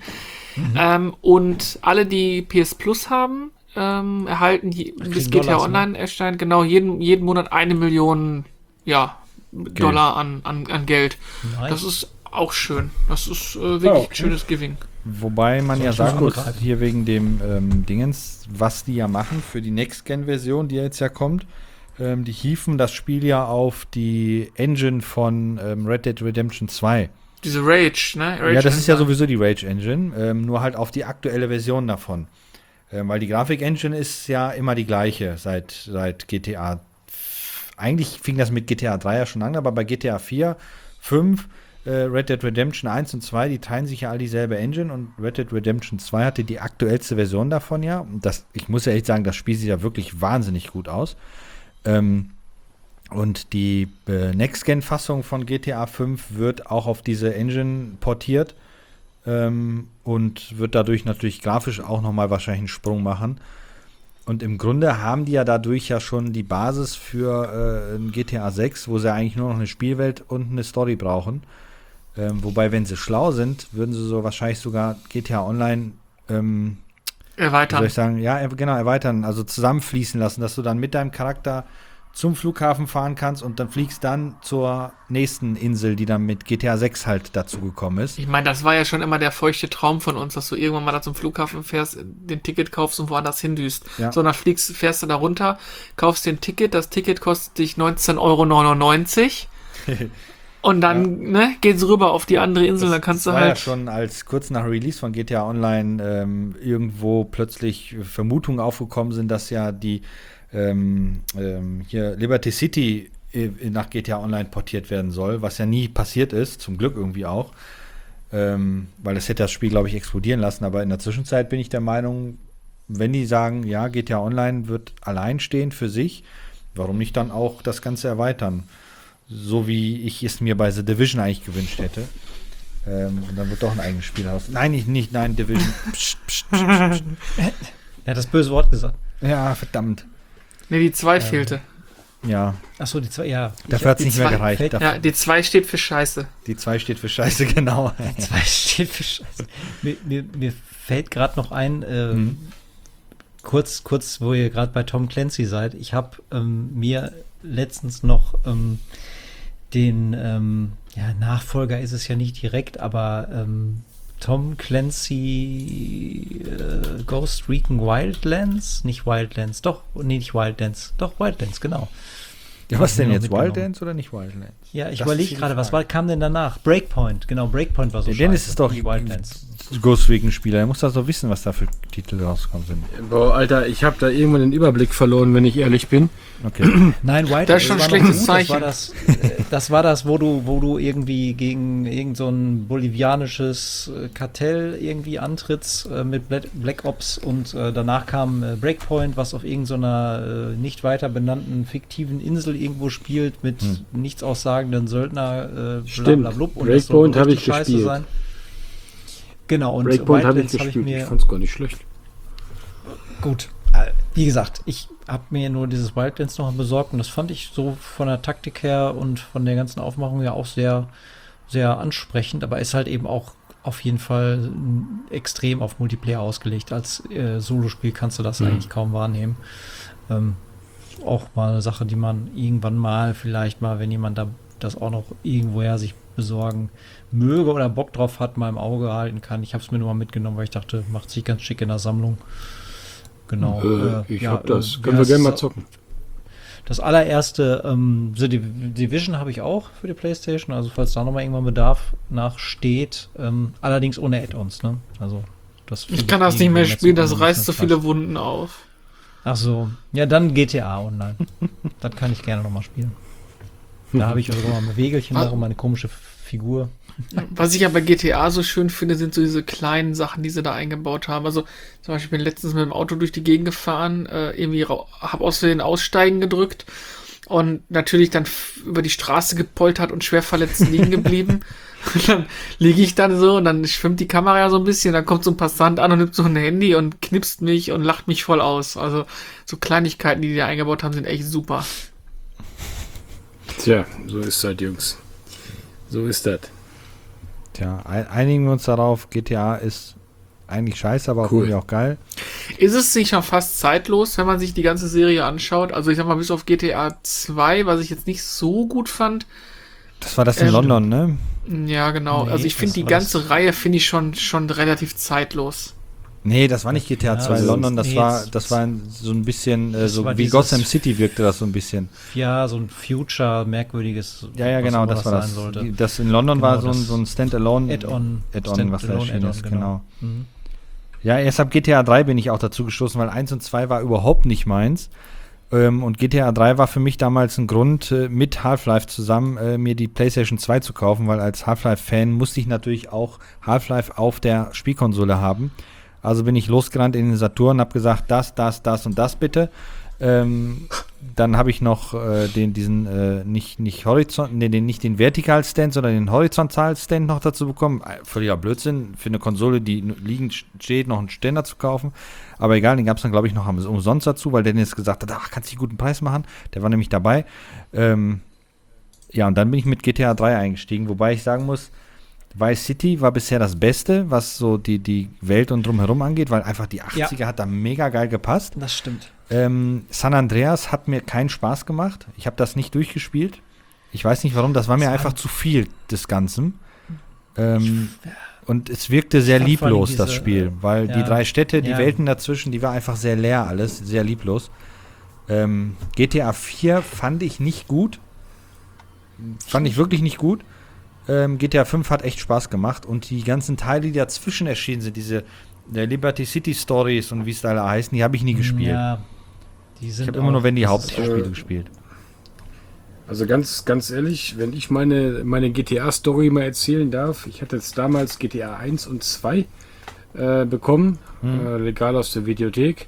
Ähm, und alle, die P S Plus haben, ähm, erhalten, je, bis G T A Dollars, ne? Online erscheint, genau jeden, jeden Monat eine Million ja, Dollar an, an, an Geld. Nice. Das ist auch schön. Das ist äh, wirklich Ja, ein schönes Giving. Wobei man So, ja ich sagen muss muss, angreifen. hier wegen dem ähm, Dingens, was die ja machen für die Next-Gen-Version, die jetzt ja kommt, ähm, die hieven das Spiel ja auf die Engine von ähm, Red Dead Redemption zwei. Diese Rage, ne? Rage Ja, das ist ja Engine. sowieso die Rage Engine, ähm, nur halt auf die aktuelle Version davon. Ähm, weil die Grafik-Engine ist ja immer die gleiche seit, seit G T A. Eigentlich fing das mit G T A drei ja schon an, aber bei G T A vier, fünf, äh, Red Dead Redemption eins und zwei, die teilen sich ja all dieselbe Engine und Red Dead Redemption zwei hatte die aktuellste Version davon ja. Und das, ich muss ja echt sagen, das Spiel sieht ja wirklich wahnsinnig gut aus. Ähm, und die äh, Next-Gen-Fassung von G T A fünf wird auch auf diese Engine portiert ähm, und wird dadurch natürlich grafisch auch nochmal wahrscheinlich einen Sprung machen. Und im Grunde haben die ja dadurch ja schon die Basis für äh, ein G T A sechs, wo sie eigentlich nur noch eine Spielwelt und eine Story brauchen. Ähm, wobei, wenn sie schlau sind, würden sie so wahrscheinlich sogar G T A Online ähm, wie soll Erweitern. ich sagen, ja, er- genau, erweitern, also zusammenfließen lassen, dass du dann mit deinem Charakter zum Flughafen fahren kannst und dann fliegst dann zur nächsten Insel, die dann mit G T A sechs halt dazu gekommen ist. Ich meine, das war ja schon immer der feuchte Traum von uns, dass du irgendwann mal da zum Flughafen fährst, den Ticket kaufst und woanders hindüst. Ja. So, dann fliegst, fährst du da runter, kaufst den Ticket, das Ticket kostet dich neunzehn Euro neunundneunzig und dann ne, geht's rüber auf die andere Insel, dann kannst das du war ja halt... schon als kurz nach Release von G T A Online ähm, irgendwo plötzlich Vermutungen aufgekommen sind, dass ja die ähm, ähm, hier Liberty City äh, nach G T A Online portiert werden soll, was ja nie passiert ist, zum Glück irgendwie auch. Ähm, weil das hätte das Spiel, glaube ich, explodieren lassen. Aber in der Zwischenzeit bin ich der Meinung, wenn die sagen, ja, G T A Online wird alleinstehend für sich, warum nicht dann auch das Ganze erweitern? So wie ich es mir bei The Division eigentlich gewünscht hätte. Ähm, und dann wird doch ein eigenes Spiel aus. Nein, nicht, nicht nein, Division. Psst, psst, psst, psst. Er hat das böse Wort gesagt. Ja, verdammt. Ne, die zwei fehlte. Ja, Achso, die zwei, ja. dafür hat es die nicht mehr zwei gereicht. fällt- Dafür, Ja, die zwei steht für Scheiße. Die zwei steht für Scheiße, genau. Die zwei steht für Scheiße. Mir, mir, mir fällt gerade noch ein, äh, Mhm. kurz, kurz, wo ihr gerade bei Tom Clancy seid. Ich habe ähm, mir letztens noch ähm, den ähm, ja, Nachfolger ist es ja nicht direkt, aber ähm, Tom Clancy äh, Ghost Recon Wildlands, nicht Wildlands, doch, nee, nicht Wildlands, doch Wildlands, genau. Ja, was Hab denn ich noch jetzt? mitgenommen. Wildlands oder nicht Wildlands? Ja, ich Das überlege ist hier die gerade, was Frage. war, kam denn danach? Breakpoint, genau, Breakpoint war so Der Dennis scheiße, ist doch nicht Wildlands. Ghost Recon-Spieler. Er muss das doch wissen, was da für Titel rausgekommen sind. Boah, Alter, ich habe da irgendwann den Überblick verloren, wenn ich ehrlich bin. Okay. Nein, White Das ist schon ein war noch schlechtes gut. Zeichen. Das war das, äh, das war das, wo du, wo du irgendwie gegen irgend so ein bolivianisches äh, Kartell irgendwie antrittst äh, mit Black, Black Ops und äh, danach kam äh, Breakpoint, was auf irgendeiner äh, nicht weiter benannten fiktiven Insel irgendwo spielt mit Hm. nichts aussagenden Söldner äh, Stimmt. blablablub. Und Breakpoint das soll habe richtig ich scheiße gespielt. sein. Genau, und Breakpoint habe ich Wildlands hab gespielt. Ich, mir fand's gar nicht schlecht. Gut, äh, wie gesagt, ich habe mir nur dieses Wildlands noch besorgt und das fand ich so von der Taktik her und von der ganzen Aufmachung ja auch sehr, sehr ansprechend, aber ist halt eben auch auf jeden Fall m, extrem auf Multiplayer ausgelegt. Als äh, Solospiel kannst du das Mhm. eigentlich kaum wahrnehmen. Ähm, auch mal eine Sache, die man irgendwann mal, vielleicht mal, wenn jemand da das auch noch irgendwoher sich besorgen möge oder Bock drauf hat, mal im Auge halten kann. Ich habe es mir nur mal mitgenommen, weil ich dachte, macht sich ganz schick in der Sammlung. Genau. Äh, ich ja, hab das. äh, Können ja, wir gerne es mal ist- zocken. Das allererste ähm, The Div- Division habe ich auch für die PlayStation, also falls da nochmal irgendwann Bedarf nachsteht. Ähm, allerdings ohne Add-ons, ne? Also das Ich kann das nicht mehr spielen, das reißt so viele Wunden. Wunden auf. Ach so. Ja, dann G T A Online. Das kann ich gerne nochmal spielen. Da habe ich auch immer ein Wägelchen Was? nach und meine komische Figur. Was ich ja bei G T A so schön finde, sind so diese kleinen Sachen, die sie da eingebaut haben. Also zum Beispiel bin ich letztens mit dem Auto durch die Gegend gefahren, äh, irgendwie habe aus Versehen Aussteigen gedrückt und natürlich dann f- über die Straße gepoltert und schwer verletzt liegen geblieben. Und dann liege ich dann so und dann schwimmt die Kamera ja so ein bisschen, dann kommt so ein Passant an und nimmt so ein Handy und knipst mich und lacht mich voll aus. Also so Kleinigkeiten, die die da eingebaut haben, sind echt super. Tja, so ist das, Jungs. So ist das. Tja, ein, einigen wir uns darauf, G T A ist eigentlich scheiße, aber auch Cool. irgendwie auch geil. Ist es nicht schon fast zeitlos, wenn man sich die ganze Serie anschaut? Also ich sag mal, bis auf G T A zwei, was ich jetzt nicht so gut fand. Das war das in Ähm, London, ne? Ja, genau. Nee, also ich finde das die war ganze das- Reihe finde ich schon, schon relativ zeitlos. Nee, das war nicht G T A Ja, zwei also- London, das nee, war jetzt- das war ein, so ein bisschen äh, Das so war wie dieses- Gotham City wirkte das so ein bisschen. Ja, so ein Future, merkwürdiges. Ja, ja, was genau, immer das war das. sein sollte. Die- Das in London Genau, war so ein, das so ein Standalone Add-on. Add-on, was da Standalone erschienen Add-on, ist, genau. Mhm. Ja, erst ab G T A drei bin ich auch dazu gestoßen, weil eins und zwei war überhaupt nicht meins. Ähm, und G T A drei war für mich damals ein Grund, äh, mit Half-Life zusammen äh, mir die PlayStation zwei zu kaufen, weil als Half-Life-Fan musste ich natürlich auch Half-Life auf der Spielkonsole haben. Also bin ich losgerannt in den Saturn, habe gesagt, das, das, das und das bitte. Ähm, dann habe ich noch äh, den, diesen, äh, nicht, nicht Horizont, nee, den, nicht den Vertical-Stand, sondern den Horizontal-Stand noch dazu bekommen. Äh, Völliger Blödsinn, für eine Konsole, die n- liegend steht, noch einen Ständer zu kaufen. Aber egal, den gab es dann, glaube ich, noch am- umsonst dazu, weil Dennis gesagt hat, ach, kannst du einen guten Preis machen. Der war nämlich dabei. Ähm, ja, und dann bin ich mit G T A drei eingestiegen, wobei ich sagen muss, Vice City war bisher das Beste, was so die, die Welt und drumherum angeht, weil einfach die achtziger hat da mega geil gepasst. Das stimmt. Ähm, San Andreas hat mir keinen Spaß gemacht. Ich habe das nicht durchgespielt. Ich weiß nicht warum, das war mir Das war- einfach zu viel des Ganzen. Ähm, und es wirkte sehr fand vor allem lieblos, das diese, Spiel, weil die ja, drei Städte, die ja. Welten dazwischen, die war einfach sehr leer alles, sehr lieblos. Ähm, G T A vier fand ich nicht gut. Fand ich wirklich nicht gut. Ähm, G T A fünf hat echt Spaß gemacht und die ganzen Teile, die dazwischen erschienen sind, diese der Liberty City Stories und wie es da alle heißen, die habe ich nie gespielt. Ja, die sind Ich habe immer nur, wenn die das ist- Hauptspiele äh, gespielt. Also ganz, ganz ehrlich, wenn ich meine, meine G T A-Story mal erzählen darf, ich hatte jetzt damals G T A eins und zwei äh, bekommen, Hm. äh, legal aus der Videothek.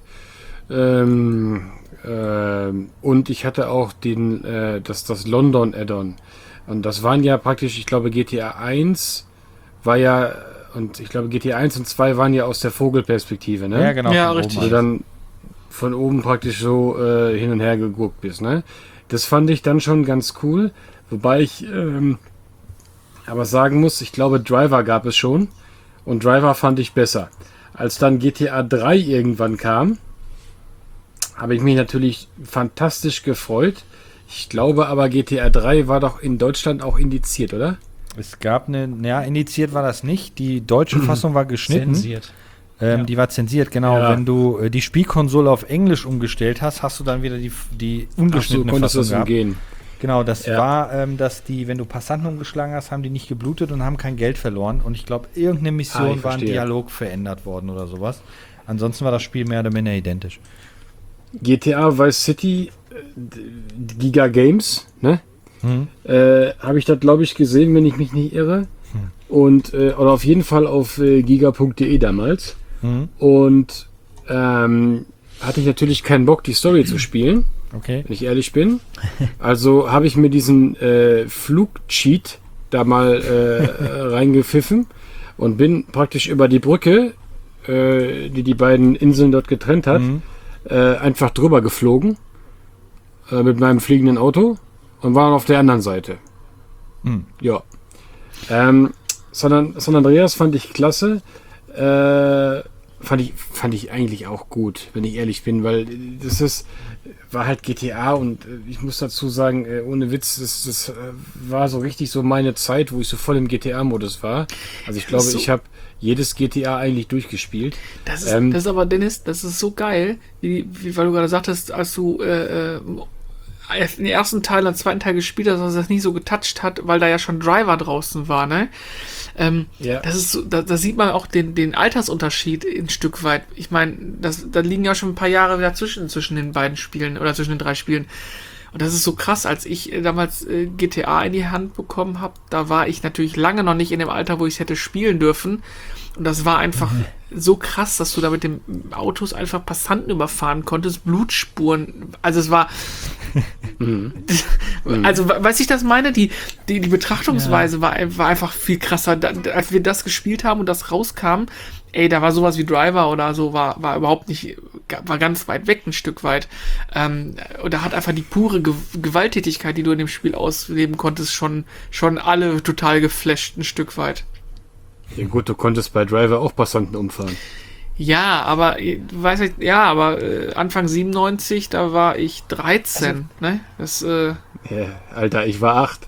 Ähm, ähm, und ich hatte auch den, äh, das, das London Add-on. Und das waren ja praktisch, ich glaube, G T A eins war ja, und ich glaube, G T A eins und zwei waren ja aus der Vogelperspektive, ne? Ja, genau. Ja, von richtig. Wo du dann von oben praktisch so äh, hin und her geguckt bist, ne? Das fand ich dann schon ganz cool, wobei ich ähm, aber sagen muss, ich glaube Driver gab es schon und Driver fand ich besser. Als dann G T A drei irgendwann kam, habe ich mich natürlich fantastisch gefreut. Ich glaube aber G T A drei war doch in Deutschland auch indiziert, oder? Es gab eine, ja, indiziert war das nicht. Die deutsche Fassung war geschnitten. zensiert. Ähm, Ja. Die war zensiert, genau. Ja. Wenn du äh, die Spielkonsole auf Englisch umgestellt hast, hast du dann wieder die, die Ach so, ungeschnittene konntest du Fassung das gehabt. umgehen. Genau, das Ja. war, ähm, dass die, wenn du Passanten umgeschlagen hast, haben die nicht geblutet und haben kein Geld verloren. Und ich glaube, irgendeine Ah, Mission ich war ein verstehe. Dialog verändert worden oder sowas. Ansonsten war das Spiel mehr oder minder identisch. G T A Vice City, äh, d- Giga Games, ne? Hm. Äh, habe ich das, glaube ich, gesehen, wenn ich mich nicht irre. Hm. Und, äh, oder auf jeden Fall auf äh, giga punkt de damals. Hm. Und ähm, hatte ich natürlich keinen Bock, die Story zu spielen, Okay. wenn ich ehrlich bin. Also habe ich mir diesen äh, Flugcheat da mal äh, reingepfiffen und bin praktisch über die Brücke, äh, die die beiden Inseln dort getrennt hat, Hm. äh, einfach drüber geflogen äh, mit meinem fliegenden Auto und war auf der anderen Seite. Hm. Ja. Ähm, San, San Andreas fand ich klasse. Äh, fand ich, fand ich eigentlich auch gut, wenn ich ehrlich bin, weil das ist, war halt G T A und äh, ich muss dazu sagen, äh, ohne Witz, das, das äh, war so richtig so meine Zeit, wo ich so voll im G T A-Modus war. Also ich glaube, so- ich habe jedes G T A eigentlich durchgespielt. Das ist, Ähm, das ist aber, Dennis, das ist so geil, wie, wie weil du gerade sagtest, als du äh, äh, den ersten Teil und den zweiten Teil gespielt hast, dass das nicht so getoucht hat, weil da ja schon Driver draußen war, ne? Ähm, Ja. Das ist so, da, da sieht man auch den, den Altersunterschied ein Stück weit. Ich meine, das, da liegen ja schon ein paar Jahre dazwischen zwischen den beiden Spielen oder zwischen den drei Spielen. Und das ist so krass, als ich äh, damals äh, G T A in die Hand bekommen habe, da war ich natürlich lange noch nicht in dem Alter, wo ich es hätte spielen dürfen. Und das war einfach mhm. so krass, dass du da mit den Autos einfach Passanten überfahren konntest, Blutspuren. Also es war... also, weiß ich das meine? Die, die, die Betrachtungsweise ja. war, war einfach viel krasser. Da, als wir das gespielt haben und das rauskam, ey, da war sowas wie Driver oder so, war, war überhaupt nicht, war ganz weit weg, ein Stück weit. Ähm, und da hat einfach die pure Ge- Gewalttätigkeit, die du in dem Spiel ausleben konntest, schon, schon alle total geflasht, ein Stück weit. Ja gut, du konntest bei Driver auch Passanten umfahren. Ja, aber, du weißt nicht, ja, aber äh, Anfang siebenundneunzig, da war ich dreizehn, also, ne? Das, äh... Ja, Alter, ich war acht.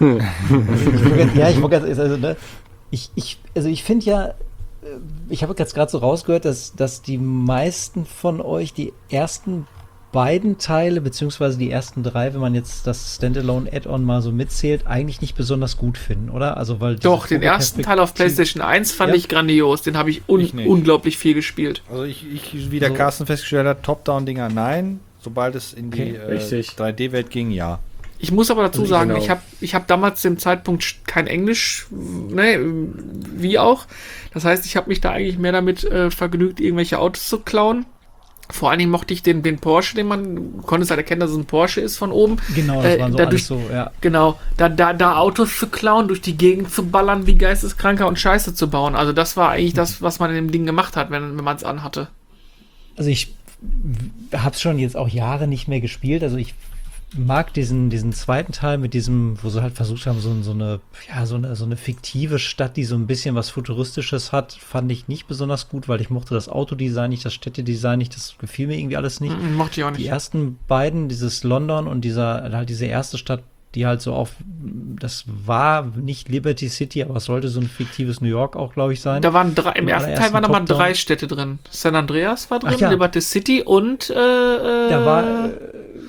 Ja, ich wollte ganz, also, ne? Ich, ich, also ich finde ja, ich habe jetzt gerade so rausgehört, dass, dass die meisten von euch die ersten beiden Teile, beziehungsweise die ersten drei, wenn man jetzt das Standalone-Add-on mal so mitzählt, eigentlich nicht besonders gut finden, oder? Also, weil Doch, den ersten Teil auf PlayStation eins fand ja. ich grandios. Den habe ich, un- ich unglaublich viel gespielt. Also ich, ich wie der so. Carsten festgestellt hat, Top-Down-Dinger nein. Sobald es in die okay. äh, drei D-Welt ging, ja. Ich muss aber dazu also sagen, genau. ich habe ich hab damals zu dem Zeitpunkt kein Englisch, ne, wie auch. Das heißt, ich habe mich da eigentlich mehr damit äh, vergnügt, irgendwelche Autos zu klauen. Vor allen Dingen mochte ich den, den Porsche, den man, du konntest halt erkennen, dass es ein Porsche ist von oben. Genau, das äh, waren so dadurch, alles so, ja. Genau, da, da, da Autos zu klauen, durch die Gegend zu ballern, wie Geisteskranker und Scheiße zu bauen. Also das war eigentlich das, was man in dem Ding gemacht hat, wenn, wenn man es anhatte. Also ich habe es schon jetzt auch Jahre nicht mehr gespielt, also ich mag diesen, diesen zweiten Teil mit diesem, wo sie halt versucht haben, so, so eine, ja, so eine, so eine fiktive Stadt, die so ein bisschen was Futuristisches hat, fand ich nicht besonders gut, weil ich mochte das Autodesign nicht, das Städtedesign nicht, das gefiel mir irgendwie alles nicht. Mm, mochte ich auch nicht. Die ersten beiden, dieses London und dieser, halt diese erste Stadt, die halt so auf, das war nicht Liberty City, aber es sollte so ein fiktives New York auch, glaube ich, sein. Da waren drei, im ersten Teil waren aber drei Städte drin. San Andreas war drin, ja. Liberty City und, äh, da war, äh,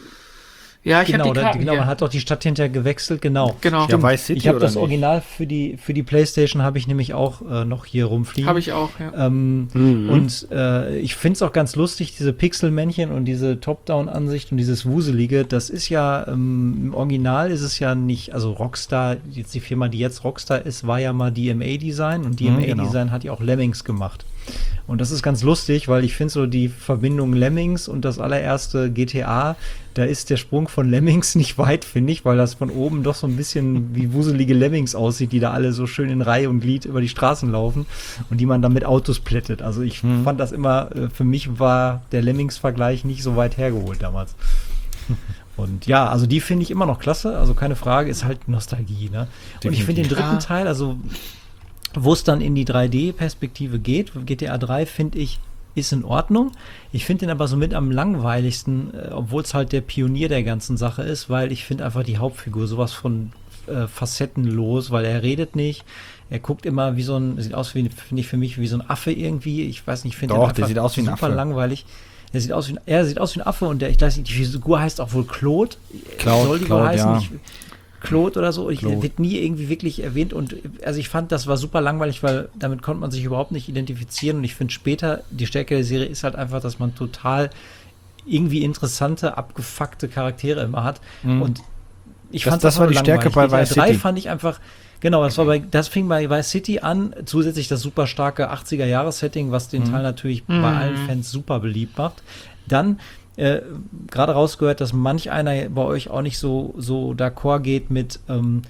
ja, ich genau, habe die Karten genau, hier. man hat doch die Stadt hinterher gewechselt, genau. Genau. Ja, Vice City ich habe oder das nicht? Original für die für die PlayStation habe ich nämlich auch äh, noch hier rumfliegen. Habe ich auch, ja. Ähm, Mhm. Und äh, ich finde es auch ganz lustig, diese Pixelmännchen und diese Top-Down-Ansicht und dieses Wuselige, das ist ja, ähm, im Original ist es ja nicht, also Rockstar, jetzt die Firma, die jetzt Rockstar ist, war ja mal D M A-Design und D M A-Design genau. hat ja auch Lemmings gemacht. Und das ist ganz lustig, weil ich finde so die Verbindung Lemmings und das allererste G T A, da ist der Sprung von Lemmings nicht weit, finde ich, weil das von oben doch so ein bisschen wie wuselige Lemmings aussieht, die da alle so schön in Reihe und Glied über die Straßen laufen und die man dann mit Autos plättet. Also ich hm. fand das immer, für mich war der Lemmings-Vergleich nicht so weit hergeholt damals. Und ja, also die finde ich immer noch klasse, also keine Frage, ist halt Nostalgie, ne? Und ich finde den dritten Ja. Teil, also wo es dann in die drei D-Perspektive geht, G T A drei, finde ich, ist in Ordnung. Ich finde den aber so mit am langweiligsten, äh, obwohl es halt der Pionier der ganzen Sache ist, weil ich finde einfach die Hauptfigur sowas von äh, facettenlos, weil er redet nicht, er guckt immer wie so ein, sieht aus wie, finde ich für mich, wie so ein Affe irgendwie, ich weiß nicht, ich finde den Doch, einfach der sieht aus wie ein super Affe. langweilig. Er sieht aus wie ein, er sieht aus wie ein Affe und der, ich weiß nicht, die Figur heißt auch wohl Claude. Claude, Soll die Claude, wohl heißen? ja. Ich, Claude oder so, ich, Claude. wird nie irgendwie wirklich erwähnt und also ich fand, das war super langweilig, weil damit konnte man sich überhaupt nicht identifizieren und ich finde später, die Stärke der Serie ist halt einfach, dass man total irgendwie interessante, abgefuckte Charaktere immer hat Mhm. und ich Das- fand das war die Stärke bei Vice drei City. fand ich einfach, genau, das war bei, das fing bei Vice City an, zusätzlich das super starke achtziger-Jahres-Setting, was den Mhm. Teil natürlich Mhm. bei allen Fans super beliebt macht. Dann äh, gerade rausgehört, dass manch einer bei euch auch nicht so, so d'accord geht mit ähm,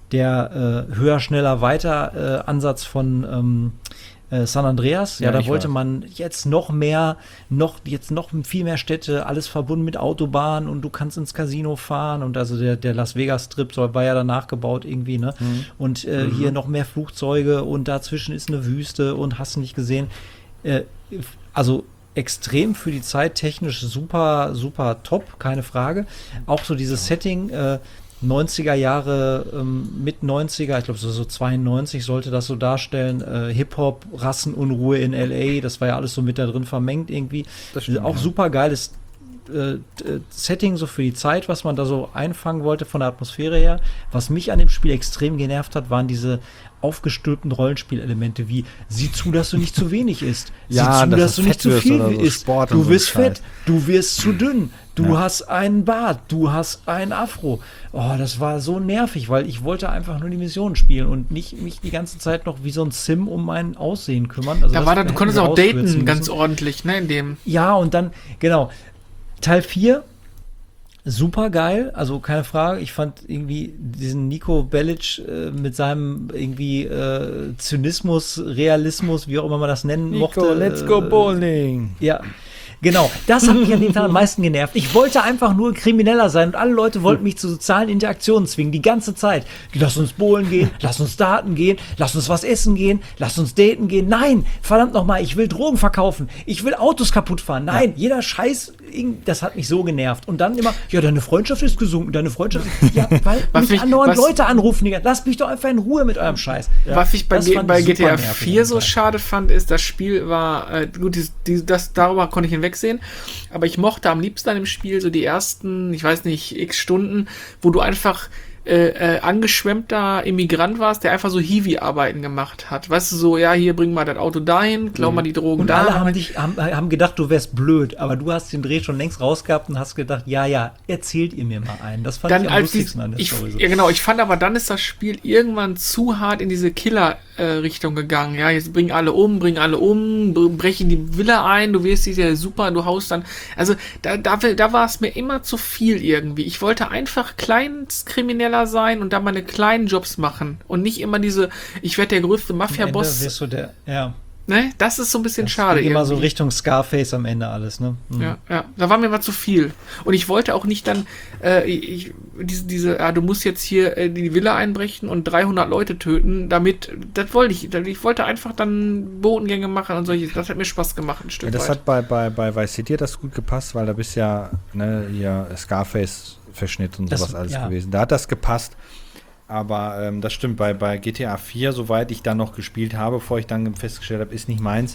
der äh, höher, schneller, weiter äh, Ansatz von ähm, äh, San Andreas. Ja, Ja, da ich wollte weiß. man jetzt noch mehr, noch, jetzt noch viel mehr Städte, alles verbunden mit Autobahnen und du kannst ins Casino fahren und also der, der Las Vegas Strip soll, war ja danach gebaut irgendwie, ne? Mhm. Und äh, Mhm. hier noch mehr Flugzeuge und dazwischen ist eine Wüste und hast du nicht gesehen. Äh, also extrem für die Zeit technisch super, super top, keine Frage. Auch so dieses Setting, äh, neunziger Jahre, ähm, mit neunziger, ich glaube so, so zweiundneunzig sollte das so darstellen, äh, Hip-Hop, Rassenunruhe in L A, das war ja alles so mit da drin vermengt irgendwie. Das stimmt, auch ja. super geiles äh, Setting, so für die Zeit, was man da so einfangen wollte von der Atmosphäre her. Was mich an dem Spiel extrem genervt hat, waren diese aufgestülpten Rollenspielelemente wie sieh zu, dass du nicht zu wenig isst. Ja, sieh zu, dass dass du du nicht fett zu wirst viel oder so, isst. Sport und Du so wirst Scheiß. fett, du wirst zu dünn, du Ja. hast einen Bart, du hast ein Afro. Oh, das war so nervig, weil ich wollte einfach nur die Mission spielen und nicht mich die ganze Zeit noch wie so ein Sim um mein Aussehen kümmern. Also Da das war da, du hätten konntest wir auch rauskürzen daten, müssen. ganz ordentlich, ne, in dem. Ja, und dann, genau, Teil vier, super geil, also keine Frage. Ich fand irgendwie diesen Nico Bellic äh, mit seinem irgendwie äh, Zynismus, Realismus, wie auch immer man das nennen Nico, mochte. let's go äh, bowling. Ja, genau. Das hat mich an dem Tag am meisten genervt. Ich wollte einfach nur Krimineller sein und alle Leute wollten mich zu sozialen Interaktionen zwingen, die ganze Zeit. Lass uns bowlen gehen, lass uns daten gehen, lass uns was essen gehen, lass uns daten gehen. Nein, verdammt nochmal, ich will Drogen verkaufen. Ich will Autos kaputt fahren. Nein, jeder Scheiß, das hat mich so genervt. Und dann immer, ja, deine Freundschaft ist gesunken, deine Freundschaft ist, ja, weil Was mich mich- andauernd was- Leute anrufen. Digga. Lasst mich doch einfach in Ruhe mit eurem Scheiß. Was ich bei, das G- fand bei ich G T A super nervig vier so an dem Tag. schade fand, ist, das Spiel war, äh, gut, dies, dies, das, darüber konnte ich hinwegsehen, aber ich mochte am liebsten an dem Spiel so die ersten, ich weiß nicht, x Stunden, wo du einfach äh, äh, angeschwemmter Immigrant warst, der einfach so Hiwi-Arbeiten gemacht hat. Weißt du, so, ja, hier bring mal das Auto dahin, klau mal die Drogen Und da. alle haben, dich, haben, haben gedacht, du wärst blöd, aber du hast den Dreh schon längst rausgehabt und hast gedacht, ja, ja, erzählt ihr mir mal einen. Das fand dann ich am als die, lustigsten an der ich, Story. So. ja genau, ich fand aber dann ist das Spiel irgendwann zu hart in diese Killer-Richtung gegangen. Ja, jetzt bringen alle um, bringen alle um, bre- brechen die Villa ein, du wirst ja super, du haust dann. Also da, da, da war es mir immer zu viel irgendwie. Ich wollte einfach Kleinstkrimineller sein und da meine kleinen Jobs machen und nicht immer diese, ich werde der größte Am Ende Mafia-Boss. wirst du der, ja, Ne? Das ist so ein bisschen das schade. geht immer so irgendwie. Richtung Scarface am Ende alles, ne? Mhm. Ja, ja, da war mir mal zu viel. Und ich wollte auch nicht dann, äh, ich, diese, diese, ja, du musst jetzt hier äh, die Villa einbrechen und dreihundert Leute töten, damit, das wollte ich, ich wollte einfach dann Bodengänge machen und solche, das hat mir Spaß gemacht, ein Stück Ja, das weit. hat bei, bei, bei Vice City hat das gut gepasst, weil da bist ja ne, hier Scarface-Verschnitt und Das- sowas alles ja. gewesen. Da hat das gepasst. Aber ähm, das stimmt, bei, bei G T A vier, soweit ich dann noch gespielt habe, bevor ich dann festgestellt habe, ist nicht meins,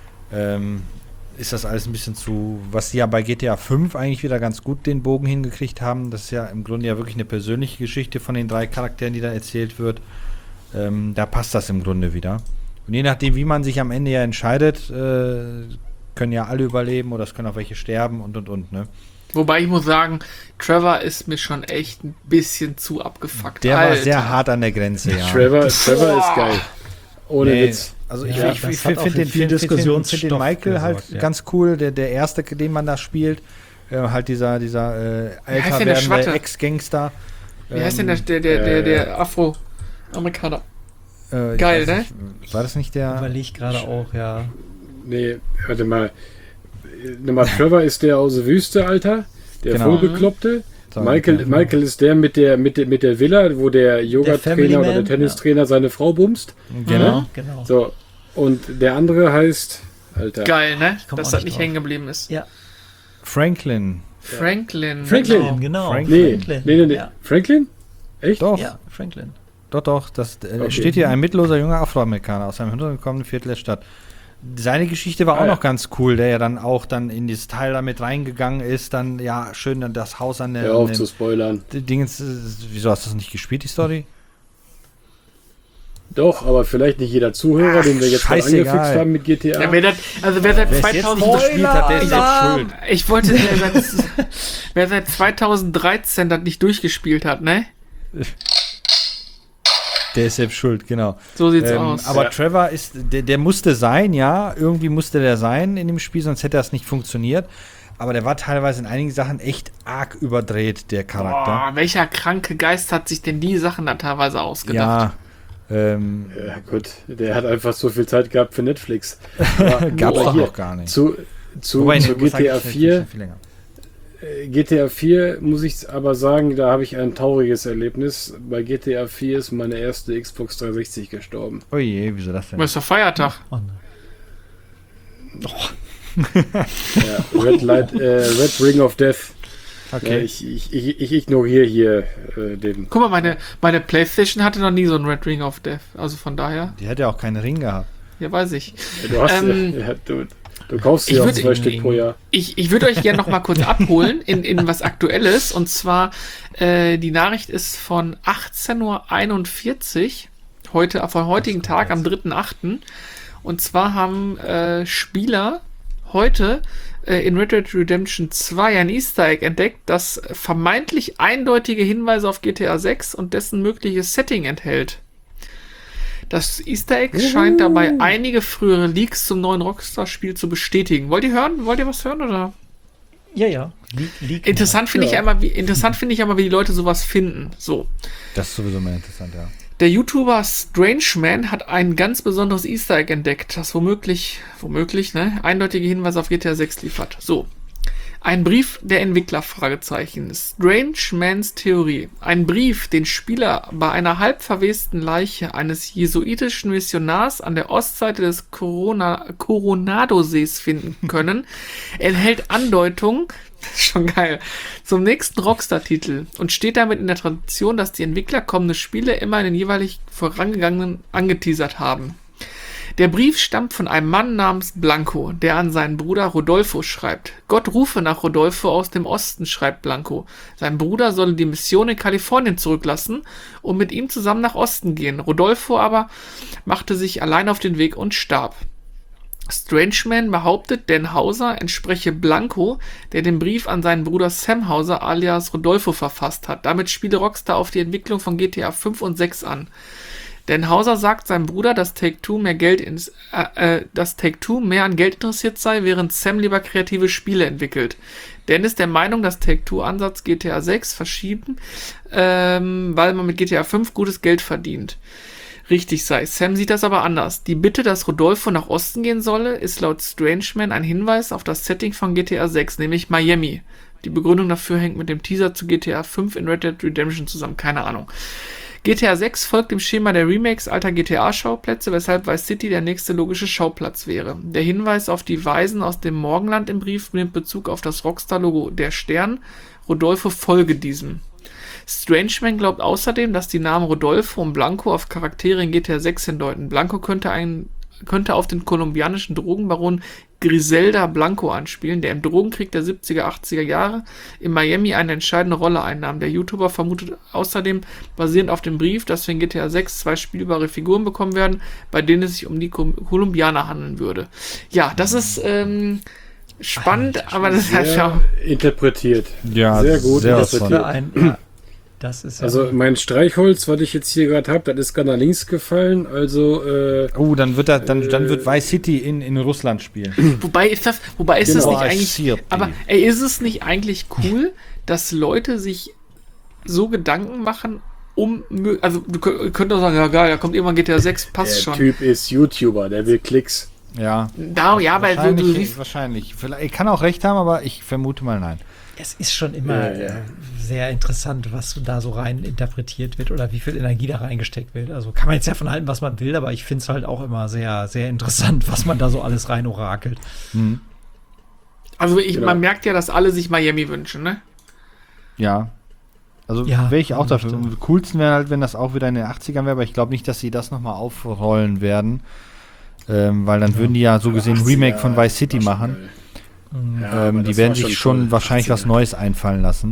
ähm, ist das alles ein bisschen zu, was sie ja bei G T A fünf eigentlich wieder ganz gut den Bogen hingekriegt haben. Das ist ja im Grunde ja wirklich eine persönliche Geschichte von den drei Charakteren, die da erzählt wird. Ähm, da passt das im Grunde wieder. Und je nachdem, wie man sich am Ende ja entscheidet, äh, können ja alle überleben oder es können auch welche sterben und und und, ne? Wobei ich muss sagen, Trevor ist mir schon echt ein bisschen zu abgefuckt. Der war Alter. sehr hart an der Grenze, ja. Trevor, Trevor ist geil. Ohne Nee, Witz. Also ich, Ja, ich, das ich hat finde auch find für den, viel find, find, find, find den Diskussionsstoff Michael halt gesorgt, ja. ganz cool, der, der erste, den man da spielt. Äh, halt dieser, dieser äh, heißt älter denn der werdende Schwatte? Ex-Gangster. Wie heißt denn der, der, der, der, der Afro-Amerikaner? Äh, ich Geil, weiß ne? nicht, war das nicht der? Überleg gerade auch, ja. Nee, warte mal. Nochmal, Trevor ist der aus der Wüste, Alter. Der Genau. Vollbekloppte. So, Michael, okay. Michael ist der mit der, mit der mit der Villa, wo der Family Yoga-Trainer oder der Man, Tennistrainer seine Frau bumst. Genau. Genau. So. Und der andere heißt, Alter. Geil, ne? komm Dass auch das nicht nicht drauf. hängen geblieben ist. Ja, Franklin. Franklin. Franklin. Genau. genau. Frank- Nee, Franklin. nee, nee, nee. Ja. Franklin? Echt? Doch, Ja, Franklin. doch, doch. Das äh, Okay. steht hier ein mittelloser junger Afroamerikaner aus einem hinuntergekommenen Viertel der Stadt. Seine Geschichte war Ah, auch ja. noch ganz cool, der ja dann auch dann in dieses Teil damit reingegangen ist, dann ja schön dann das Haus an der Hör an auf dem- zu spoilern. die Dingens, äh, wieso hast du das nicht gespielt, die Story? Doch, aber vielleicht nicht jeder Zuhörer, Ach, den wir jetzt mal scheißegal. angefixt haben mit G T A. Ja, wer das, also wer seit Wer es jetzt zweitausend nicht gespielt hat, der ist jetzt Alarm! schuld. Ich wollte, wer seit, wer seit zweitausenddreizehn das nicht durchgespielt hat, ne? Der ist selbst schuld, genau. So sieht's Ähm, aus. aber Ja. Trevor ist, der, der musste sein, ja, irgendwie musste der sein in dem Spiel, sonst hätte das nicht funktioniert. Aber der war teilweise in einigen Sachen echt arg überdreht, der Charakter. Boah, welcher kranke Geist hat sich denn die Sachen da teilweise ausgedacht? Ja, ähm, Ja, gut, der hat einfach so viel Zeit gehabt für Netflix. Aber gab's aber doch hier, noch gar nicht. Zu, zu, Wobei, zu ich muss sagen, G T A vielleicht vier, schon viel länger. äh, G T A vier muss ich aber sagen, da habe ich ein trauriges Erlebnis. Bei G T A vier ist meine erste Xbox dreihundertsechzig gestorben. Oh je, wieso das denn? Was ist doch Feiertag? Oh nein. Ja, Red, Light, äh, Red Ring of Death. Ja, Okay. ich, ich, ich, ich ignoriere hier äh, den. Guck mal, meine, meine Playstation hatte noch nie so ein Red Ring of Death. Also von daher, Die hat ja auch keinen Ring gehabt. ja, weiß ich. Du hast Ähm, ja, du, Du kaufst Ich ja auch würd- zwei Stück pro Jahr. Ich, ich würde euch gerne noch mal kurz abholen in, in was Aktuelles. Und zwar, äh, die Nachricht ist von achtzehn Uhr einundvierzig, heute, vom heutigen Tag, am dritten achten Und zwar haben äh, Spieler heute äh, in Red Dead Redemption zwei ein Easter Egg entdeckt, das vermeintlich eindeutige Hinweise auf G T A sechs und dessen mögliches Setting enthält. Das Easter Egg scheint dabei einige frühere Leaks zum neuen Rockstar-Spiel zu bestätigen. Wollt ihr hören? Wollt ihr was hören oder? Ja, ja. Leak, leak Interessant finde ich einmal, wie interessant finde ich einmal, wie die Leute sowas finden. So. Das ist sowieso mal interessant, ja. Der YouTuber Strangeman hat ein ganz besonderes Easter Egg entdeckt, das womöglich, womöglich, ne, eindeutige Hinweise auf G T A sechs liefert. So. Ein Brief der Entwickler, Fragezeichen. Strangemans Theorie. Ein Brief, den Spieler bei einer halb verwesten Leiche eines jesuitischen Missionars an der Ostseite des Corona Coronado-Sees finden können, enthält Andeutungen, schon geil, zum nächsten Rockstar-Titel und steht damit in der Tradition, dass die Entwickler kommende Spiele immer in den jeweilig vorangegangenen angeteasert haben. Der Brief stammt von einem Mann namens Blanco, der an seinen Bruder Rodolfo schreibt. Gott rufe nach Rodolfo aus dem Osten, schreibt Blanco. Sein Bruder solle die Mission in Kalifornien zurücklassen und mit ihm zusammen nach Osten gehen. Rodolfo aber machte sich allein auf den Weg und starb. Strangeman behauptet, Dan Houser entspreche Blanco, der den Brief an seinen Bruder Sam Houser alias Rodolfo verfasst hat. Damit spiele Rockstar auf die Entwicklung von G T A fünf und sechs an. Denn Hauser sagt seinem Bruder, dass Take-Two mehr Geld ins, äh, äh, dass Take-Two mehr an Geld interessiert sei, während Sam lieber kreative Spiele entwickelt. Dan ist der Meinung, dass Take-Two-Ansatz G T A sechs verschieben, ähm, weil man mit G T A fünf gutes Geld verdient. Richtig sei. Sam sieht das aber anders. Die Bitte, dass Rodolfo nach Osten gehen solle, ist laut Strangeman ein Hinweis auf das Setting von G T A sechs, nämlich Miami. Die Begründung dafür hängt mit dem Teaser zu G T A fünf in Red Dead Redemption zusammen. Keine Ahnung. G T A sechs folgt dem Schema der Remakes alter G T A-Schauplätze, weshalb Vice City der nächste logische Schauplatz wäre. Der Hinweis auf die Weisen aus dem Morgenland im Brief nimmt Bezug auf das Rockstar-Logo der Stern. Rodolfo folge diesem. Strangeman glaubt außerdem, dass die Namen Rodolfo und Blanco auf Charaktere in G T A sechs hindeuten. Blanco könnte, ein, könnte auf den kolumbianischen Drogenbaron Griselda Blanco anspielen, der im Drogenkrieg der siebziger, achtziger Jahre in Miami eine entscheidende Rolle einnahm. Der YouTuber vermutet außerdem, basierend auf dem Brief, dass wir in G T A sechs zwei spielbare Figuren bekommen werden, bei denen es sich um die Kolumbianer handeln würde. Ja, das ist ähm, spannend, Alter, aber das ist halt schon interpretiert. Ja, sehr gut sehr interpretiert. Ein, ja, das ist ja also mein Streichholz, was ich jetzt hier gerade habe, das ist gerade nach links gefallen. Also äh, Oh, dann wird das, dann, dann wird Vice City in, in Russland spielen. Wobei ist das, wobei ist Genau. das nicht Boah, eigentlich, City. aber ey, ist es nicht eigentlich cool, dass Leute sich so Gedanken machen, um, mö- also du könnt- könnt doch sagen, ja geil, da kommt irgendwann G T A sechs, passt der schon. Typ ist YouTuber, der will Klicks. Ja. Da, ja, weil du, du Wahrscheinlich, siehst, wahrscheinlich. Vielleicht, ich kann auch recht haben, aber ich vermute mal nein. Es ist schon immer Ja, ja. äh, sehr interessant, was da so rein interpretiert wird oder wie viel Energie da reingesteckt wird. Also kann man jetzt ja von halten, was man will, aber ich finde es halt auch immer sehr, sehr interessant, was man da so alles rein orakelt. Hm. also ich, Genau. man merkt ja, dass alle sich Miami wünschen, ne? Ja. Also Ja, wäre ich auch dafür. stimmt. Am coolsten wäre halt, wenn das auch wieder in den achtzigern wäre, aber ich glaube nicht, dass sie das nochmal aufrollen werden. Ähm, weil dann würden die ja so gesehen ein Remake von Vice City machen. Ja, aber ähm, die das werden war sich schon schon toll. wahrscheinlich was Neues einfallen lassen.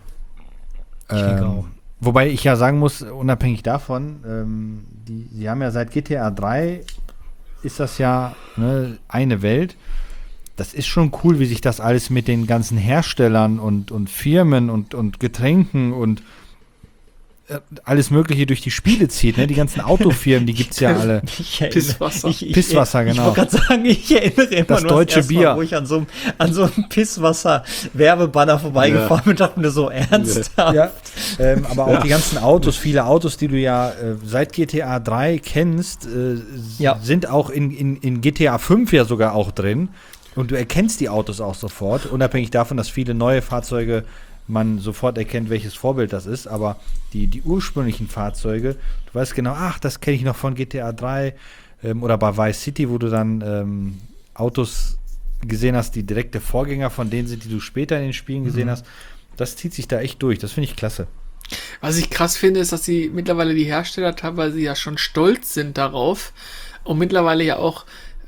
Ich denke auch. Wobei ich ja sagen muss, unabhängig davon, ähm, die, sie haben ja seit G T A drei ist das ja ne, eine Welt. Das ist schon cool, wie sich das alles mit den ganzen Herstellern und, und Firmen und, und Getränken und äh, alles Mögliche durch die Spiele zieht. Ne? Die ganzen Autofirmen, die gibt es ja alle. Ich erinnere, Pisswasser. Ich, ich, Pisswasser, ich, genau. Ich wollte gerade sagen, ich erinnere immer Das nur deutsche erste Mal, Bier. wo ich an so einem, an so einem Pisswasser-Werbebanner vorbeigefahren bin und dachte mir so, ernsthaft? Ja, ähm, aber auch die ganzen Autos, viele Autos, die du ja äh, seit G T A drei kennst, äh, Ja. sind auch in, in, in G T A fünf ja sogar auch drin. Und du erkennst die Autos auch sofort, unabhängig davon, dass viele neue Fahrzeuge man sofort erkennt, welches Vorbild das ist. Aber die, die ursprünglichen Fahrzeuge, du weißt genau, ach, das kenne ich noch von G T A drei ähm, oder bei Vice City, wo du dann ähm, Autos gesehen hast, die direkte Vorgänger von denen sind, die du später in den Spielen gesehen hast. Das zieht sich da echt durch. Das finde ich klasse. Was ich krass finde, ist, dass sie mittlerweile die Hersteller teilweise ja schon stolz sind darauf und mittlerweile ja auch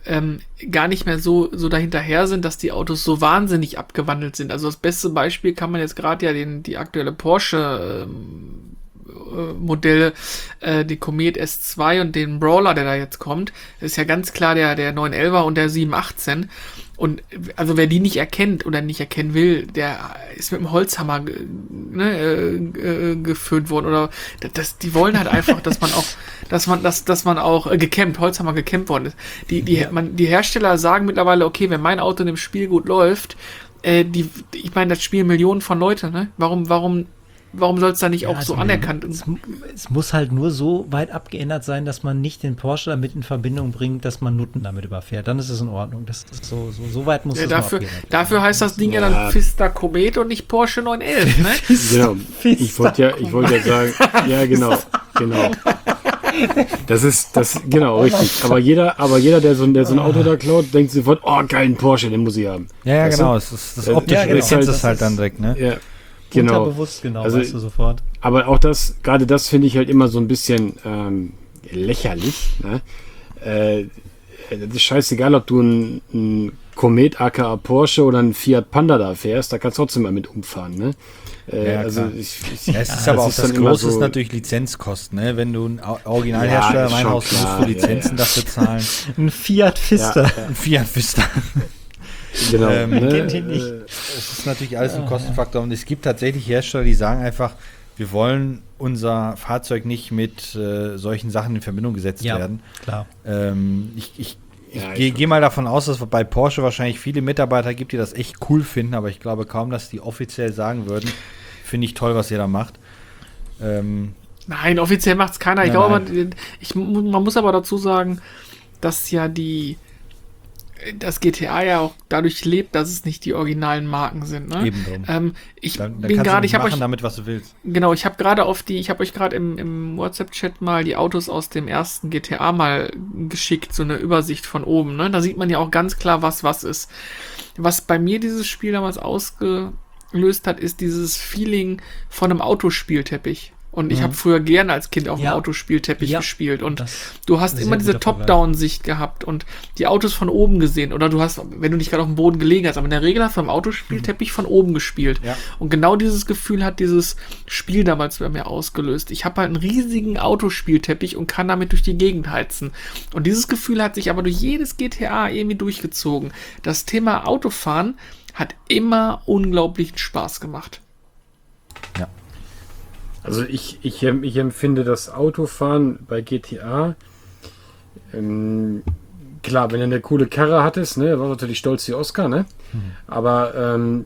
ähm, gar nicht mehr so, so dahinterher sind, dass die Autos so wahnsinnig abgewandelt sind. Also das beste Beispiel kann man jetzt gerade ja den, die aktuelle Porsche ähm, äh, Modelle, äh, die Comet S zwei und den Brawler, der da jetzt kommt, das ist ja ganz klar der, der neun elfer und der sieben achtzehn. Und also wer die nicht erkennt oder nicht erkennen will, der ist mit dem Holzhammer ge- ne, äh, äh, geföhnt worden. Oder das, die wollen halt einfach, dass man auch, dass man, dass, dass man auch äh, gekämmt, Holzhammer gekämmt worden ist. Die, die, Ja. man, die Hersteller sagen mittlerweile, okay, wenn mein Auto in dem Spiel gut läuft, äh, die, ich meine, das spielen Millionen von Leuten, ne? Warum, warum, warum soll es da nicht auch also so anerkannt? Es, es muss halt nur so weit abgeändert sein, dass man nicht den Porsche damit in Verbindung bringt, dass man Nutten damit überfährt. Dann ist es in Ordnung. Das ist so, so, so weit muss Ja, es dafür, nur abgeändert dafür heißt das Ding ja, Ja. dann Fiesta Comet und nicht Porsche neun elf, ne? Genau. Ich wollte ja, ich wollte ja sagen, ja genau, genau. Das ist, das, genau, richtig. Aber jeder, aber jeder, der so, ein- der so ein Auto da klaut, denkt sofort, oh, geilen Porsche, den muss ich haben. Ja, ja, Weißt genau. du? Es ist, das Ja, optische ja, genau. erkennst Das es ist- halt dann direkt, ne? Ja, genau. Unterbewusst, genau, Also- weißt du sofort. Aber auch das, gerade das finde ich halt immer so ein bisschen ähm, lächerlich. Ne? Äh, das ist scheißegal, ob du ein, ein Komet aka Porsche oder ein Fiat Panda da fährst, da kannst du trotzdem mal mit umfahren. Ne? Äh, Ja, also klar. ich, ich, Ja, es ist aber auch das dann immer Große ist so- natürlich Lizenzkosten, ne? Wenn du ein Au- Originalhersteller Ja, ist schon reinhaust, musst klar, du ja, Lizenzen ja. dafür zahlen. Ein Fiat Fiesta. Ein Fiat Vista. Genau. Ähm, ne? kennt ihn nicht. Äh, Es ist natürlich alles ein Kostenfaktor und es gibt tatsächlich Hersteller, die sagen einfach, wir wollen unser Fahrzeug nicht mit äh, solchen Sachen in Verbindung gesetzt Ja, werden. klar. Ähm, ich ich, ich Ja, gehe ich- geh mal davon aus, dass es bei Porsche wahrscheinlich viele Mitarbeiter gibt, die das echt cool finden, aber ich glaube kaum, dass die offiziell sagen würden, finde ich toll, was ihr da macht. Ähm, Nein, offiziell macht es keiner. Ich Nein, glaube, nein. man, ich, man muss aber dazu sagen, dass ja die das G T A ja auch dadurch lebt, dass es nicht die originalen Marken sind. Ne? Eben drum. Ähm, ich dann, dann bin kannst gerade, du ich habe machen euch damit, was du willst. genau, ich habe gerade auf die, ich habe euch gerade im, im WhatsApp-Chat mal die Autos aus dem ersten G T A mal geschickt, so eine Übersicht von oben. Ne? Da sieht man ja auch ganz klar, was was ist. Was bei mir dieses Spiel damals ausgelöst hat, ist dieses Feeling von einem Autospielteppich. Und ich Mhm. habe früher gerne als Kind auf dem Ja. Autospielteppich Ja. gespielt. Und Das du hast ist ein immer sehr diese guter Vergleich. Top-Down-Sicht gehabt und die Autos von oben gesehen. Oder du hast, wenn du nicht gerade auf dem Boden gelegen hast, aber in der Regel hast du am Autospielteppich von oben gespielt. Ja. Und genau dieses Gefühl hat dieses Spiel damals bei mir ausgelöst. Ich habe halt einen riesigen Autospielteppich und kann damit durch die Gegend heizen. Und dieses Gefühl hat sich aber durch jedes G T A irgendwie durchgezogen. Das Thema Autofahren hat immer unglaublichen Spaß gemacht. Ja. Also ich, ich, em- ich empfinde das Autofahren bei G T A, ähm, klar, wenn du eine coole Karre hattest, ne, war natürlich stolz wie Oscar, ne? Aber ähm,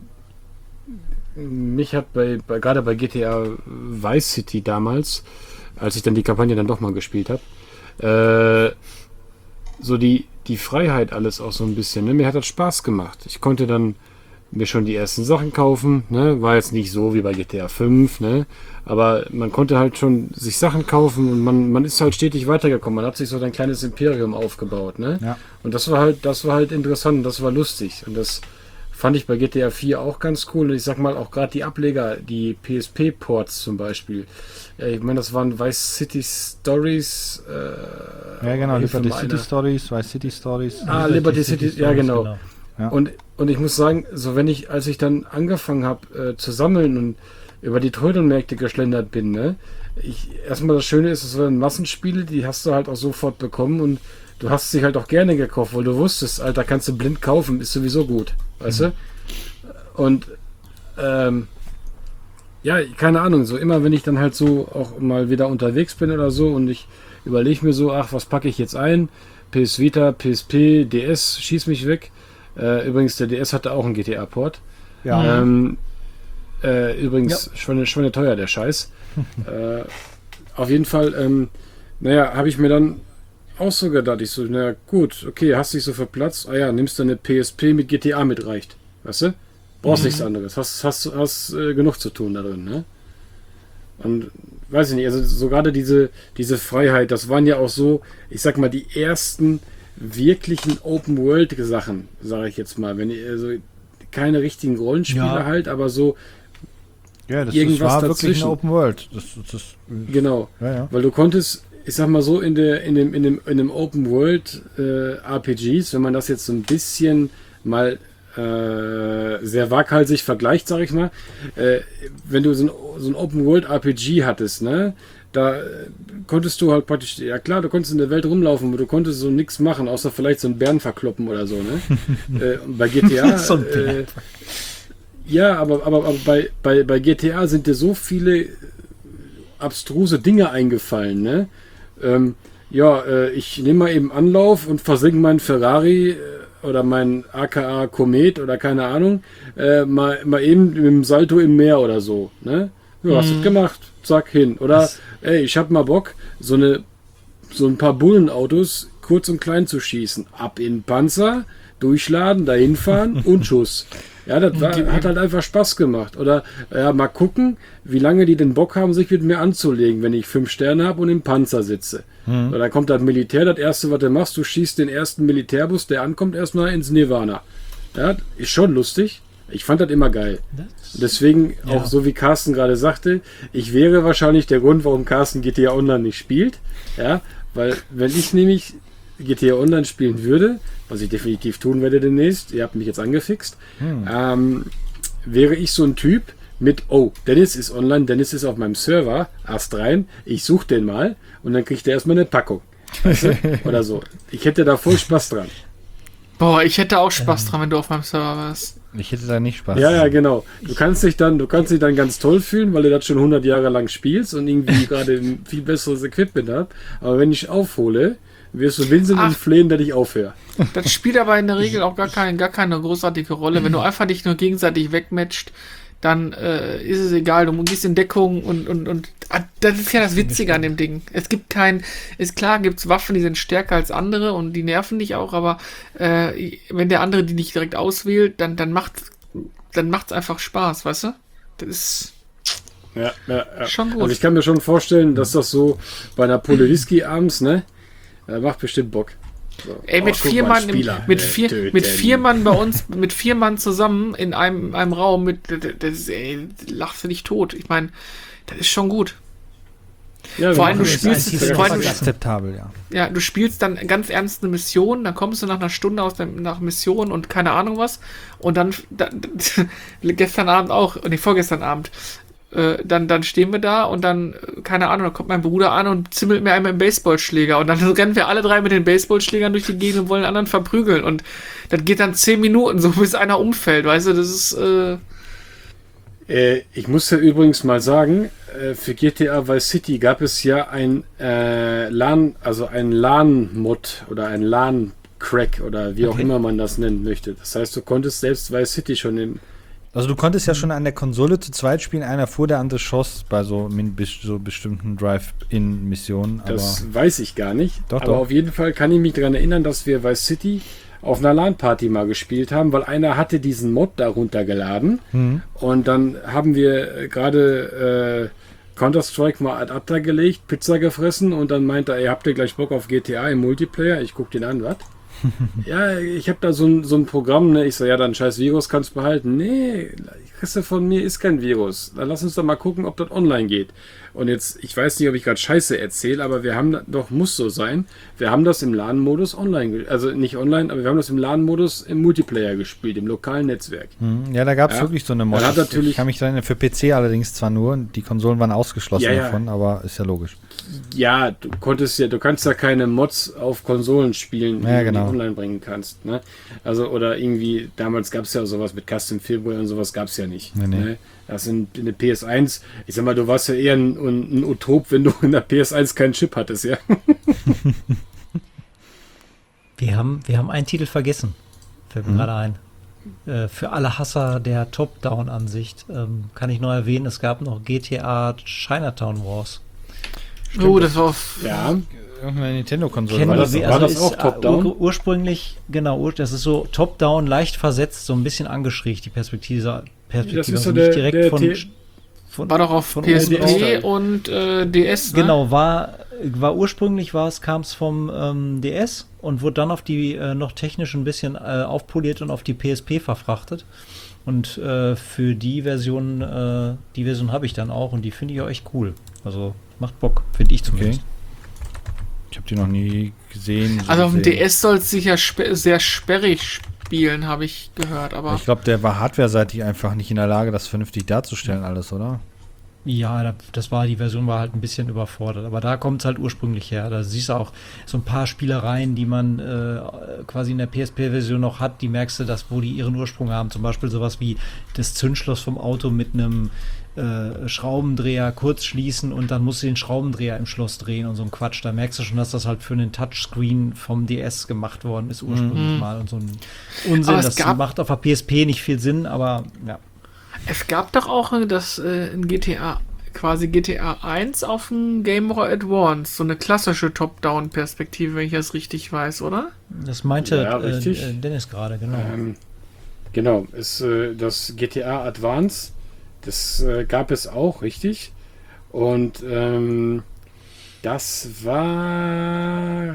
mich hat bei, bei gerade bei G T A Vice City damals, als ich dann die Kampagne dann doch mal gespielt habe, äh, so die, die Freiheit alles auch so ein bisschen, ne? Mir hat das Spaß gemacht. Ich konnte dann mir schon die ersten Sachen kaufen, ne? War jetzt nicht so wie bei G T A fünf, ne? Aber man konnte halt schon sich Sachen kaufen und man, man ist halt stetig weitergekommen. Man hat sich so ein kleines Imperium aufgebaut, ne? Ja. Und das war halt, das war halt interessant, das war lustig. Und das fand ich bei G T A vier auch ganz cool. Und ich sag mal, auch gerade die Ableger, die P S P-Ports zum Beispiel. Äh, Ich meine, das waren Vice City Stories. Äh, Ja, genau, hilf mir Liberty mal City einer. Stories, Vice City Stories. Ah, Liberty City, ja Stories, genau. Ja. Und, und ich muss sagen, so wenn ich, als ich dann angefangen habe äh, zu sammeln und über die Trödelmärkte geschlendert bin, ne, ich, erstmal das Schöne ist, es waren Massenspiele, die hast du halt auch sofort bekommen und du hast sie halt auch gerne gekauft, weil du wusstest, Alter, kannst du blind kaufen, ist sowieso gut, weißt du? Und ähm, ja, keine Ahnung, so immer wenn ich dann halt so auch mal wieder unterwegs bin oder so und ich überlege mir so, ach, was packe ich jetzt ein? P S Vita, P S P, D S, schieß mich weg. Äh, übrigens, der D S hatte auch einen G T A-Port. Ja. Ähm, äh, übrigens, Schweine, Schweine teuer, der Scheiß. äh, auf jeden Fall, ähm, naja, habe ich mir dann auch so gedacht, ich so, naja, gut, okay, hast dich so verplatzt, ah ja, nimmst du eine P S P mit G T A mit, reicht. Weißt du? Brauchst nichts anderes. Hast, hast, hast äh, genug zu tun da drin, ne? Und weiß ich nicht, also so gerade diese, diese Freiheit, das waren ja auch so, ich sag mal, die ersten wirklichen Open-World-Sachen, sage ich jetzt mal. Wenn ich, also keine richtigen Rollenspiele Ja. halt, aber so, Ja, das, das irgendwas war wirklich dazwischen. eine Open World. Das, das, das, genau. ja, ja. Weil du konntest ich sag mal so, in der, in dem, in dem, in dem Open World äh, R P Gs, wenn man das jetzt so ein bisschen mal äh, sehr waghalsig vergleicht, sag ich mal, äh, wenn du so ein, so ein Open World R P G hattest, ne, da äh, konntest du halt praktisch, ja klar, du konntest in der Welt rumlaufen, aber du konntest so nichts machen, außer vielleicht so einen Bären verkloppen oder so, ne? äh, und bei G T A, So ein äh, ja, aber, aber, aber bei, bei, bei G T A sind dir so viele abstruse Dinge eingefallen, ne? Ähm, ja, äh, ich nehme mal eben Anlauf und versenke meinen Ferrari äh, oder mein A K A Komet oder keine Ahnung, äh, mal, mal eben mit dem Salto im Meer oder so, ne? Ja, hast du gemacht, zack, hin. Oder, Das- ey, ich hab mal Bock, so eine, so ein paar Bullenautos kurz und klein zu schießen. Ab in den Panzer, durchladen, dahin fahren und Schuss. Ja, das war, hat halt einfach Spaß gemacht. Oder ja, mal gucken, wie lange die den Bock haben, sich mit mir anzulegen, wenn ich fünf Sterne habe und im Panzer sitze. Mhm. Oder da kommt das Militär, das erste, was du machst, du schießt den ersten Militärbus, der ankommt, erstmal ins Nirvana. Ja, ist schon lustig. Ich fand das immer geil. Deswegen, Ja. auch so wie Carsten gerade sagte, ich wäre wahrscheinlich der Grund, warum Carsten G T A Online nicht spielt. Ja, weil wenn ich nämlich G T A Online spielen würde, was ich definitiv tun werde demnächst, ihr habt mich jetzt angefixt, ähm, wäre ich so ein Typ mit, oh, Dennis ist online, Dennis ist auf meinem Server, erst rein, ich suche den mal und dann kriegt er erstmal eine Packung. Weißt du? Oder so. Ich hätte da voll Spaß dran. Boah, ich hätte auch Spaß dran, wenn du auf meinem Server warst. Ich hätte da nicht Spaß. Ja, ja, genau. Du kannst dich dann, du kannst dich dann ganz toll fühlen, weil du das schon hundert Jahre lang spielst und irgendwie gerade ein viel besseres Equipment hast. Aber wenn ich aufhole, wirst du winseln Ach. und flehen, dass ich aufhöre. Das spielt aber in der Regel auch gar, kein, gar keine großartige Rolle. Wenn du einfach dich nur gegenseitig wegmatcht, dann äh, ist es egal. Du gehst in Deckung und, und, und ah, das ist ja das Witzige an dem Ding. Es gibt kein, ist klar, gibt es Waffen, die sind stärker als andere und die nerven dich auch, aber äh, wenn der andere die nicht direkt auswählt, dann, dann macht dann macht's einfach Spaß, weißt du? Das ist Ja, ja, ja. Schon gut. Also ich kann mir schon vorstellen, dass das so bei einer Pulle Whisky abends, ne? Das macht bestimmt Bock. So. Ey, mit Oh, guck vier mal, Mann, im, Spieler, mit äh, vier, töten. mit vier Mann bei uns, mit vier Mann zusammen in einem, einem Raum, mit, das ist, ey, lachst du dich tot. Ich meine, das ist schon gut. Ja, Vor wir allem, du machen Das spielst- ist das- vor allem- akzeptabel, ja. Ja, du spielst dann ganz ernst eine Mission, dann kommst du nach einer Stunde aus der, nach Mission und keine Ahnung was. Und dann, dann gestern Abend auch, nee, vorgestern Abend, äh, dann, dann stehen wir da und dann, äh, keine Ahnung, dann kommt mein Bruder an und zimmelt mir einmal einen Baseballschläger. Und dann rennen wir alle drei mit den Baseballschlägern durch die Gegend und wollen den anderen verprügeln. Und das geht dann zehn Minuten, so bis einer umfällt, weißt du, das ist, äh, Äh, ich muss ja übrigens mal sagen, äh, für G T A Vice City gab es ja ein äh, LAN, also ein LAN-Mod oder ein LAN-Crack oder wie auch Okay. immer man das nennen möchte. Das heißt, du konntest selbst Vice City schon im Also du konntest ja schon an der Konsole zu zweit spielen, einer fuhr, der andere schoss bei so, min- bis- so bestimmten Drive-In-Missionen. Das weiß ich gar nicht. Doch, aber doch. auf jeden Fall kann ich mich daran erinnern, dass wir Vice City auf einer LAN-Party mal gespielt haben, weil einer hatte diesen Mod da runtergeladen. Mhm. Und dann haben wir äh, gerade äh, Counter-Strike mal ad acta gelegt, Pizza gefressen und dann meinte er, ihr habt ihr gleich Bock auf G T A im Multiplayer? Ich guck den an, was? Ja, ich habe da so ein, so ein Programm, ne? Ich so, ja, dann scheiß Virus kannst du behalten. Nee, kriegst du von mir, ist kein Virus. Dann lass uns doch mal gucken, ob das online geht. Und jetzt, ich weiß nicht, ob ich gerade Scheiße erzähle, aber wir haben, da- doch, muss so sein, wir haben das im LAN-Modus online, ge- also nicht online, aber wir haben das im LAN-Modus im Multiplayer gespielt, im lokalen Netzwerk. Mhm. Ja, da gab es Ja. wirklich so eine Mod. Man hat Ich- natürlich- ich kann mich daran, für P C allerdings zwar nur, die Konsolen waren ausgeschlossen Ja, ja. davon, aber ist ja logisch. Ja, du konntest ja, du kannst ja keine Mods auf Konsolen spielen, die Ja, du genau. nicht online bringen kannst. Ne? Also, oder irgendwie, damals gab es ja sowas mit Custom Firmware und sowas gab es ja nicht. Nee, nee. Ne? Das in, in der P S eins, ich sag mal, du warst ja eher ein, ein, ein Utop, wenn du in der P S eins keinen Chip hattest, ja. Wir haben, wir haben einen Titel vergessen. Fällt mir gerade ein. Äh, für alle Hasser der Top-Down-Ansicht ähm, kann ich noch erwähnen, es gab noch G T A Chinatown Wars. oh, das war auf, Ja, Irgendeine Nintendo-Konsole Kennen war wir- das- wie- war das ist, auch äh, Top-Down? ur- Ursprünglich, genau, ur- das ist so Top-Down, leicht versetzt, so ein bisschen angeschrägt, die Perspektive. Perspektive Das ist also so nicht der- direkt der von, T- von. war doch auf von P S oben P aus. und äh, D S, ne? Genau, war, war ursprünglich war es, kam es vom ähm, D S und wurde dann auf die äh, noch technisch ein bisschen äh, aufpoliert und auf die P S P verfrachtet. Und äh, für die Version, äh, die Version habe ich dann auch und die finde ich auch echt cool. Also macht Bock, finde ich zumindest. Ich habe die noch nie gesehen. so Also auf dem gesehen. D S soll es sicher spe sehr sperrig spielen, habe ich gehört, aber Ich glaube, der war hardware-seitig einfach nicht in der Lage, das vernünftig darzustellen, alles, oder? Ja, da- das war, die Version war halt ein bisschen überfordert, aber da kommt es halt ursprünglich her. Da siehst du auch so ein paar Spielereien, die man äh, quasi in der P S P-Version noch hat, die merkst du, dass, wo die ihren Ursprung haben. Zum Beispiel sowas wie das Zündschloss vom Auto mit einem äh, Schraubendreher kurz schließen und dann musst du den Schraubendreher im Schloss drehen und so ein Quatsch. Da merkst du schon, dass das halt für einen Touchscreen vom D S gemacht worden ist ursprünglich Mhm. mal und so ein Unsinn. Aber es Das gab- macht auf der P S P nicht viel Sinn, aber ja. es gab doch auch äh, das äh, in G T A, quasi G T A eins auf dem Game Boy Advance, so eine klassische Top-Down-Perspektive, wenn ich das richtig weiß, oder? Das meinte Ja, äh, richtig. äh, Dennis gerade, genau. Ähm, genau, ist äh, das G T A Advance, das äh, gab es auch, richtig. Und ähm, das war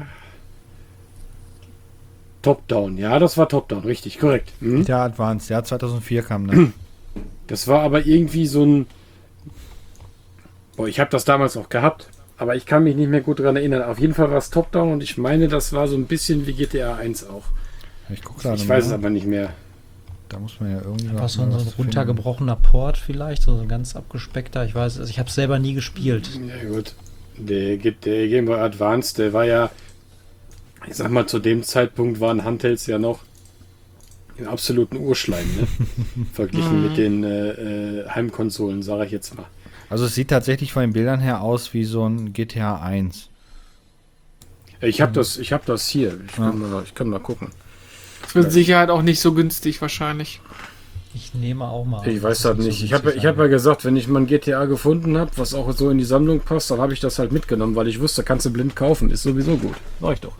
Top-Down. Ja, das war Top-Down, richtig, korrekt. Mhm. Der Advanced, ja, zweitausendvier kam, ne? Das war aber irgendwie so ein. Boah, ich habe das damals auch gehabt, aber ich kann mich nicht mehr gut daran erinnern. Auf jeden Fall war es Top-Down und ich meine, das war so ein bisschen wie G T A eins auch. Ich guck gerade Ich mal. weiß es aber nicht mehr. Da muss man ja irgendwie Einfach noch so ein, mal so ein was finden. runtergebrochener Port vielleicht, so ein ganz abgespeckter. Ich weiß, also ich habe es selber nie gespielt. Ja gut, der, Ge- der Game Boy Advance, der war ja, ich sag mal, zu dem Zeitpunkt waren Handhelds ja noch im absoluten Urschleim, ne? Verglichen mit den äh, äh, Heimkonsolen, sage ich jetzt mal. Also es sieht tatsächlich von den Bildern her aus wie so ein G T A eins. Ich habe das, ich hab das hier. Ich Ja. kann, mal, ich kann mal gucken. Das wird mit Sicherheit auch nicht so günstig wahrscheinlich. Ich nehme auch mal. Ich an, weiß dass das es nicht. so Ich habe günstig ich hab sein ja gesagt, wenn ich mal ein G T A gefunden habe, was auch so in die Sammlung passt, dann habe ich das halt mitgenommen, weil ich wusste, kannst du blind kaufen. Ist sowieso gut. Sag ich doch.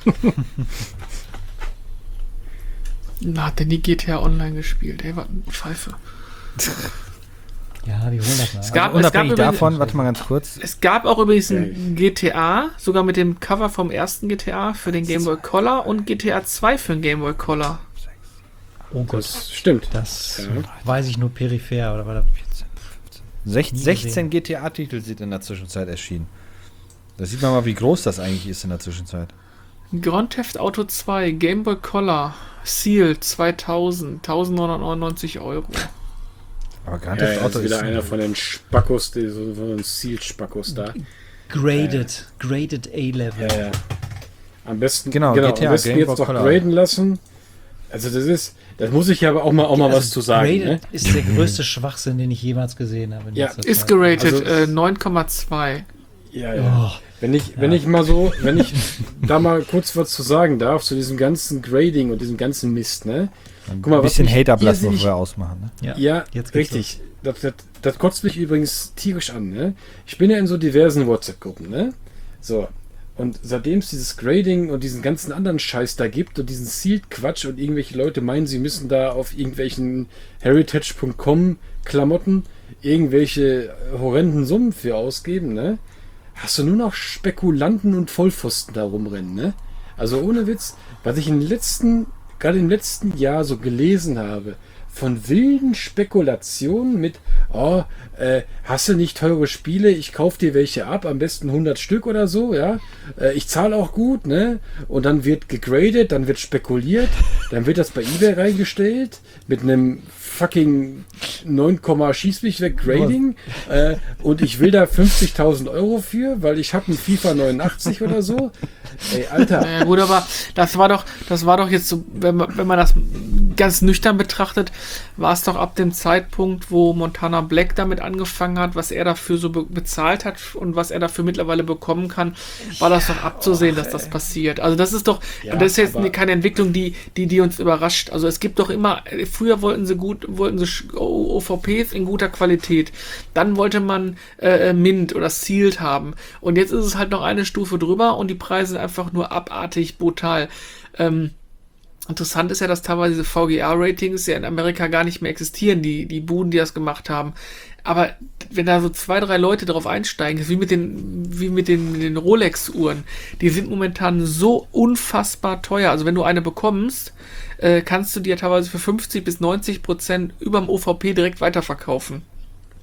Na, hat der nie G T A Online gespielt? Ey, was eine Pfeife. wird. Ja, wir holen das mal. Es gab, Also unabhängig es gab davon, übrigens, warte mal ganz kurz. es gab auch übrigens ein G T A, sogar mit dem Cover vom ersten G T A für den Game Boy Color und G T A zwei für den Game Boy Color. Oh Gott, Das stimmt. das Ja. weiß ich nur peripher. Oder war das Sech- Nie sechzehn gesehen. G T A-Titel sind in der Zwischenzeit erschienen. Da sieht man mal, wie groß das eigentlich ist in der Zwischenzeit. Grand Theft Auto zwei, Game Boy Color, Seal zweitausend, eintausendneunhundertneunundneunzig Euro. Aber Grand Ja, Theft ja, Auto ist wieder ist einer von den Spackos, die, so von den Seal-Spackos da. Graded, Graded A-Level. Ja, ja. Am besten, Genau, genau G T A, am besten Game jetzt Boy doch Color. graden lassen. Also das ist, das muss ich aber auch mal, auch mal was zu sagen. Graded Ne? ist der größte Schwachsinn, den ich jemals gesehen habe. in Ja, letzter Ist Zeit. geratet Also- äh, neun Komma zwei. Ja, ja. Oh, Wenn ich, wenn ich mal so, wenn ich da mal kurz was zu sagen darf, zu diesem ganzen Grading und diesem ganzen Mist, ne? ein Guck mal, was bisschen mich Haterblatt, was irrsinnig- wir ausmachen. Ne? ja. Ja, Jetzt geht's richtig. Das, das, das kotzt mich übrigens tierisch an, ne? Ich bin ja in so diversen WhatsApp-Gruppen, ne? So. Und seitdem es dieses Grading und diesen ganzen anderen Scheiß da gibt und diesen Sealed-Quatsch und irgendwelche Leute meinen, sie müssen da auf irgendwelchen Heritage Punkt com Klamotten irgendwelche horrenden Summen für ausgeben, ne? Hast du nur noch Spekulanten und Vollpfosten da rumrennen, ne? Also ohne Witz, was ich im letzten, gerade im letzten Jahr so gelesen habe, von wilden Spekulationen mit, oh, äh, hast du nicht teure Spiele, ich kauf dir welche ab, am besten hundert Stück oder so, ja, äh, ich zahle auch gut, ne, und dann wird gegradet, dann wird spekuliert, dann wird das bei eBay reingestellt, mit einem fucking neun, schieß mich weg Grading, äh, und ich will da fünfzigtausend Euro für, weil ich habe ein FIFA neunundachtzig oder so, ey, Alter, Ja gut, aber das war doch, das war doch jetzt so, wenn man, wenn man das ganz nüchtern betrachtet, war es doch ab dem Zeitpunkt, wo Montana Black damit angefangen hat, was er dafür so be bezahlt hat und was er dafür mittlerweile bekommen kann, war das doch abzusehen, dass das passiert. Also das ist doch, Ja, und das ist jetzt aber- keine Entwicklung, die, die, die uns überrascht. Also es gibt doch immer, früher wollten sie gut, wollten sie O V Ps in guter Qualität. Dann wollte man äh, Mint oder Sealed haben. Und jetzt ist es halt noch eine Stufe drüber und die Preise sind einfach nur abartig brutal. Ähm, Interessant ist ja, dass teilweise diese V G A-Ratings ja in Amerika gar nicht mehr existieren, die, die Buden, die das gemacht haben. Aber wenn da so zwei, drei Leute drauf einsteigen, ist wie mit den, wie mit den, mit den Rolex-Uhren, die sind momentan so unfassbar teuer. Also wenn du eine bekommst, äh, kannst du die ja teilweise für fünfzig bis neunzig Prozent überm O V P direkt weiterverkaufen.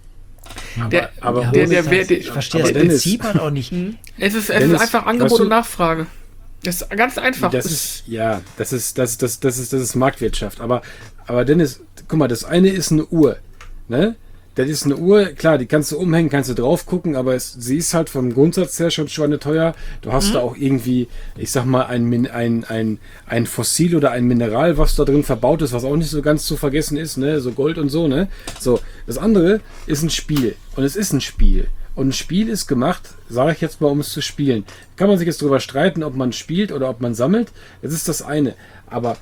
Der, aber der, Dennis, der, der, der, ich verstehe aber das Dennis- Prinzip halt auch nicht. es ist, es Dennis, ist einfach Angebot weißt du- und Nachfrage. Das ist ganz einfach. Das ist, ja, das ist, das, das, das ist, das ist Marktwirtschaft. Aber, aber Dennis, guck mal, das eine ist eine Uhr, ne? Das ist eine Uhr, klar, die kannst du umhängen, kannst du drauf gucken, aber es, sie ist halt vom Grundsatz her schon schweineteuer. Du hast Mhm. da auch irgendwie, ich sag mal, ein, Min- ein, ein, ein Fossil oder ein Mineral, was da drin verbaut ist, was auch nicht so ganz zu vergessen ist, ne? So Gold und so, ne? So, das andere ist ein Spiel. Und es ist ein Spiel. Und ein Spiel ist gemacht, sage ich jetzt mal, um es zu spielen. Kann man sich jetzt darüber streiten, ob man spielt oder ob man sammelt. Das ist das eine. Aber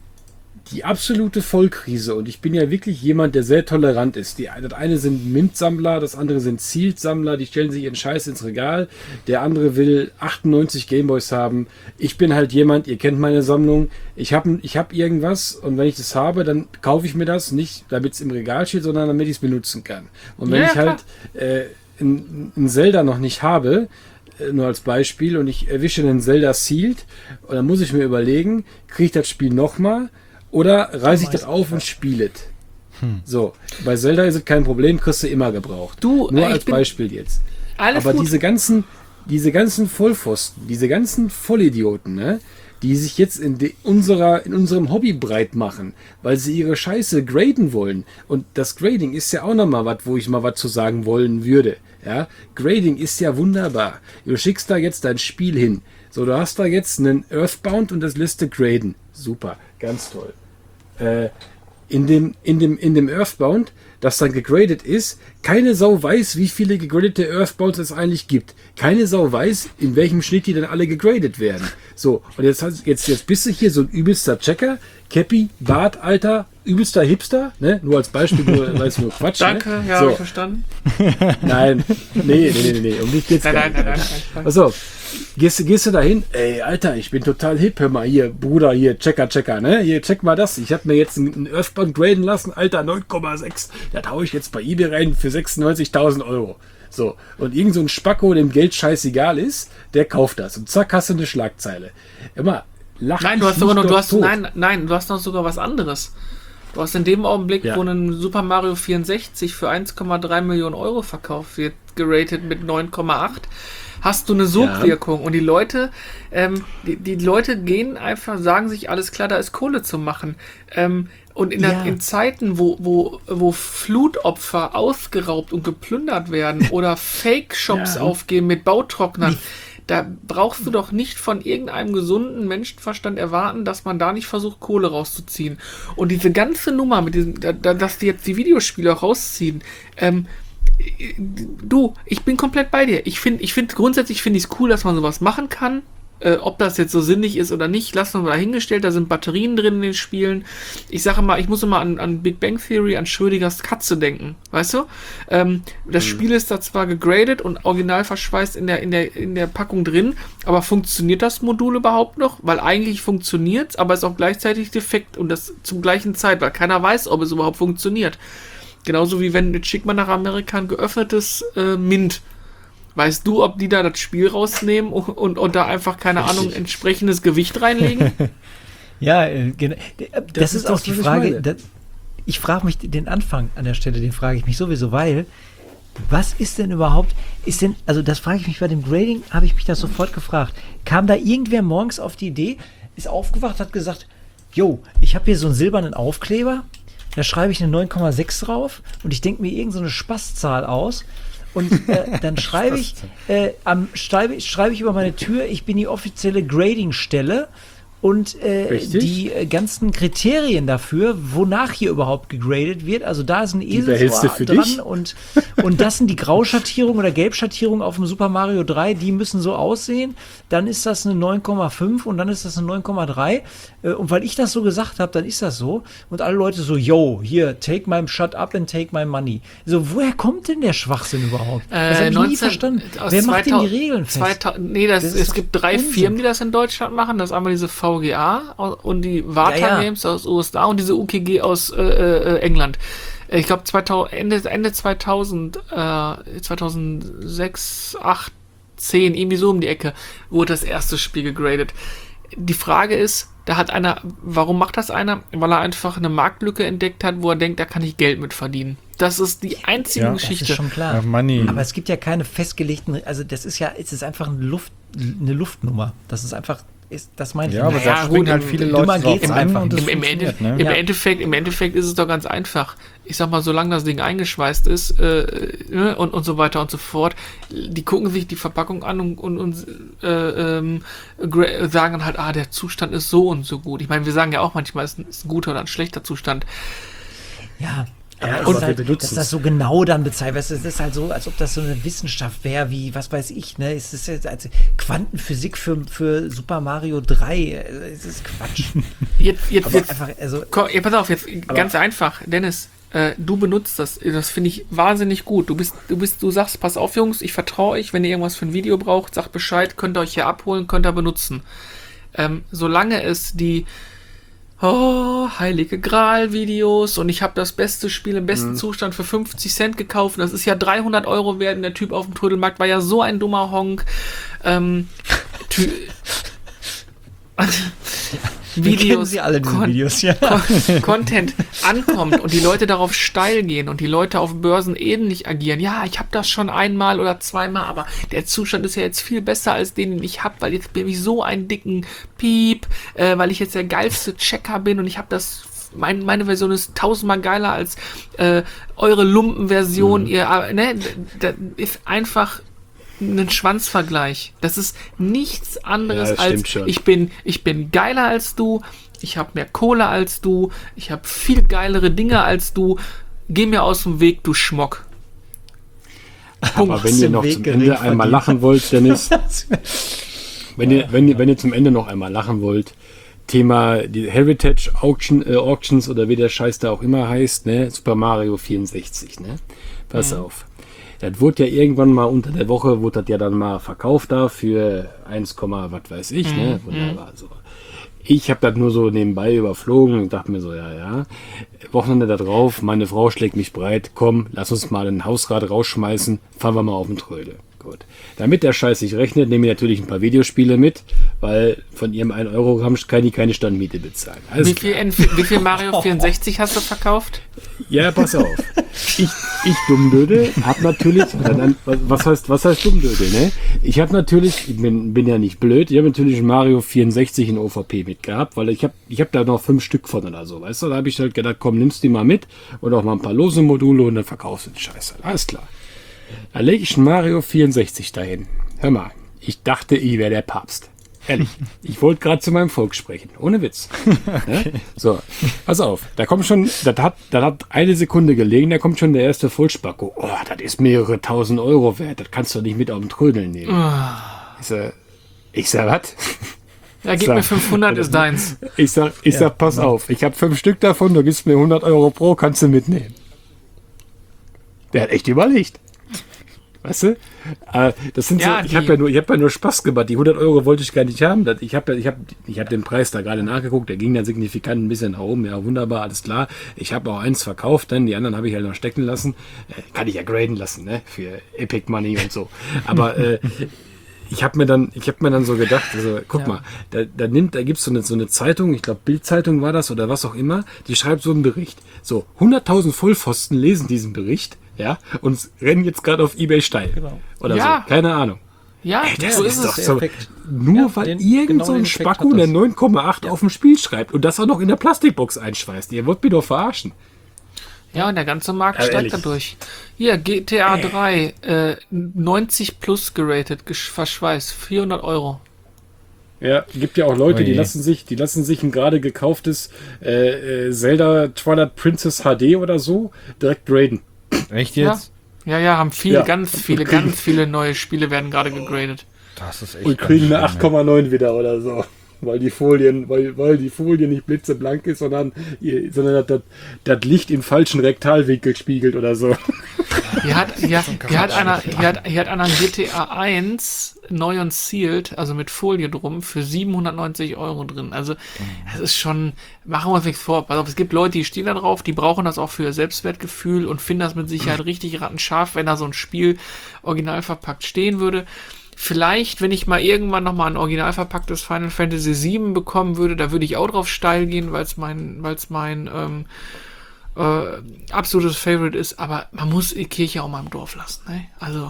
die absolute Vollkrise, und ich bin ja wirklich jemand, der sehr tolerant ist. Die, das eine sind Mint-Sammler, das andere sind Sealed-Sammler, die stellen sich ihren Scheiß ins Regal. Der andere will achtundneunzig Gameboys haben. Ich bin halt jemand, ihr kennt meine Sammlung, ich habe ich hab irgendwas, und wenn ich das habe, dann kaufe ich mir das nicht, damit es im Regal steht, sondern damit ich es benutzen kann. Und wenn Ja, ich halt äh, ein, ein Zelda noch nicht habe, äh, nur als Beispiel, und ich erwische einen Zelda Sealed, und dann muss ich mir überlegen, kriege ich das Spiel nochmal, oder reiße ich das auf und spiele es. So, bei Zelda ist es kein Problem, kriegst du immer gebraucht. Du, Nur äh, ich als bin- Beispiel jetzt. Alles Aber gut. diese ganzen, diese ganzen Vollpfosten, diese ganzen Vollidioten, ne, die sich jetzt in, de, unserer, in unserem Hobby breit machen, weil sie ihre Scheiße graden wollen. Und das Grading ist ja auch nochmal was, wo ich mal was zu sagen wollen würde. Ja? Grading ist ja wunderbar. Du schickst da jetzt dein Spiel hin. So, du hast da jetzt einen Earthbound und das lässt du graden. Super, ganz toll. Äh, in dem, in dem, in dem Earthbound, das dann gegradet ist, keine Sau weiß, wie viele gegradete Earthbounds es eigentlich gibt. Keine Sau weiß, in welchem Schnitt die dann alle gegradet werden. So, und jetzt, hast- jetzt, jetzt bist du hier so ein übelster Checker, Cappy, Bart, Alter, übelster Hipster, ne? Nur als Beispiel, nur, weil es nur Quatsch. Danke, ne? ja, so, hab ich verstanden. Nein, nee, nee, nee, nee, um dich geht's Nein, gar nein, nicht. nein, nein, nein. Also, gehst, du- gehst du da hin? Ey, Alter, ich bin total hip. Hör mal hier, Bruder, hier, Checker, Checker, ne? Hier, check mal das. Ich habe mir jetzt einen Earthbound graden lassen, Alter, neun Komma sechs. Das hau ich jetzt bei eBay rein für sechsundneunzigtausend Euro. So, und irgend so ein Spacko, dem Geld scheißegal ist, der kauft das. Und zack, hast du eine Schlagzeile. Immer, lach Nein, du dich hast sogar nicht noch, du doch hast, tot. nein, nein, du hast noch sogar was anderes. Du hast in dem Augenblick, Ja. wo ein Super Mario vierundsechzig für eins Komma drei Millionen Euro verkauft wird, geratet mit neun Komma acht, hast du eine Sogwirkung. Und die Leute, ähm, die, die Leute gehen einfach, sagen sich, alles klar, da ist Kohle zu machen. Ähm, und in, der, Ja. in Zeiten, wo, wo, wo Flutopfer ausgeraubt und geplündert werden oder Fake-Shops Ja. aufgehen mit Bautrocknern, da brauchst du doch nicht von irgendeinem gesunden Menschenverstand erwarten, dass man da nicht versucht, Kohle rauszuziehen. Und diese ganze Nummer mit diesem, da, da, dass die jetzt die Videospiele rausziehen, ähm, du, ich bin komplett bei dir. Ich finde, ich finde, grundsätzlich finde ich es cool, dass man sowas machen kann. Äh, ob das jetzt so sinnig ist oder nicht, lassen wir mal dahingestellt. Da sind Batterien drin in den Spielen. Ich sage mal, ich muss immer an, an Big Bang Theory, an Schrödingers Katze denken. Weißt du? Ähm, das Spiel ist da zwar gegradet und original verschweißt in der, in der, in der Packung drin, aber funktioniert das Modul überhaupt noch? Weil eigentlich funktioniert es, aber ist auch gleichzeitig defekt und das zum gleichen Zeit, weil keiner weiß, ob es überhaupt funktioniert. Genauso wie wenn, jetzt schickt man nach Amerika ein geöffnetes äh, Mint. Weißt du, ob die da das Spiel rausnehmen und, und, und da einfach, keine Richtig. Ahnung, entsprechendes Gewicht reinlegen? Ja, äh, genau. Das, Das ist ist auch das, die was ich Frage. meine. Das, ich frage mich den Anfang an der Stelle, den frage ich mich sowieso, weil was ist denn überhaupt, ist denn, also das frage ich mich bei dem Grading, habe ich mich das sofort gefragt. Kam da irgendwer morgens auf die Idee, ist aufgewacht, hat gesagt, jo, ich habe hier so einen silbernen Aufkleber, da schreibe ich eine neun Komma sechs drauf und ich denke mir irgend so eine Spaßzahl aus. Und äh, dann schreibe ich, äh, am, schreibe, schreibe ich über meine Tür, ich bin die offizielle Grading-Stelle und äh, Richtig. die äh, ganzen Kriterien dafür, wonach hier überhaupt gegradet wird, also da ist ein behältst du Eselsohr für dran dich? und, und das sind die Grauschattierung oder Gelbschattierung auf dem Super Mario drei, die müssen so aussehen, dann ist das eine neun Komma fünf und dann ist das eine neun Komma drei äh, und weil ich das so gesagt habe, dann ist das so und alle Leute so, yo, hier, take my shut up and take my money. So, woher kommt denn der Schwachsinn überhaupt? Das habe ich nie verstanden. aus Wer macht denn die zweitausend Regeln fest? zweitausend Nee, das, Das ist es doch gibt drei Unsinn. Firmen, die das in Deutschland machen. Das ist einmal diese V G A und die Vata Ja, ja. Games aus U S A und diese U K G aus äh, äh, England. Ich glaube, Ende, Ende zweitausend, äh, zweitausendsechs, acht, zehn, irgendwie so um die Ecke, wurde das erste Spiel gegradet. die Frage ist, da hat einer, warum macht das einer? Weil er einfach eine Marktlücke entdeckt hat, wo er denkt, da kann ich Geld mit verdienen. Das ist die einzige Ja, das Geschichte. Das ist schon klar. Ja, Money. Aber es gibt ja keine festgelegten, also das ist ja, es ist einfach eine Luft, eine Luftnummer. Das ist einfach, ist, das meine ich. Ja, aber Naja, da springen gut, halt im- viele im- Leute dümmer drauf geht's an einfach und das Im, im, funktioniert, Ende, ne? im, Ja. Endeffekt, Im Endeffekt ist es doch ganz einfach. Ich sag mal, solange das Ding eingeschweißt ist äh, ne, und, und so weiter und so fort, die gucken sich die Verpackung an und, und, und äh, ähm, gra- sagen dann halt, ah, der Zustand ist so und so gut. Ich meine, wir sagen ja auch manchmal, es ist ein, ist ein guter oder ein schlechter Zustand. Ja. Aber Ja, es aber ist wir halt, benutzen dass es. das so genau dann bezeichnet wird. Es ist halt so, als ob das so eine Wissenschaft wäre, wie, was weiß ich, ne? Es ist jetzt als Quantenphysik für, für Super Mario drei. Es ist Quatsch. Jetzt, jetzt, Aber jetzt einfach, also, komm, ja, pass auf, jetzt ganz einfach, Dennis. Äh, du benutzt das. Das finde ich wahnsinnig gut. Du bist, du bist, du sagst, pass auf, Jungs, ich vertraue euch, wenn ihr irgendwas für ein Video braucht, sagt Bescheid, könnt ihr euch hier abholen, könnt ihr benutzen. Ähm, solange es die oh, Heilige Gral-Videos und ich habe das beste Spiel im besten Zustand für fünfzig Cent gekauft. Das ist ja dreihundert Euro wert. Und der Typ auf dem Trödelmarkt war ja so ein dummer Honk. Ähm, Ty- wir kennen Videos, sie alle, diese Con- Videos, ja. Con- Content ankommt und die Leute darauf steil gehen und die Leute auf Börsen ähnlich agieren. Ja, ich habe das schon einmal oder zweimal, aber der Zustand ist ja jetzt viel besser als den, den ich habe, weil jetzt bin ich so einen dicken Piep, äh, weil ich jetzt der geilste Checker bin und ich habe das. Mein, meine Version ist tausendmal geiler als äh, eure Lumpenversion. Mhm. Ihr, äh, ne, das ist einfach ein Schwanzvergleich. Das ist nichts anderes Ja, das als stimmt schon. ich bin, ich bin geiler als du, ich habe mehr Kohle als du, ich habe viel geilere Dinge als du. Geh mir aus dem Weg, du Schmock. Aber wenn aus ihr dem noch Weg zum gering Ende einmal verdient. lachen wollt, Dennis, wenn ihr, wenn ihr, wenn ihr zum Ende noch einmal lachen wollt, Thema die Heritage Auction, äh, Auctions oder wie der Scheiß da auch immer heißt, ne? Super Mario vierundsechzig, ne? Pass auf. Das wurde ja irgendwann mal unter der Woche, wurde das ja dann mal verkauft da für eins, was weiß ich, ne? Wunderbar, so. Ich habe das nur so nebenbei überflogen und dachte mir so, ja, ja. Wochenende da drauf, meine Frau schlägt mich breit, komm, lass uns mal ein Hausrad rausschmeißen, fahren wir mal auf den Trödel. Gut. Damit der Scheiß sich rechnet, nehme ich natürlich ein paar Videospiele mit, weil von ihrem ein Euro Gramm kann die keine Standmiete bezahlen. Alles Wie viel, N- wie viel Mario vierundsechzig hast du verkauft? Ja, pass auf. Ich, ich Dummdödel, hab natürlich, dann, was heißt, was heißt Dummdödel, ne? Ich habe natürlich, ich bin, bin ja nicht blöd, ich habe natürlich ein Mario vierundsechzig in O V P mitgehabt, weil ich habe ich hab da noch fünf Stück von oder so, weißt du? Da habe ich halt gedacht, komm, nimmst die mal mit und auch mal ein paar lose Module und dann verkaufst du die Scheiße. Alles klar. Da lege ich ein Mario vierundsechzig dahin. Hör mal, ich dachte, ich wäre der Papst. Ehrlich, ich wollte gerade zu meinem Volk sprechen. Ohne Witz. Okay. Ja? So, pass auf. Da kommt schon, das hat, das hat eine Sekunde gelegen, da kommt schon der erste Vollspacko. Oh, das ist mehrere tausend Euro wert. Das kannst du nicht mit auf den Trödeln nehmen. Ich sag, ich sag, was? Ja, gib Sag- mir fünfhundert, ist deins. Ich sag, ich sag, pass auf. Ich habe fünf Stück davon, du gibst mir hundert Euro pro, kannst du mitnehmen. Der hat echt überlegt. Weißt du? Äh, das sind Ja, so, ich die- habe ja, nur- ich hab ja nur Spaß gemacht. Die hundert Euro wollte ich gar nicht haben. Das- Ich habe ich hab, ich hab den Preis da gerade nachgeguckt. Der ging dann signifikant ein bisschen nach oben. Ja, wunderbar, alles klar. Ich habe auch eins verkauft, dann die anderen habe ich halt noch stecken lassen. Äh, kann ich ja graden lassen, ne? Für Epic Money und so. Aber äh, ich habe mir dann, ich habe mir dann so gedacht, also guck Ja. mal, da, da nimmt, da gibt's so eine, so eine Zeitung, ich glaube Bild-Zeitung war das oder was auch immer, die schreibt so einen Bericht. So, hunderttausend Vollpfosten lesen diesen Bericht, ja, und rennen jetzt gerade auf eBay steil. Genau. Oder Ja. so, keine Ahnung. Ja, Das so ist ist doch es. so, Effekt. nur Ja, weil den- irgend genau so ein den Effekt Spacko hat der das. neun Komma acht auf dem Spiel schreibt und das auch noch in der Plastikbox einschweißt. Ihr wollt mich doch verarschen. Ja, und der ganze Markt Ja, steigt ehrlich. dadurch. Hier, G T A drei, äh, neunzig plus geratet, gesch- verschweißt, vierhundert Euro. Ja, gibt ja auch Leute, Oje. die lassen sich, die lassen sich ein gerade gekauftes äh, äh, Zelda Twilight Princess H D oder so direkt graden. Echt jetzt? Ja, ja, haben viele, Ja. ganz viele, ganz viele neue Spiele werden gerade gegradet. Das ist echt Und ganz kriegen eine schlimm, acht Komma neun wieder oder so. Weil die Folien, weil, weil die Folie nicht blitzeblank ist, sondern, ihr- sondern das, das Licht im falschen Rektalwinkel spiegelt oder so. Hier hat, hier, hier hat einer, hier hat, hier hat einer ein G T A eins neu und sealed, also mit Folie drum, für siebenhundertneunzig Euro drin. Also, das ist schon, machen wir uns nichts vor. Pass auf, es gibt Leute, die stehen da drauf, die brauchen das auch für ihr Selbstwertgefühl und finden das mit Sicherheit richtig rattenscharf, wenn da so ein Spiel original verpackt stehen würde. vielleicht, wenn ich mal irgendwann nochmal ein original verpacktes Final Fantasy sieben bekommen würde, da würde ich auch drauf steil gehen, weil es mein, weil's mein ähm, äh, absolutes Favorite ist. Aber man muss die Kirche auch mal im Dorf lassen. Ne? Also...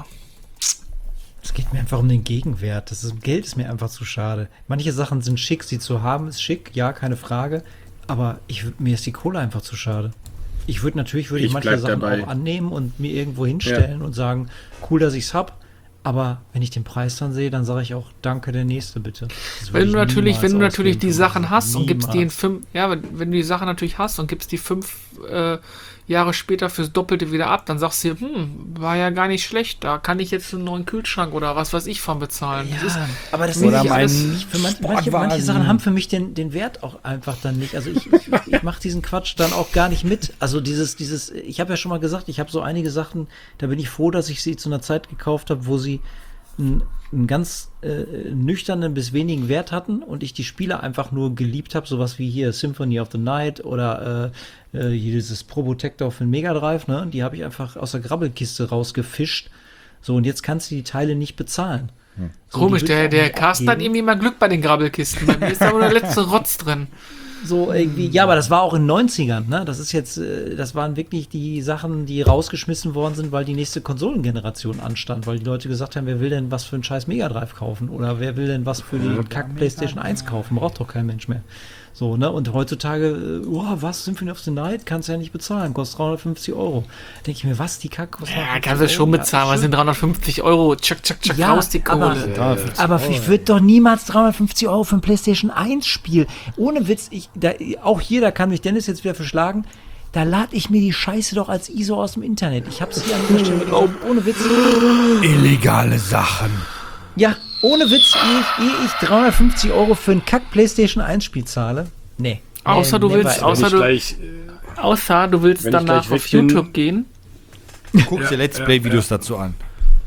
Es geht mir einfach um den Gegenwert. Das ist, Geld ist mir einfach zu schade. Manche Sachen sind schick, sie zu haben ist schick, ja, keine Frage. Aber ich, mir ist die Kohle einfach zu schade. Ich würde natürlich würde ich, Ich manche bleib Sachen dabei. auch annehmen und mir irgendwo hinstellen und sagen, cool, dass ich es hab. Aber wenn ich den Preis dann sehe, dann sage ich auch, danke, der nächste bitte. Das würde Wenn ich du natürlich, niemals wenn du natürlich ausgeben die für Sachen was. hast und gibst die in Niemals. fünf, ja, wenn, wenn du die Sachen natürlich hast und gibst die fünf äh, Jahre später fürs Doppelte wieder ab, dann sagst du dir, hm, war ja gar nicht schlecht, da kann ich jetzt einen neuen Kühlschrank oder was weiß ich von bezahlen. Das ist, Ja, aber das Oder ist mein alles nicht für manche, manche, Sportwagen. manche Sachen haben für mich den, den Wert auch einfach dann nicht. Also ich, ich, ich mache diesen Quatsch dann auch gar nicht mit. Also dieses, dieses, ich habe ja schon mal gesagt, ich habe so einige Sachen, da bin ich froh, dass ich sie zu einer Zeit gekauft habe, wo sie einen, einen ganz äh, nüchternen bis wenigen Wert hatten und ich die Spiele einfach nur geliebt habe, sowas wie hier Symphony of the Night oder äh, äh, hier dieses Probotector für den Mega Drive, ne? Die habe ich einfach aus der Grabbelkiste rausgefischt. So, und jetzt kannst du die Teile nicht bezahlen. So, komisch, die würd der, ich auch der nicht Carsten hat abgeben. irgendwie mal Glück bei den Grabbelkisten. Bei mir ist da nur der letzte Rotz drin. So irgendwie, ja, aber das war auch in den neunzigern, ne? Das ist jetzt, äh, das waren wirklich die Sachen, die rausgeschmissen worden sind, weil die nächste Konsolengeneration anstand, weil die Leute gesagt haben, wer will denn was für einen scheiß Mega Drive kaufen? Oder wer will denn was für die Kack PlayStation eins kaufen? Braucht doch kein Mensch mehr. So, ne? Und heutzutage, äh, oh, was, Symphony of the Night? Kannst du ja nicht bezahlen, kostet dreihundertfünfzig Euro. Denke ich mir, was, die Kack kostet Ja, kannst du schon bezahlen, was sind dreihundertfundfzig Euro? Tschack, tschack, tschack, Ja, raus die Kohle. aber- Aber ich würde doch niemals dreihundertfünfzig Euro für ein PlayStation eins Spiel. Ohne Witz, ich, da, auch hier, da kann mich Dennis jetzt wieder verschlagen, da lade ich mir die Scheiße doch als I S O aus dem Internet. Ich hab's hier an der Stelle gesagt, ohne Witz. Illegale Sachen. Ja, ohne Witz, ehe ich, ehe ich dreihundertfünfzig Euro für ein Kack PlayStation eins Spiel zahle. Nee. Außer du never willst- ever. außer Wenn ich du- gleich, Außer du willst Wenn ich danach gleich auf weg bin- YouTube gehen Du guckst dir Let's Play-Videos dazu an.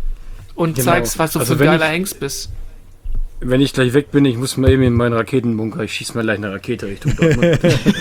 und Genau. zeigst, was du Also für wenn ein geiler ich- Hengst bist. wenn ich gleich weg bin, ich muss mal eben in meinen Raketenbunker, ich schieß mal gleich eine Rakete Richtung Dortmund.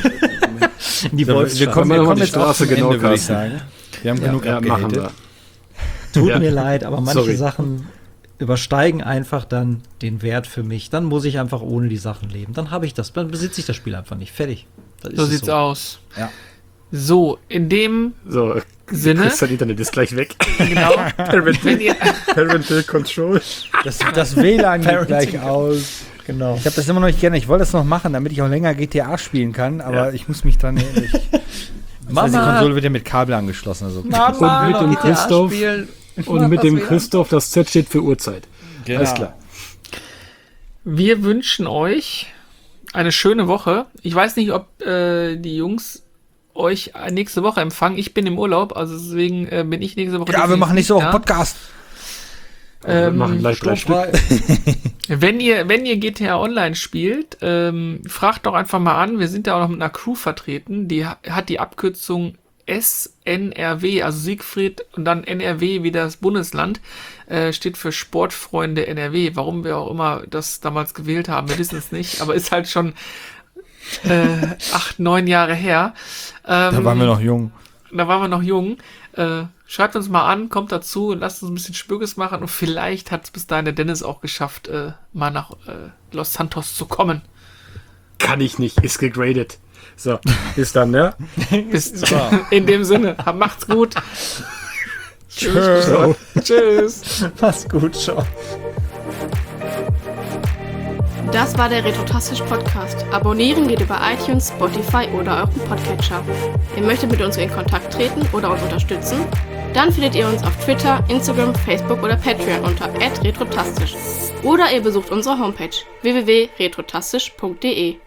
In die Wir Wolfsstadt. kommen, wir Können wir kommen die jetzt auch Straße zum genau Ende, würde ich casten. sagen. Wir haben genug ja, machen abgehatet. wir. Tut Ja. mir leid, aber manche Sorry. Sachen übersteigen einfach dann den Wert für mich. Dann muss ich einfach ohne die Sachen leben. Dann habe ich das, dann besitze ich das Spiel einfach nicht. Fertig. Das ist So es sieht's aus. Ja. So, in dem So, Sinne, Christian Internet ist gleich weg. genau, wenn ihr, Parental Control. Das, das W L A N geht Parenting. gleich aus. Genau. Ich habe das immer noch nicht gerne. Ich wollte das noch machen, damit ich auch länger G T A spielen kann, aber Ja. ich muss mich dran erinnern. Ich, das heißt, die Mama. Konsole wird ja mit Kabel angeschlossen. Also. Mama, Und mit dem G T A Christoph spielen. Und mit dem Christoph, das Z steht für Uhrzeit. Genau. Alles klar. Wir wünschen euch eine schöne Woche. Ich weiß nicht, ob äh, die Jungs euch nächste Woche empfangen. Ich bin im Urlaub, also deswegen äh, bin ich nächste Woche. Ja, wir machen nicht so ja. auch Podcast. Wir Ähm, machen gleich drei Stück. Wenn ihr, wenn ihr G T A Online spielt, ähm, fragt doch einfach mal an. Wir sind ja auch noch mit einer Crew vertreten. Die ha- hat die Abkürzung S N R W, also Siegfried und dann N R W wie das Bundesland, äh, steht für Sportfreunde N R W. Warum wir auch immer das damals gewählt haben, wir wissen es nicht, aber ist halt schon äh, acht, neun Jahre her. Ähm, Da waren wir noch jung. Da waren wir noch jung. Äh, schreibt uns mal an, kommt dazu, lasst uns ein bisschen Spürges machen und vielleicht hat es bis dahin der Dennis auch geschafft, äh, mal nach äh, Los Santos zu kommen. Kann ich nicht, ist gegradet. So, bis dann, ne? Bis in dem Sinne, macht's gut. Tschüss. Tschüss. Mach's gut, ciao. Das war der Retrotastisch Podcast. Abonnieren geht über iTunes, Spotify oder euren Podcatcher. Ihr möchtet mit uns in Kontakt treten oder uns unterstützen? Dann findet ihr uns auf Twitter, Instagram, Facebook oder Patreon unter at retrotastisch. Oder ihr besucht unsere Homepage w w w punkt retrotastisch punkt de.